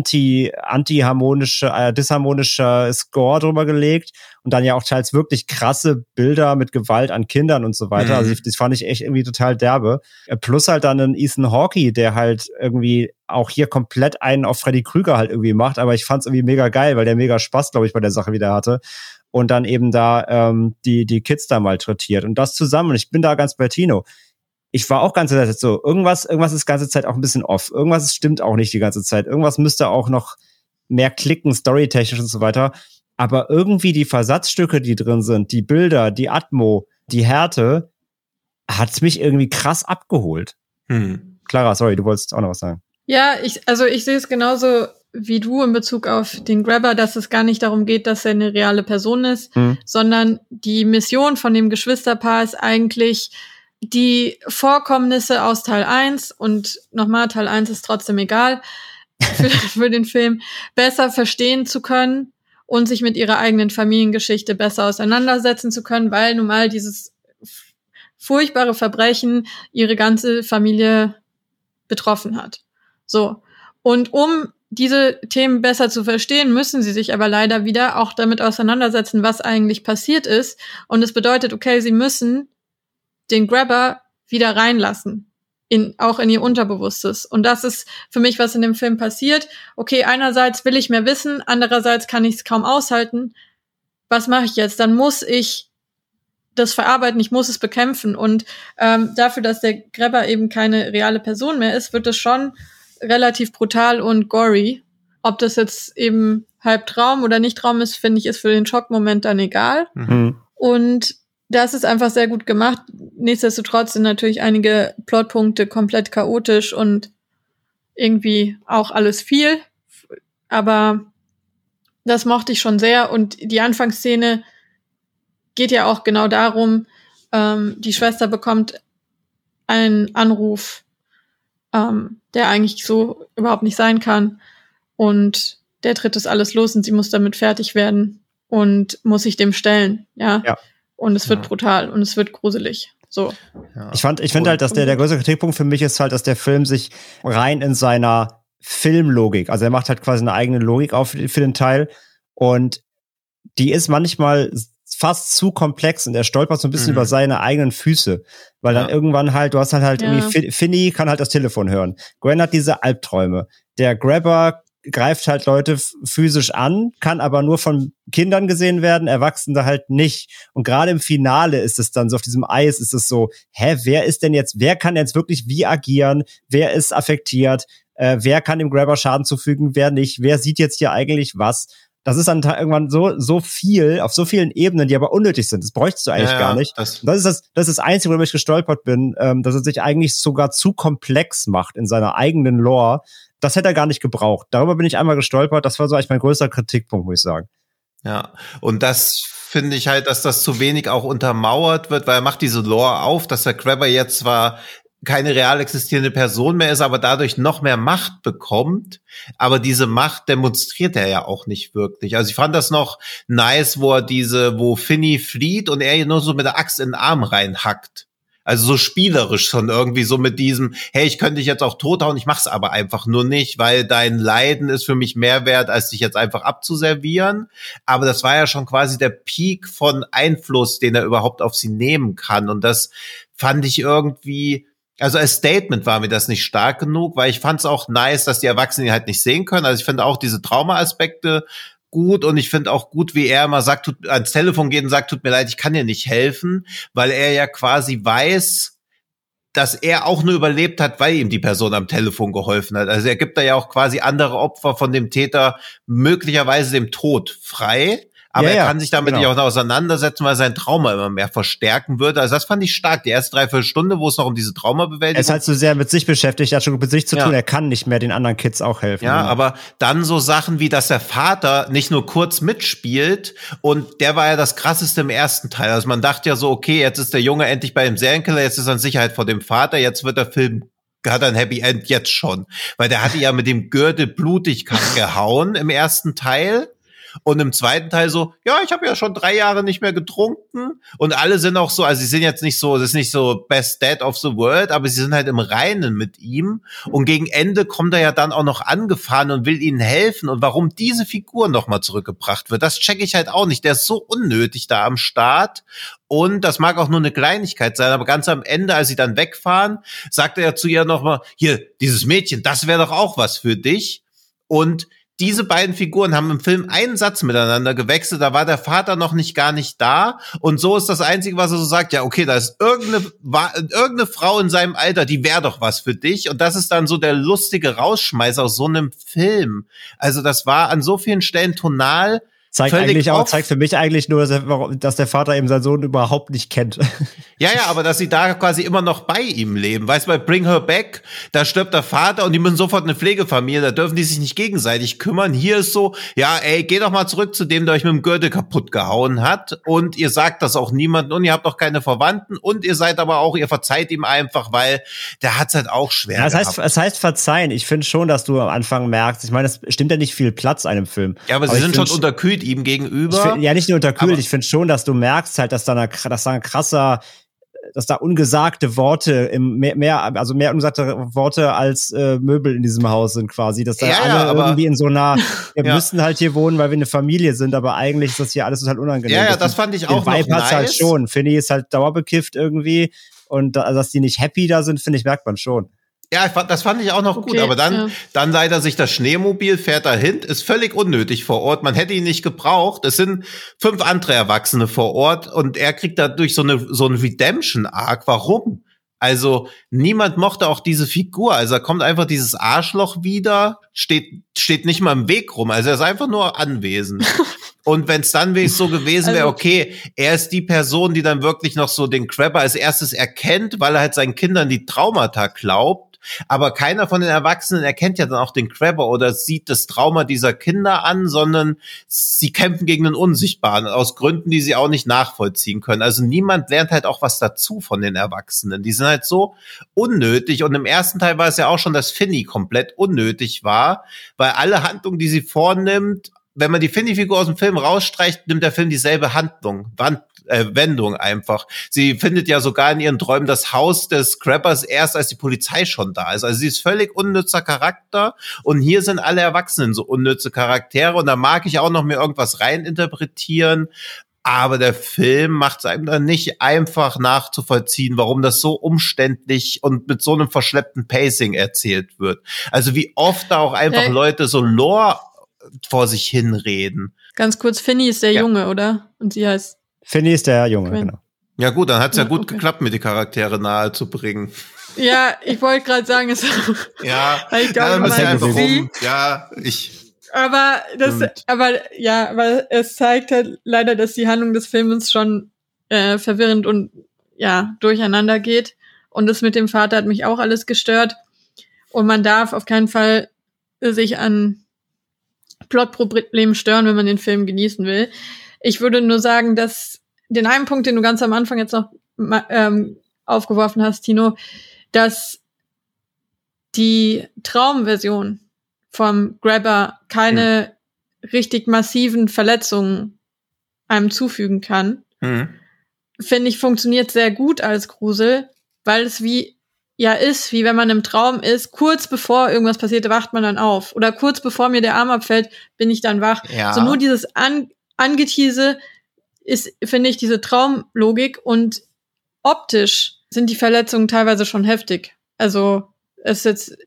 disharmonischer Score drüber gelegt und dann ja auch teils wirklich krasse Bilder mit Gewalt an Kindern und so weiter. Also das fand ich echt irgendwie total derbe. Plus halt dann einen Ethan Hawke, der halt irgendwie auch hier komplett einen auf Freddy Krüger halt irgendwie macht, aber ich fand's irgendwie mega geil, weil der mega Spaß, glaube ich, bei der Sache wieder hatte. Und dann eben da die Kids da malträtiert. Und das zusammen, und ich bin da ganz bei Tino. Ich war auch ganze Zeit so, irgendwas ist ganze Zeit auch ein bisschen off. Irgendwas stimmt auch nicht die ganze Zeit. Irgendwas müsste auch noch mehr klicken, storytechnisch und so weiter. Aber irgendwie die Versatzstücke, die drin sind, die Bilder, die Atmo, die Härte, hat's mich irgendwie krass abgeholt. Clara, sorry, du wolltest auch noch was sagen. Ja, ich sehe es genauso wie du in Bezug auf den Grabber, dass es gar nicht darum geht, dass er eine reale Person ist, sondern die Mission von dem Geschwisterpaar ist eigentlich, die Vorkommnisse aus Teil 1, und nochmal, Teil 1 ist trotzdem egal, für den Film, besser verstehen zu können und sich mit ihrer eigenen Familiengeschichte besser auseinandersetzen zu können, weil nun mal dieses furchtbare Verbrechen ihre ganze Familie betroffen hat. So. Und um diese Themen besser zu verstehen, müssen sie sich aber leider wieder auch damit auseinandersetzen, was eigentlich passiert ist. Und es bedeutet, okay, sie müssen den Grabber wieder reinlassen, auch in ihr Unterbewusstes. Und das ist für mich, was in dem Film passiert. Okay, einerseits will ich mehr wissen, andererseits kann ich es kaum aushalten. Was mache ich jetzt? Dann muss ich das verarbeiten, ich muss es bekämpfen. Und dafür, dass der Grabber eben keine reale Person mehr ist, wird es schon relativ brutal und gory. ob das jetzt eben halb Traum oder nicht Traum ist, finde ich, ist für den Schockmoment dann egal. Mhm. Und das ist einfach sehr gut gemacht. Nichtsdestotrotz sind natürlich einige Plotpunkte komplett chaotisch und irgendwie auch alles viel. Aber das mochte ich schon sehr. Und die Anfangsszene geht ja auch genau darum, die Schwester bekommt einen Anruf, der eigentlich so überhaupt nicht sein kann. Und der tritt das alles los und sie muss damit fertig werden und muss sich dem stellen. Ja. Und es wird brutal und es wird gruselig. So. Ja. Ich finde halt, dass der größte Kritikpunkt für mich ist halt, dass der Film sich rein in seiner Filmlogik, also er macht halt quasi eine eigene Logik auf für den Teil und die ist manchmal fast zu komplex und er stolpert so ein bisschen über seine eigenen Füße, weil dann irgendwann halt, du hast halt irgendwie, Finney kann halt das Telefon hören, Gwen hat diese Albträume, der Grabber greift halt Leute physisch an, kann aber nur von Kindern gesehen werden, Erwachsene halt nicht. Und gerade im Finale ist es dann so, auf diesem Eis ist es so, wer kann jetzt wirklich wie agieren, wer ist affektiert, wer kann dem Grabber Schaden zufügen, wer nicht, wer sieht jetzt hier eigentlich was? Das ist dann irgendwann so viel, auf so vielen Ebenen, die aber unnötig sind. Das bräuchtest du eigentlich gar nicht. Das ist das Einzige, worüber ich gestolpert bin, dass er sich eigentlich sogar zu komplex macht in seiner eigenen Lore. Das hätte er gar nicht gebraucht. Darüber bin ich einmal gestolpert. Das war so eigentlich mein größter Kritikpunkt, muss ich sagen. Ja, und das finde ich halt, dass das zu wenig auch untermauert wird, weil er macht diese Lore auf, dass der Grabber jetzt zwar keine real existierende Person mehr ist, aber dadurch noch mehr Macht bekommt. Aber diese Macht demonstriert er ja auch nicht wirklich. Also ich fand das noch nice, wo Finney flieht und er nur so mit der Axt in den Arm reinhackt. Also so spielerisch schon irgendwie so mit diesem, hey, ich könnte dich jetzt auch tothauen, ich mach's aber einfach nur nicht, weil dein Leiden ist für mich mehr wert, als dich jetzt einfach abzuservieren. Aber das war ja schon quasi der Peak von Einfluss, den er überhaupt auf sie nehmen kann. Und das fand ich irgendwie, also als Statement war mir das nicht stark genug, weil ich fand es auch nice, dass die Erwachsenen ihn halt nicht sehen können. Also ich finde auch diese Trauma-Aspekte gut und ich finde auch gut, wie er immer sagt, ans Telefon geht und sagt, tut mir leid, ich kann dir nicht helfen, weil er ja quasi weiß, dass er auch nur überlebt hat, weil ihm die Person am Telefon geholfen hat. Also er gibt da ja auch quasi andere Opfer von dem Täter möglicherweise dem Tod frei. Aber er kann sich damit nicht auch auseinandersetzen, weil sein Trauma immer mehr verstärken würde. Also das fand ich stark. Die erste 3/4 Stunde, wo es noch um diese Traumabewältigung. Er ist halt so sehr mit sich beschäftigt, er hat schon mit sich zu tun. Er kann nicht mehr den anderen Kids auch helfen. Ja, aber dann so Sachen wie, dass der Vater nicht nur kurz mitspielt und der war ja das Krasseste im ersten Teil. Also man dachte ja so, okay, jetzt ist der Junge endlich bei dem Serienkiller, jetzt ist er in Sicherheit vor dem Vater, jetzt wird der Film hat ein Happy End jetzt schon. Weil der hatte ja mit dem Gürtel blutig gehauen im ersten Teil. Und im zweiten Teil so, ja, ich habe ja schon 3 Jahre nicht mehr getrunken. Und alle sind auch so, also sie sind jetzt nicht so, das ist nicht so Best Dad of the World, aber sie sind halt im Reinen mit ihm. Und gegen Ende kommt er ja dann auch noch angefahren und will ihnen helfen. Und warum diese Figur nochmal zurückgebracht wird, das checke ich halt auch nicht. Der ist so unnötig da am Start. Und das mag auch nur eine Kleinigkeit sein, aber ganz am Ende, als sie dann wegfahren, sagt er ja zu ihr nochmal, hier, dieses Mädchen, das wäre doch auch was für dich. Und diese beiden Figuren haben im Film einen Satz miteinander gewechselt, da war der Vater noch gar nicht da und so ist das Einzige, was er so sagt, ja okay, da ist irgendeine Frau in seinem Alter, die wäre doch was für dich und das ist dann so der lustige Rausschmeiß aus so einem Film. Also das war an so vielen Stellen tonal zeigt für mich eigentlich nur, dass der Vater eben seinen Sohn überhaupt nicht kennt. Ja, aber dass sie da quasi immer noch bei ihm leben. Weißt du, bei Bring Her Back, da stirbt der Vater und die müssen sofort eine Pflegefamilie, da dürfen die sich nicht gegenseitig kümmern. Hier ist so, ja, ey, geh doch mal zurück zu dem, der euch mit dem Gürtel kaputt gehauen hat und ihr sagt das auch niemandem und ihr habt auch keine Verwandten und ihr seid aber auch, ihr verzeiht ihm einfach, weil der hat's halt auch schwer gehabt. Es heißt verzeihen. Ich finde schon, dass du am Anfang merkst, ich meine, es stimmt ja nicht viel Platz einem Film. Ja, aber sie sind schon unterkühlt ihm gegenüber. Nicht nur unterkühlt, ich finde schon, dass du merkst halt, dass da ungesagte Worte mehr ungesagte Worte als Möbel in diesem Haus sind quasi, dass da alle irgendwie in so einer, wir müssen halt hier wohnen, weil wir eine Familie sind, aber eigentlich ist das hier alles total unangenehm. Ja, das fand ich auch noch nice. Halt schon. Finney ist halt dauerbekifft irgendwie und dass die nicht happy da sind, finde ich, merkt man schon. Ja, das fand ich auch noch gut, aber dann leiht er sich das Schneemobil, fährt dahin, ist völlig unnötig vor Ort, man hätte ihn nicht gebraucht, es sind 5 andere Erwachsene vor Ort und er kriegt dadurch so einen Redemption-Arc, warum? Also niemand mochte auch diese Figur. Also da kommt einfach dieses Arschloch wieder, steht nicht mal im Weg rum. Also er ist einfach nur anwesend. Und wenn es dann wenigstens so gewesen wäre, okay, er ist die Person, die dann wirklich noch so den Crabber als erstes erkennt, weil er halt seinen Kindern die Traumata glaubt. Aber keiner von den Erwachsenen erkennt ja dann auch den Crabber oder sieht das Trauma dieser Kinder an, sondern sie kämpfen gegen den Unsichtbaren aus Gründen, die sie auch nicht nachvollziehen können. Also niemand lernt halt auch was dazu von den Erwachsenen. Die sind halt so unnötig. Und im ersten Teil war es ja auch schon, dass Finny komplett unnötig war, weil alle Handlungen, die sie vornimmt, wenn man die Finny-Figur aus dem Film rausstreicht, nimmt der Film dieselbe Wendung einfach. Sie findet ja sogar in ihren Träumen das Haus des Crabbers erst, als die Polizei schon da ist. Also sie ist völlig unnützer Charakter und hier sind alle Erwachsenen so unnütze Charaktere und da mag ich auch noch mir irgendwas reininterpretieren. Aber der Film macht es einem dann nicht einfach nachzuvollziehen, warum das so umständlich und mit so einem verschleppten Pacing erzählt wird. Also wie oft da auch einfach Leute so Lore vor sich hinreden. Ganz kurz, Finny ist der Junge, oder? Und sie heißt... Finny ist der Junge, genau. Ja gut, dann hat's ja gut geklappt, mir die Charaktere nahe zu bringen. Ja, ich wollte gerade sagen, es ja, ich glaube, ja einfach rum. Ja, aber es zeigt halt leider, dass die Handlung des Films schon verwirrend und durcheinander geht. Und das mit dem Vater hat mich auch alles gestört. Und man darf auf keinen Fall sich an Plotproblemen stören, wenn man den Film genießen will. Ich würde nur sagen, dass den einen Punkt, den du ganz am Anfang jetzt noch aufgeworfen hast, Tino, dass die Traumversion vom Grabber keine richtig massiven Verletzungen einem zufügen kann, finde ich, funktioniert sehr gut als Grusel, weil es wie wenn man im Traum ist, kurz bevor irgendwas passiert, wacht man dann auf. Oder kurz bevor mir der Arm abfällt, bin ich dann wach. Ja. So nur dieses Angetease ist, finde ich, diese Traumlogik und optisch sind die Verletzungen teilweise schon heftig. Also es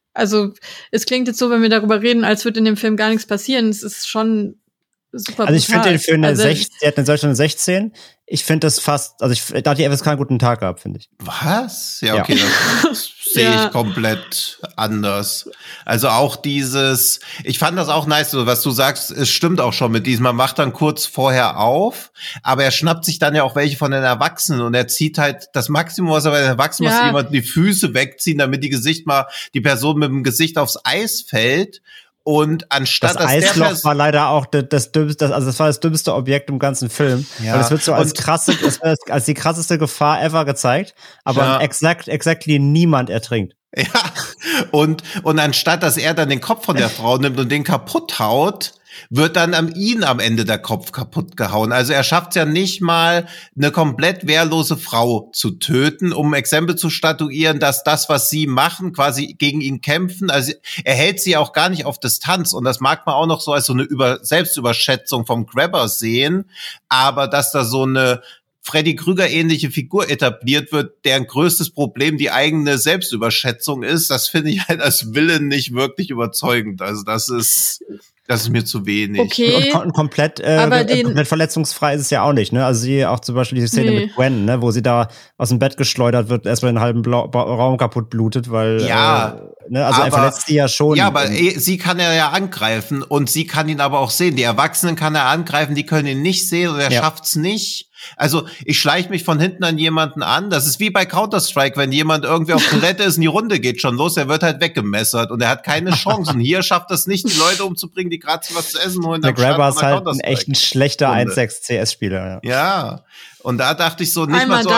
klingt jetzt so, wenn wir darüber reden, als würde in dem Film gar nichts passieren. Es ist schon super brutal. Also ich finde den für eine 16, der hat in Deutschland eine 16. Ich finde das fast, also da hat die FSK einen guten Tag gehabt, finde ich. Was? Ja, okay, das sehe ich komplett anders. Also auch ich fand das auch nice, was du sagst, es stimmt auch schon mit diesem, man macht dann kurz vorher auf, aber er schnappt sich dann ja auch welche von den Erwachsenen und er zieht halt das Maximum, was er bei den Erwachsenen macht, jemanden die Füße wegziehen, damit die Person mit dem Gesicht aufs Eis fällt. Und anstatt das Eisloch war leider auch das dümmste, also das war das dümmste Objekt im ganzen Film. Ja. Weil es wird so als die krasseste Gefahr ever gezeigt, aber exactly niemand ertrinkt. Ja. Und anstatt dass er dann den Kopf von der Frau nimmt und den kaputt haut, wird dann ihn am Ende der Kopf kaputt gehauen. Also er schafft es ja nicht mal, eine komplett wehrlose Frau zu töten, um Exempel zu statuieren, dass das, was sie machen, quasi gegen ihn kämpfen. Also er hält sie auch gar nicht auf Distanz. Und das mag man auch noch so als so eine Selbstüberschätzung vom Grabber sehen. Aber dass da so eine Freddy Krüger-ähnliche Figur etabliert wird, deren größtes Problem die eigene Selbstüberschätzung ist, das finde ich halt als Villain nicht wirklich überzeugend. Also das ist mir zu wenig. Okay. Und komplett verletzungsfrei ist es ja auch nicht, ne? Also sie auch zum Beispiel die Szene mit Gwen, ne, wo sie da aus dem Bett geschleudert wird, erstmal den halben Raum kaputt blutet, weil also er verletzt sie ja schon. Ja, aber sie kann er ja angreifen und sie kann ihn aber auch sehen. Die Erwachsenen kann er angreifen, die können ihn nicht sehen und er schafft's nicht. Also ich schleiche mich von hinten an jemanden an. Das ist wie bei Counter-Strike, wenn jemand irgendwie auf Toilette ist und die Runde geht schon los, er wird halt weggemessert und er hat keine Chance. Und hier schafft es nicht, die Leute umzubringen, die gerade was zu essen holen. Der Grabber ist halt ein echt ein schlechter 1.6 CS-Spieler. Ja, und da dachte ich so, nicht mal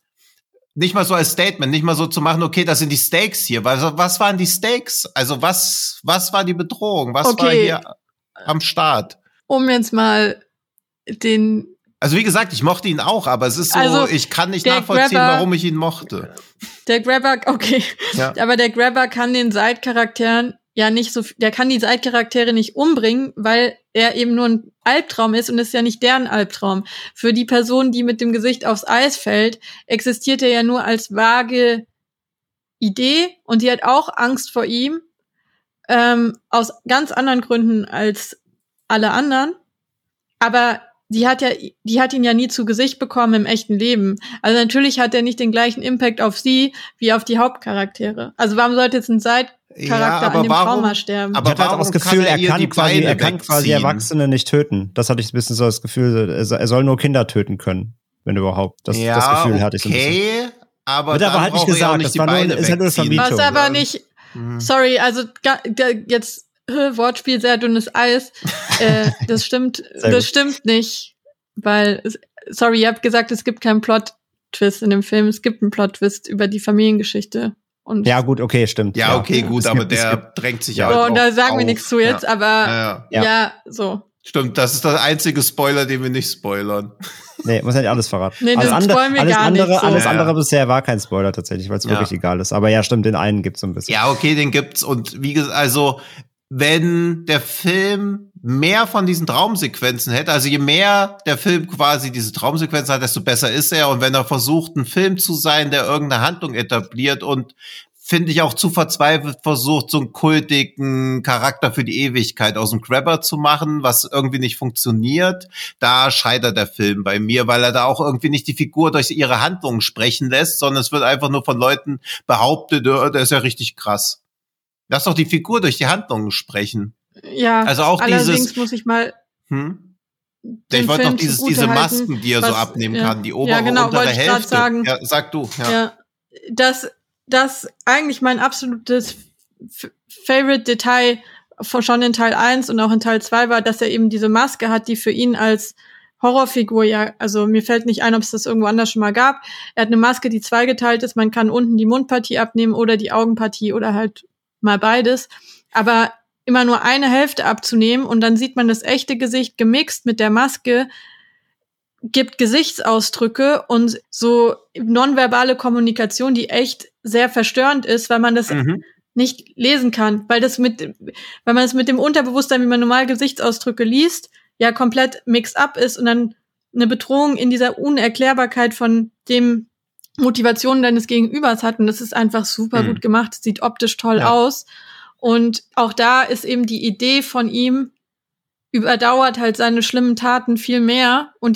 so als Statement, nicht mal so zu machen, okay, das sind die Stakes hier. Was waren die Stakes? Also was war die Bedrohung? Was war hier am Start? Um jetzt mal Also wie gesagt, ich mochte ihn auch, aber es ist so, ich kann nicht nachvollziehen, warum ich ihn mochte. Der Grabber, aber der Grabber kann den Side-Charakteren der kann die Side-Charaktere nicht umbringen, weil er eben nur ein Albtraum ist und ist ja nicht deren Albtraum. Für die Person, die mit dem Gesicht aufs Eis fällt, existiert er ja nur als vage Idee und die hat auch Angst vor ihm, aus ganz anderen Gründen als alle anderen. Aber die hat ihn ja nie zu Gesicht bekommen im echten Leben. Also natürlich hat er nicht den gleichen Impact auf sie wie auf die Hauptcharaktere. Also warum sollte jetzt ein Side-Charakter an dem Trauma sterben? Aber ich hatte auch das Gefühl, er kann quasi Erwachsene nicht töten. Das hatte ich ein bisschen so das Gefühl, er soll nur Kinder töten können, wenn überhaupt. Das Gefühl hatte ich so ein bisschen. Aber wird aber halt nicht gesagt, das war nur, ist halt nur Vermietung. Was aber nicht, sorry, also jetzt Wortspiel, sehr dünnes Eis. Das stimmt nicht, weil, sorry, ihr habt gesagt, es gibt keinen Plot-Twist in dem Film. Es gibt einen Plot-Twist über die Familiengeschichte. Und ja, gut, okay, stimmt. Ja, okay, gut, aber der drängt sich halt und da sagen wir nichts zu jetzt, aber ja, so. Stimmt, das ist der einzige Spoiler, den wir nicht spoilern. Nee, muss ja nicht alles verraten. Nee, das spoilern wir gar nicht. Alles andere bisher war kein Spoiler tatsächlich, weil es wirklich egal ist. Aber ja, stimmt, den einen gibt's so ein bisschen. Ja, okay, den gibt's. Und wie gesagt, also wenn der Film mehr von diesen Traumsequenzen hätte, also je mehr der Film quasi diese Traumsequenzen hat, desto besser ist er. Und wenn er versucht, ein Film zu sein, der irgendeine Handlung etabliert und finde ich auch zu verzweifelt versucht, so einen kultigen Charakter für die Ewigkeit aus dem Grabber zu machen, was irgendwie nicht funktioniert, da scheitert der Film bei mir, weil er da auch irgendwie nicht die Figur durch ihre Handlungen sprechen lässt, sondern es wird einfach nur von Leuten behauptet, der ist ja richtig krass. Lass doch die Figur durch die Handlungen sprechen. Ja, also auch allerdings muss ich mal ich wollte noch diese Masken, die er so abnehmen kann, die obere und untere Hälfte. Sagen, ja, sag du. Ja, das eigentlich mein absolutes Favorite Detail schon in Teil 1 und auch in Teil 2 war, dass er eben diese Maske hat, die für ihn als Horrorfigur, ja, also mir fällt nicht ein, ob es das irgendwo anders schon mal gab. Er hat eine Maske, die zweigeteilt ist, man kann unten die Mundpartie abnehmen oder die Augenpartie oder halt mal beides, aber immer nur eine Hälfte abzunehmen und dann sieht man das echte Gesicht gemixt mit der Maske, gibt Gesichtsausdrücke und so nonverbale Kommunikation, die echt sehr verstörend ist, weil man das nicht lesen kann, weil man es mit dem Unterbewusstsein, wie man normal Gesichtsausdrücke liest, ja komplett mixed up ist und dann eine Bedrohung in dieser Unerklärbarkeit von dem Motivation deines Gegenübers hat und das ist einfach super gut gemacht, sieht optisch toll aus und auch da ist eben die Idee von ihm überdauert halt seine schlimmen Taten viel mehr und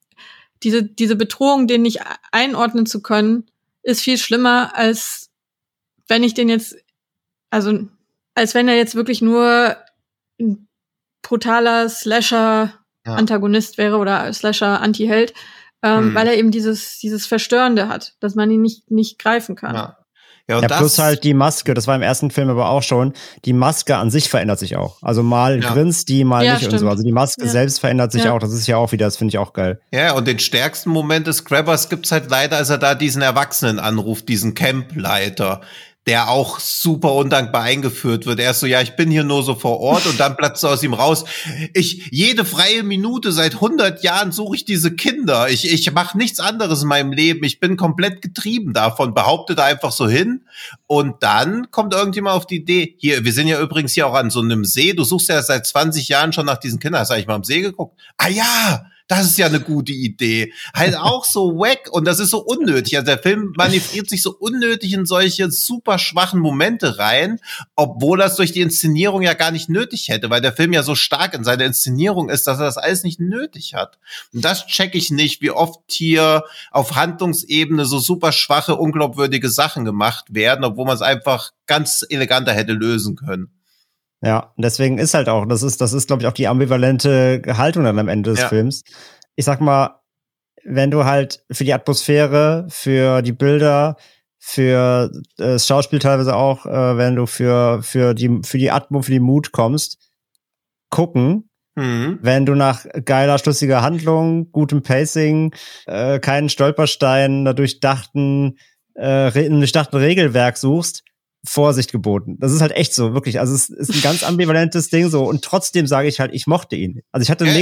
diese Bedrohung, den nicht einordnen zu können, ist viel schlimmer, als wenn ich den jetzt, also als wenn er jetzt wirklich nur ein brutaler Slasher-Antagonist wäre oder Slasher-Anti-Held, weil er eben dieses Verstörende hat, dass man ihn nicht greifen kann. Ja, und plus halt die Maske, das war im ersten Film aber auch schon, die Maske an sich verändert sich auch. Also mal grinst die, mal nicht stimmt. und so. Also die Maske selbst verändert sich auch, das ist ja auch wieder, das finde ich auch geil. Ja, und den stärksten Moment des Grabbers gibt's halt leider, als er da diesen Erwachsenen anruft, diesen Campleiter, der auch super undankbar eingeführt wird. Er ist so, ja, ich bin hier nur so vor Ort und dann platzt aus ihm raus. Jede freie Minute seit 100 Jahren suche ich diese Kinder. Ich mache nichts anderes in meinem Leben. Ich bin komplett getrieben davon, behauptet er einfach so hin. Und dann kommt irgendjemand auf die Idee, hier, wir sind ja übrigens hier auch an so einem See. Du suchst ja seit 20 Jahren schon nach diesen Kindern. Hast du eigentlich mal am See geguckt? Ah ja, das ist ja eine gute Idee. Halt auch so wack und das ist so unnötig. Also der Film manövriert sich so unnötig in solche super schwachen Momente rein, obwohl das durch die Inszenierung ja gar nicht nötig hätte, weil der Film ja so stark in seiner Inszenierung ist, dass er das alles nicht nötig hat. Und das check ich nicht, wie oft hier auf Handlungsebene so super schwache, unglaubwürdige Sachen gemacht werden, obwohl man es einfach ganz eleganter hätte lösen können. Ja, und deswegen ist halt auch, das ist, glaube ich, auch die ambivalente Haltung dann am Ende des Films. Ich sag mal, wenn du halt für die Atmosphäre, für die Bilder, für das Schauspiel teilweise auch, wenn du für die Atmo, für die Mut kommst, gucken. Wenn du nach geiler, schlüssiger Handlung, gutem Pacing, keinen Stolperstein, durchdachten Regelwerk suchst, Vorsicht geboten. Das ist halt echt so, wirklich. Also es ist ein ganz ambivalentes Ding so und trotzdem sage ich halt, ich mochte ihn. Also ich hatte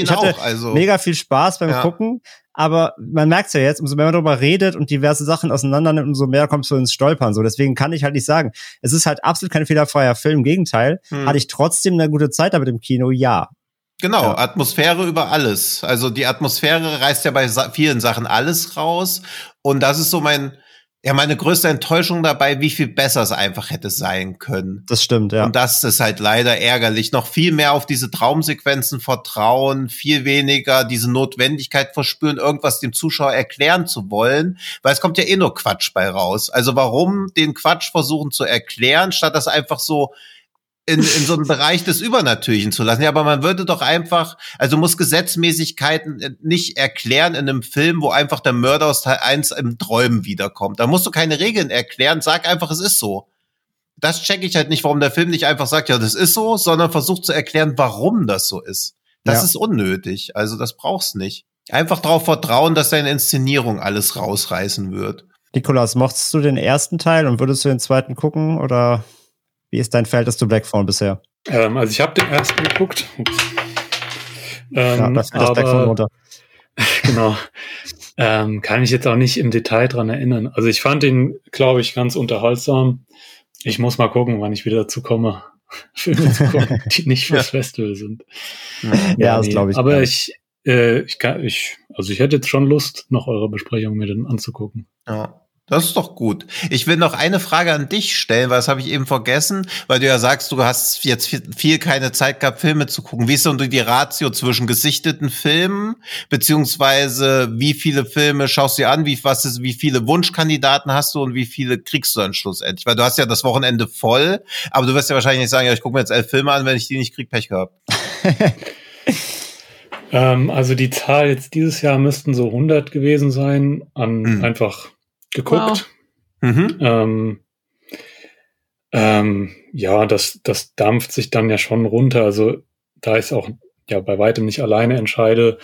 mega viel Spaß beim Gucken, aber man merkt's ja jetzt, umso mehr man darüber redet und diverse Sachen auseinander nimmt, umso mehr kommst du ins Stolpern. So, deswegen kann ich halt nicht sagen, es ist halt absolut kein fehlerfreier Film. Im Gegenteil, hatte ich trotzdem eine gute Zeit damit im Kino, ja. Genau, Atmosphäre über alles. Also die Atmosphäre reißt ja bei vielen Sachen alles raus und das ist so mein Ja, meine größte Enttäuschung dabei, wie viel besser es einfach hätte sein können. Das stimmt, ja. Und das ist halt leider ärgerlich. Noch viel mehr auf diese Traumsequenzen vertrauen, viel weniger diese Notwendigkeit verspüren, irgendwas dem Zuschauer erklären zu wollen, weil es kommt ja eh nur Quatsch bei raus. Also warum den Quatsch versuchen zu erklären, statt das einfach so in so einen Bereich des Übernatürlichen zu lassen. Ja, aber man würde doch einfach, also muss Gesetzmäßigkeiten nicht erklären in einem Film, wo einfach der Mörder aus Teil 1 im Träumen wiederkommt. Da musst du keine Regeln erklären, sag einfach, es ist so. Das checke ich halt nicht, warum der Film nicht einfach sagt, ja, das ist so, sondern versucht zu erklären, warum das so ist. Das ist unnötig, also das brauchst nicht. Einfach darauf vertrauen, dass deine Inszenierung alles rausreißen wird. Nikolaus, mochtest du den ersten Teil und würdest du den zweiten gucken, oder wie ist dein Verhältnis zu Black Phone bisher? Also ich habe den ersten geguckt. Ja, das Black Phone runter. Genau. Kann mich jetzt auch nicht im Detail dran erinnern. Also ich fand ihn, glaube ich, ganz unterhaltsam. Ich muss mal gucken, wann ich wieder dazu komme, Filme zu gucken, die nicht fürs Festival sind. Ja, das glaube ich. Aber ich hätte jetzt schon Lust, noch eure Besprechung mir dann anzugucken. Ja. Das ist doch gut. Ich will noch eine Frage an dich stellen, weil das habe ich eben vergessen, weil du ja sagst, du hast jetzt viel keine Zeit gehabt, Filme zu gucken. Wie ist denn die Ratio zwischen gesichteten Filmen, beziehungsweise wie viele Filme schaust du dir an, wie viele Wunschkandidaten hast du und wie viele kriegst du dann schlussendlich? Weil du hast ja das Wochenende voll, aber du wirst ja wahrscheinlich nicht sagen, ja, ich gucke mir jetzt 11 Filme an, wenn ich die nicht krieg, Pech gehabt. Also die Zahl jetzt dieses Jahr müssten so 100 gewesen sein, einfach geguckt. Wow. Ja, das dampft sich dann ja schon runter. Also da ich auch ja bei weitem nicht alleine entscheide.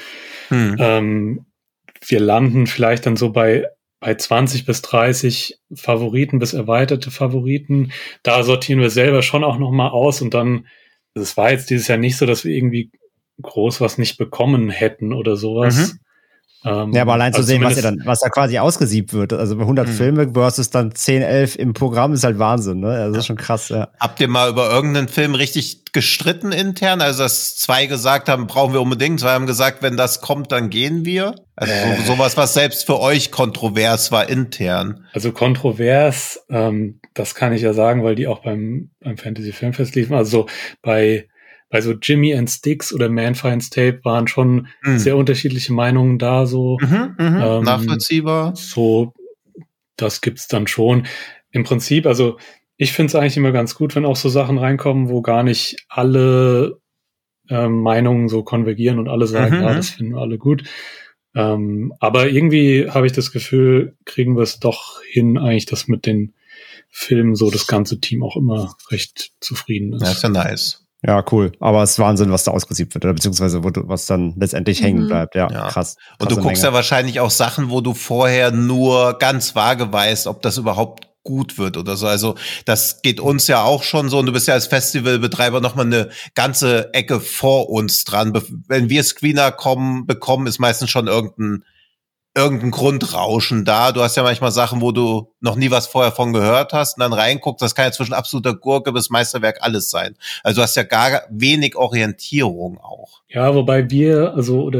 Wir landen vielleicht dann so bei 20 bis 30 Favoriten bis erweiterte Favoriten. Da sortieren wir selber schon auch noch mal aus und dann, es war jetzt dieses Jahr nicht so, dass wir irgendwie groß was nicht bekommen hätten oder sowas. Ja, aber allein zu sehen, was da quasi ausgesiebt wird. Also bei 100 Filme versus dann 10, 11 im Programm ist halt Wahnsinn, ne? Also das ist schon krass, ja. Habt ihr mal über irgendeinen Film richtig gestritten intern? Also, dass zwei gesagt haben, brauchen wir unbedingt. Zwei haben gesagt, wenn das kommt, dann gehen wir. Also sowas, was selbst für euch kontrovers war intern. Also kontrovers, das kann ich ja sagen, weil die auch beim Fantasy Filmfest liefen. Also bei so Jimmy and Sticks oder Man Finds Tape waren schon sehr unterschiedliche Meinungen da, so. Nachvollziehbar. So, das gibt's dann schon. Im Prinzip, also ich finde es eigentlich immer ganz gut, wenn auch so Sachen reinkommen, wo gar nicht alle Meinungen so konvergieren und alle sagen, ja, das finden wir alle gut. Aber irgendwie habe ich das Gefühl, kriegen wir es doch hin, eigentlich, dass mit den Filmen so das ganze Team auch immer recht zufrieden ist. Ja, ist ja nice. Ja, cool. Aber es ist Wahnsinn, was da ausgesiebt wird, oder beziehungsweise was dann letztendlich hängen bleibt. Ja, krass. Und du guckst ja wahrscheinlich auch Sachen, wo du vorher nur ganz vage weißt, ob das überhaupt gut wird oder so. Also das geht uns ja auch schon so. Und du bist ja als Festivalbetreiber noch mal eine ganze Ecke vor uns dran. Wenn wir Screener bekommen, ist meistens schon irgendein Grundrauschen da. Du hast ja manchmal Sachen, wo du noch nie was vorher von gehört hast und dann reinguckst, das kann ja zwischen absoluter Gurke bis Meisterwerk alles sein. Also du hast ja gar wenig Orientierung auch. Ja, wobei wir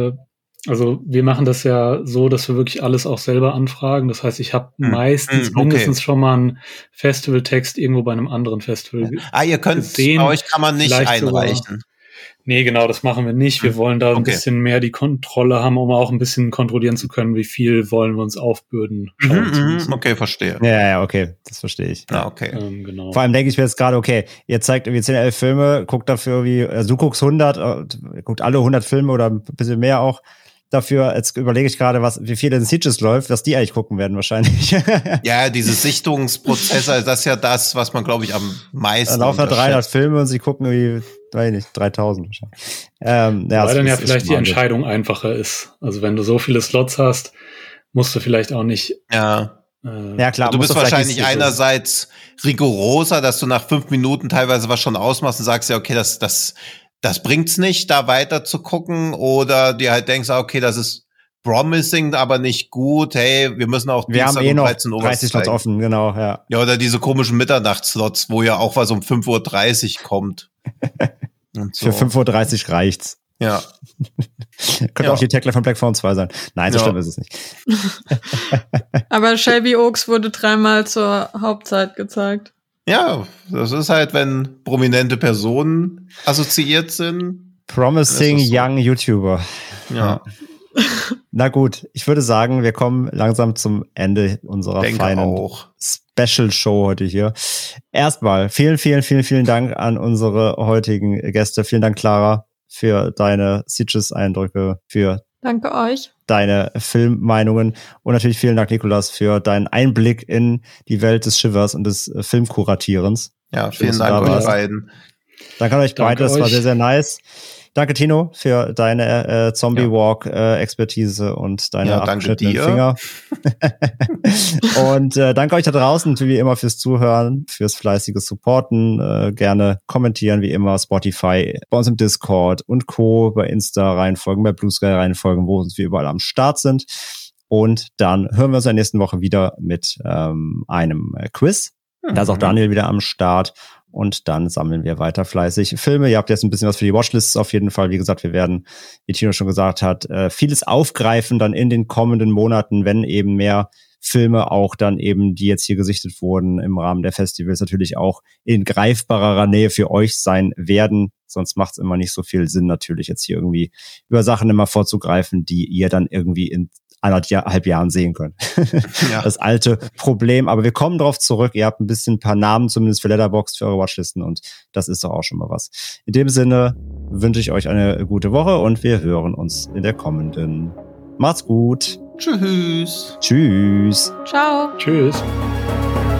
machen das ja so, dass wir wirklich alles auch selber anfragen. Das heißt, ich habe meistens mindestens schon mal einen Festivaltext irgendwo bei einem anderen Festival ihr könnt gesehen. Bei euch kann man nicht einreichen. Nee, genau, das machen wir nicht. Wir wollen da ein bisschen mehr die Kontrolle haben, um auch ein bisschen kontrollieren zu können, wie viel wollen wir uns aufbürden. Okay, verstehe. Ja, okay, das verstehe ich. Ja, okay. Genau. Vor allem denke ich mir jetzt gerade, okay, ihr zeigt irgendwie 10, 11 Filme, guckt dafür du guckst 100, guckt alle 100 Filme oder ein bisschen mehr auch dafür. Jetzt überlege ich gerade, wie viel in Sitges läuft, was die eigentlich gucken werden wahrscheinlich. Ja, diese Sichtungsprozesse, das ist ja das, was man, glaube ich, am meisten dann laufen da 300 Filme und sie gucken wie, weiß ich nicht, 3000 wahrscheinlich. Weil dann ja vielleicht die Entscheidung einfacher ist. Also wenn du so viele Slots hast, musst du vielleicht auch nicht. Ja, klar. Du bist wahrscheinlich einerseits rigoroser, dass du nach 5 Minuten teilweise was schon ausmachst und sagst ja, okay, das bringt's nicht, da weiter zu gucken, oder dir halt denkst, okay, das ist promising, aber nicht gut. Hey, wir müssen auch Dienstag um 13 Uhr 30 Slots offen, genau, ja. Ja, oder diese komischen Mitternachtslots, wo ja auch was um 5:30 Uhr kommt. Und so. Für 5:30 Uhr reicht's. Ja. Könnte auch die Tagline von Black Phone 2 sein. Nein, so schlimm ist es nicht. Aber Shelby Oaks wurde 3-mal zur Hauptzeit gezeigt. Ja, das ist halt, wenn prominente Personen assoziiert sind. Promising Young YouTuber. Ja. Na gut, ich würde sagen, wir kommen langsam zum Ende unserer feinen Special-Show heute hier. Erstmal vielen Dank an unsere heutigen Gäste. Vielen Dank, Clara, für deine Sitges-Eindrücke, für Danke euch. Deine Filmmeinungen und natürlich vielen Dank, Nikolas, für deinen Einblick in die Welt des Shivers und des Filmkuratierens. Ja, vielen Dank euch beiden. Danke an euch beide, das war sehr, sehr nice. Danke, Tino, für deine Zombie-Walk-Expertise und deine abgeschnittenen Finger. Und danke euch da draußen, wie immer, fürs Zuhören, fürs fleißige Supporten. Gerne kommentieren, wie immer, Spotify, bei uns im Discord und Co., bei Insta reinfolgen, bei Blue Sky reinfolgen, wo wir überall am Start sind. Und dann hören wir uns in der nächsten Woche wieder mit einem Quiz. Da ist auch Daniel wieder am Start. Und dann sammeln wir weiter fleißig Filme. Ihr habt jetzt ein bisschen was für die Watchlists auf jeden Fall. Wie gesagt, wir werden, wie Tino schon gesagt hat, vieles aufgreifen dann in den kommenden Monaten, wenn eben mehr Filme auch dann eben, die jetzt hier gesichtet wurden im Rahmen der Festivals, natürlich auch in greifbarer Nähe für euch sein werden. Sonst macht es immer nicht so viel Sinn, natürlich jetzt hier irgendwie über Sachen immer vorzugreifen, die ihr dann irgendwie in 1,5 Jahren sehen können. Ja. Das alte Problem. Aber wir kommen drauf zurück. Ihr habt ein paar Namen zumindest für Letterboxd, für eure Watchlisten und das ist doch auch schon mal was. In dem Sinne wünsche ich euch eine gute Woche und wir hören uns in der kommenden. Macht's gut. Tschüss. Tschüss. Ciao. Tschüss.